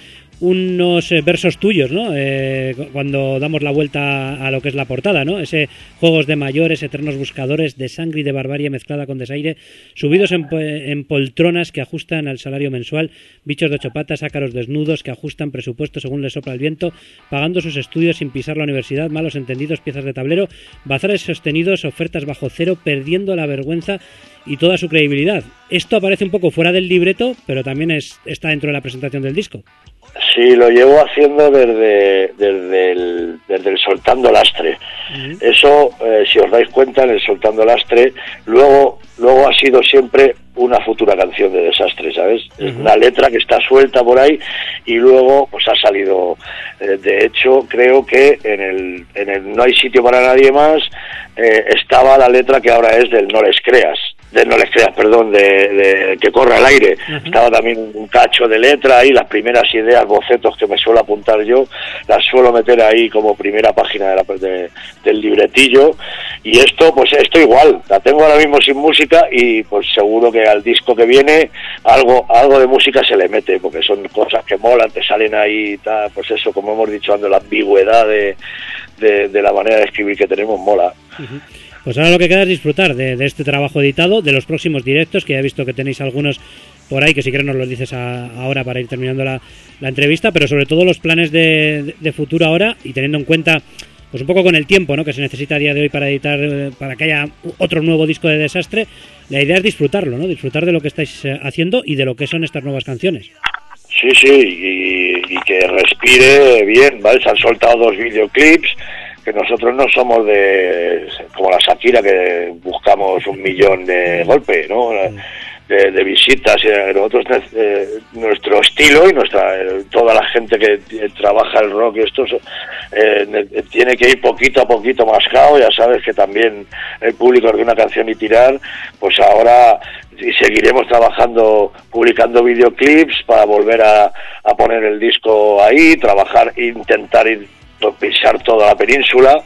unos eh, versos tuyos, ¿no? Eh, cuando damos la vuelta a lo que es la portada, ¿no? Ese juegos de mayores, eternos buscadores de sangre y de barbarie mezclada con desaire, subidos en, en poltronas que ajustan al salario mensual, bichos de ocho patas, ácaros desnudos que ajustan presupuesto según les sopla el viento, pagando sus estudios sin pisar la universidad, malos entendidos, piezas de tablero, bazares sostenidos, ofertas bajo cero, perdiendo la vergüenza y toda su credibilidad. Esto aparece un poco fuera del libreto, pero también es, está dentro de la presentación del disco. Sí, lo llevo haciendo desde, desde, el, desde el Soltando Lastre. Uh-huh. Eso, eh, si os dais cuenta, en el Soltando Lastre, luego, luego ha sido siempre una futura canción de Desastre, ¿sabes? Uh-huh. Es una letra que está suelta por ahí y luego pues ha salido. Eh, de hecho, creo que en el, en el No hay sitio para nadie más eh, estaba la letra que ahora es del No les creas. De no les creas, perdón, de, de que corra al aire. Uh-huh. Estaba también un cacho de letra ahí, las primeras ideas, bocetos que me suelo apuntar yo, las suelo meter ahí como primera página de la, de, del libretillo. Y esto, pues esto igual, la tengo ahora mismo sin música y pues seguro que al disco que viene algo algo de música se le mete, porque son cosas que molan, te salen ahí, tal, pues eso, como hemos dicho antes, la ambigüedad de, de, de la manera de escribir que tenemos mola. Uh-huh. Pues ahora lo que queda es disfrutar de, de este trabajo editado, de los próximos directos, que ya he visto que tenéis algunos por ahí, que si quieres nos los dices a, ahora para ir terminando la, la entrevista, pero sobre todo los planes de, de, de futuro ahora, y teniendo en cuenta pues un poco con el tiempo, ¿no?, que se necesita a día de hoy para editar, para que haya otro nuevo disco de Desastre. La idea es disfrutarlo, ¿no?, disfrutar de lo que estáis haciendo y de lo que son estas nuevas canciones. Sí, sí, y, y que respire bien, ¿vale? Se han soltado dos videoclips, que nosotros no somos de como la Shakira, que buscamos un millón de golpe, ¿no? de, de visitas. Eh, nosotros, eh, nuestro estilo y nuestra eh, toda la gente que eh, trabaja el rock, esto eh, tiene que ir poquito a poquito mascado. Ya sabes que también el público de una canción y tirar, pues ahora y seguiremos trabajando, publicando videoclips para volver a, a poner el disco ahí, trabajar, intentar ir, pisar toda la península,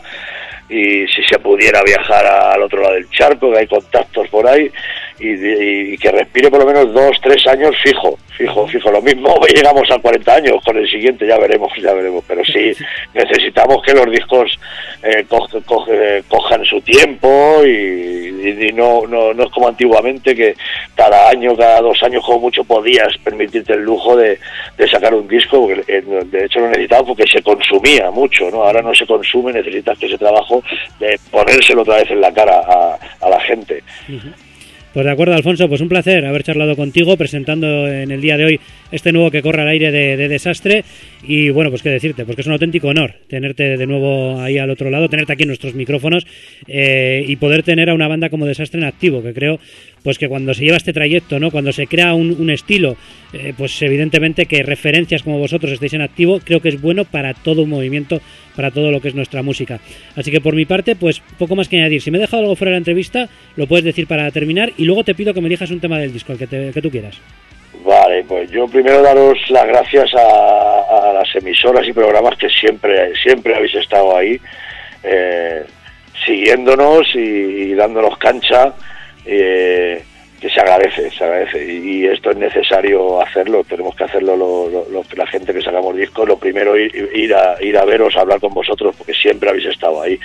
y si se pudiera viajar al otro lado del charco, que hay contactos por ahí, y, y, y que respire por lo menos dos, tres años fijo, fijo, fijo. Lo mismo llegamos a cuarenta años, con el siguiente ya veremos, ya veremos, pero sí necesitamos que los discos eh, co co cojan su tiempo, y, y, y no, no, no es como antiguamente, que cada año, cada dos años como mucho podías permitirte el lujo de, de sacar un disco, porque eh, de hecho lo necesitabas porque se consumía mucho, ¿no? Ahora no se consume, necesitas que ese trabajo de ponérselo otra vez en la cara a, a la gente. Uh-huh. Pues de acuerdo, Alfonso, pues un placer haber charlado contigo, presentando en el día de hoy este nuevo que corre al aire de, de Desastre. Y bueno, pues qué decirte, pues que es un auténtico honor tenerte de nuevo ahí al otro lado, tenerte aquí en nuestros micrófonos, eh, y poder tener a una banda como Desastre en activo, que creo pues que cuando se lleva este trayecto, ¿no? Cuando se crea un, un estilo, eh, pues evidentemente que referencias como vosotros estéis en activo, creo que es bueno para todo un movimiento, para todo lo que es nuestra música. Así que por mi parte, pues poco más que añadir. Si me he dejado algo fuera de la entrevista, lo puedes decir para terminar, y luego te pido que me elijas un tema del disco, el que, te, el que tú quieras. Vale, pues yo primero daros las gracias a, a las emisoras y programas que siempre, siempre habéis estado ahí, eh, siguiéndonos y, y dándonos cancha, eh, que se agradece, se agradece, y, y esto es necesario hacerlo, tenemos que hacerlo lo, lo, lo, la gente que sacamos discos. Lo primero, ir, ir, a, ir a veros, a hablar con vosotros, porque siempre habéis estado ahí.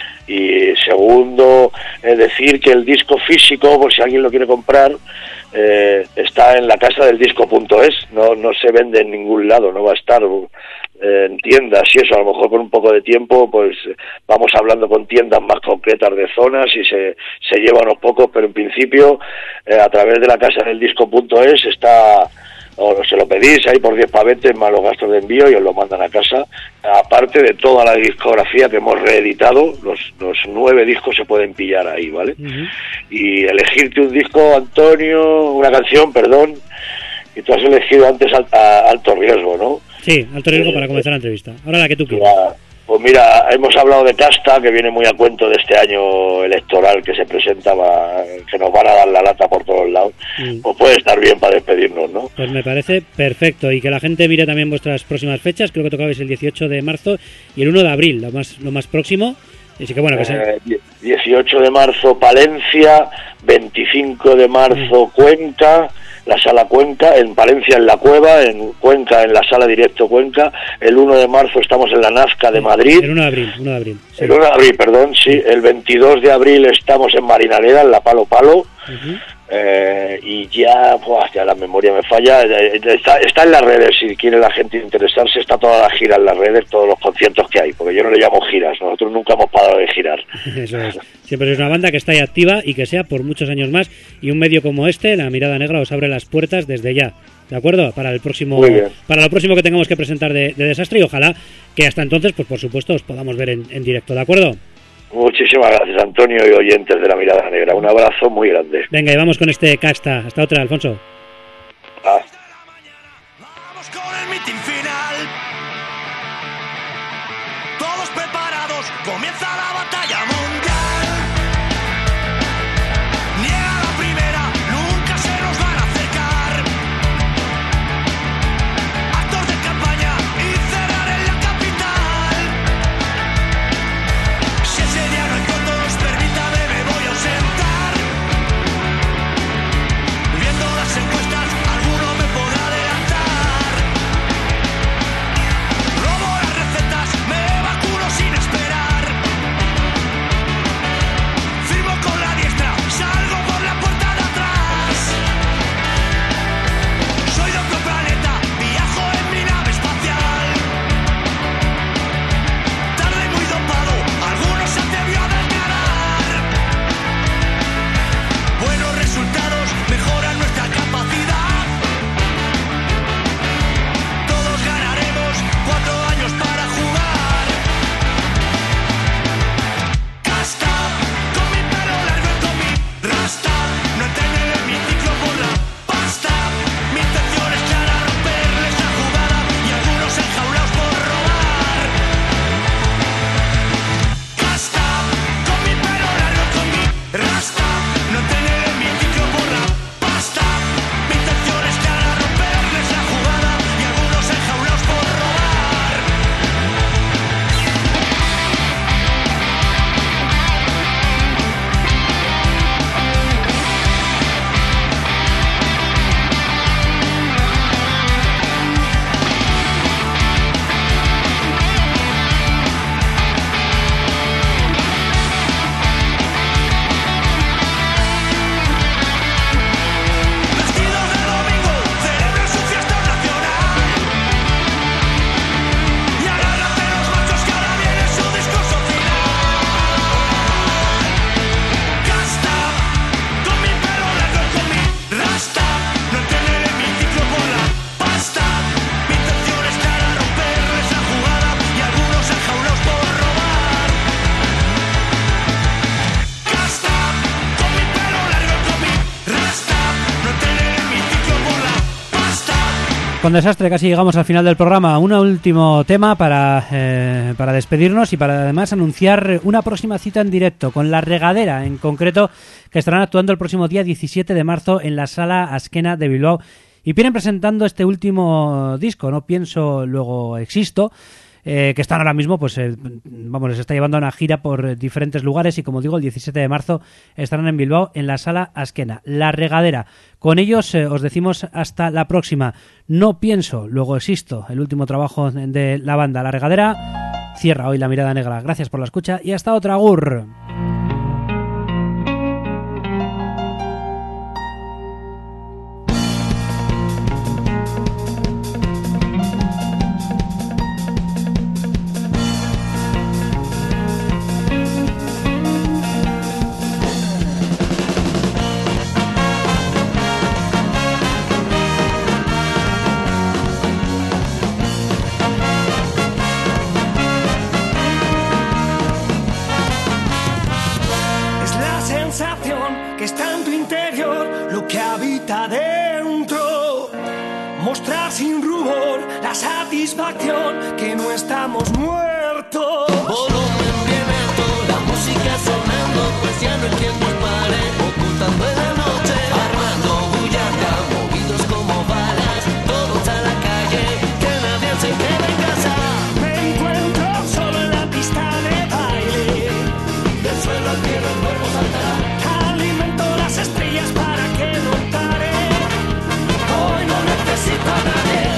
Y segundo, es decir que el disco físico, por si alguien lo quiere comprar, eh, está en la casa del disco punto es, no, no se vende en ningún lado, no va a estar eh, en tiendas y eso. A lo mejor con un poco de tiempo pues vamos hablando con tiendas más concretas de zonas y se, se lleva unos pocos, pero en principio eh, a través de la casa del disco punto es está, o se lo pedís ahí por diez pavetes más los gastos de envío y os lo mandan a casa, aparte de toda la discografía que hemos reeditado. Los, los nueve discos se pueden pillar ahí, ¿vale? Uh-huh. Y elegirte un disco, Antonio, una canción, perdón, y tú has elegido antes a, a Alto Riesgo, ¿no? Sí, Alto Riesgo, eh, para comenzar la entrevista. Ahora la que tú quieras. La, Pues mira, hemos hablado de Casta, que viene muy a cuento de este año electoral que se presentaba, que nos van a dar la lata por todos lados. Mm. Pues puede estar bien para despedirnos, ¿no? Pues me parece perfecto, y que la gente mire también vuestras próximas fechas. Creo que tocabais el dieciocho de marzo y el uno de abril, lo más lo más próximo. Así que bueno, que sea. Eh, dieciocho de marzo Palencia, veinticinco de marzo mm. Cuenca, la sala Cuenca, en Palencia en la Cueva, en Cuenca en la sala Directo Cuenca. El uno de marzo estamos en la Nazca de Madrid. El uno de abril, uno de abril. Sí. El uno de abril, perdón, sí. El veintidós de abril estamos en Marinaleda, en la Palo Palo. Uh-huh. Eh, y ya, buah, ya la memoria me falla. Está, está en las redes, si quiere la gente interesarse, está toda la gira en las redes, todos los conciertos que hay, porque yo no le llamo giras, nosotros nunca hemos parado de girar. Eso es. Siempre es una banda que está ahí activa y que sea por muchos años más, y un medio como este, La Mirada Negra, os abre las puertas desde ya. ¿De acuerdo? Para el próximo, para lo próximo que tengamos que presentar de, de Desastre, y ojalá que hasta entonces, pues por supuesto, os podamos ver en, en directo, ¿de acuerdo? Muchísimas gracias, Antonio, y oyentes de La Mirada Negra. Un abrazo muy grande. Venga, y vamos con este Casta. Hasta otra, Alfonso. Ah. Vamos con el mitin final. Todos preparados, comienza la batalla mundial. Niega la primera, nunca se nos van a acercar. Actos de campaña y cerrar en la capital. Si ese día no hay fotos, permítame, me voy a ausentar. Viendo las encuestas, alguno me podrá adelantar. Robo las recetas, me vacuno sin esperar. Con Desastre casi llegamos al final del programa. Un último tema para, eh, para despedirnos y para además anunciar una próxima cita en directo con La Regadera, en concreto, que estarán actuando el próximo día diecisiete de marzo en la Sala Azkena de Bilbao. Y vienen presentando este último disco, No pienso, luego existo, eh, que están ahora mismo, pues eh, vamos, les está llevando a una gira por diferentes lugares y, como digo, el diecisiete de marzo estarán en Bilbao en la Sala Azkena, La Regadera. Con ellos eh, os decimos hasta la próxima. No pienso, luego existo, el último trabajo de la banda La Regadera. Cierra hoy La Mirada Negra. Gracias por la escucha y hasta otra. Agur. Que está en tu interior, lo que habita dentro. Mostrar sin rubor la satisfacción que no estamos muertos. Volumen bien alto, la música sonando, pues ya no entiendo el pare, ocultando en la noche, armando bullanga, movidos como balas, todos a la calle, que nadie se quede en casa. Me encuentro solo en la pista de baile, del suelo al cielo el cuerpo saltará. Las estrellas para que no pare. Hoy no necesito a nadie.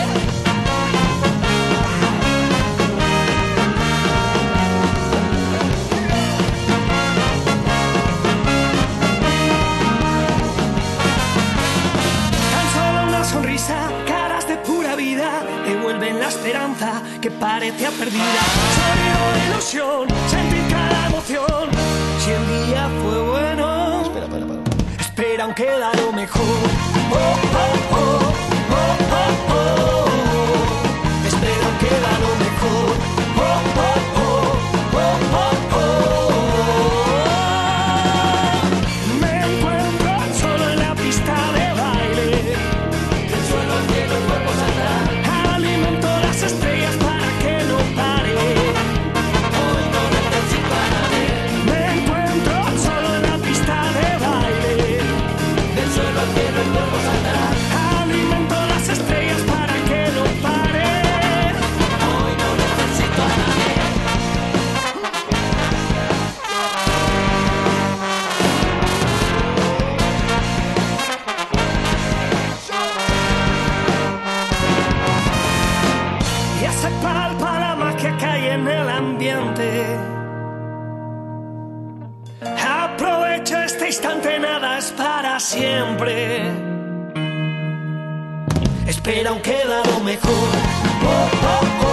Tan solo una sonrisa, caras de pura vida, devuelven la esperanza que parecía perdida. Sonido de ilusión, sentir cada emoción. Si el día fue bueno, espera, espera, espera. Espera, aún queda lo mejor. Oh, oh, oh, oh, oh, oh. Espera, aún queda lo mejor. Oh, oh, oh, oh, oh, oh. Me encuentro solo en la pista de baile. Del suelo al cielo el cuerpo saldrá. Alimento las estrellas para que no pare. Hoy no necesito a nadie. Me encuentro solo en la pista de baile. Del suelo al cielo el cuerpo saltará. Alimento las estrellas para que no pare. Hoy no necesito a nadie. Ya se palpa la magia que hay en el ambiente. Aprovecho este instante, nada es para siempre. Espera, aún queda lo mejor. Oh, oh, oh.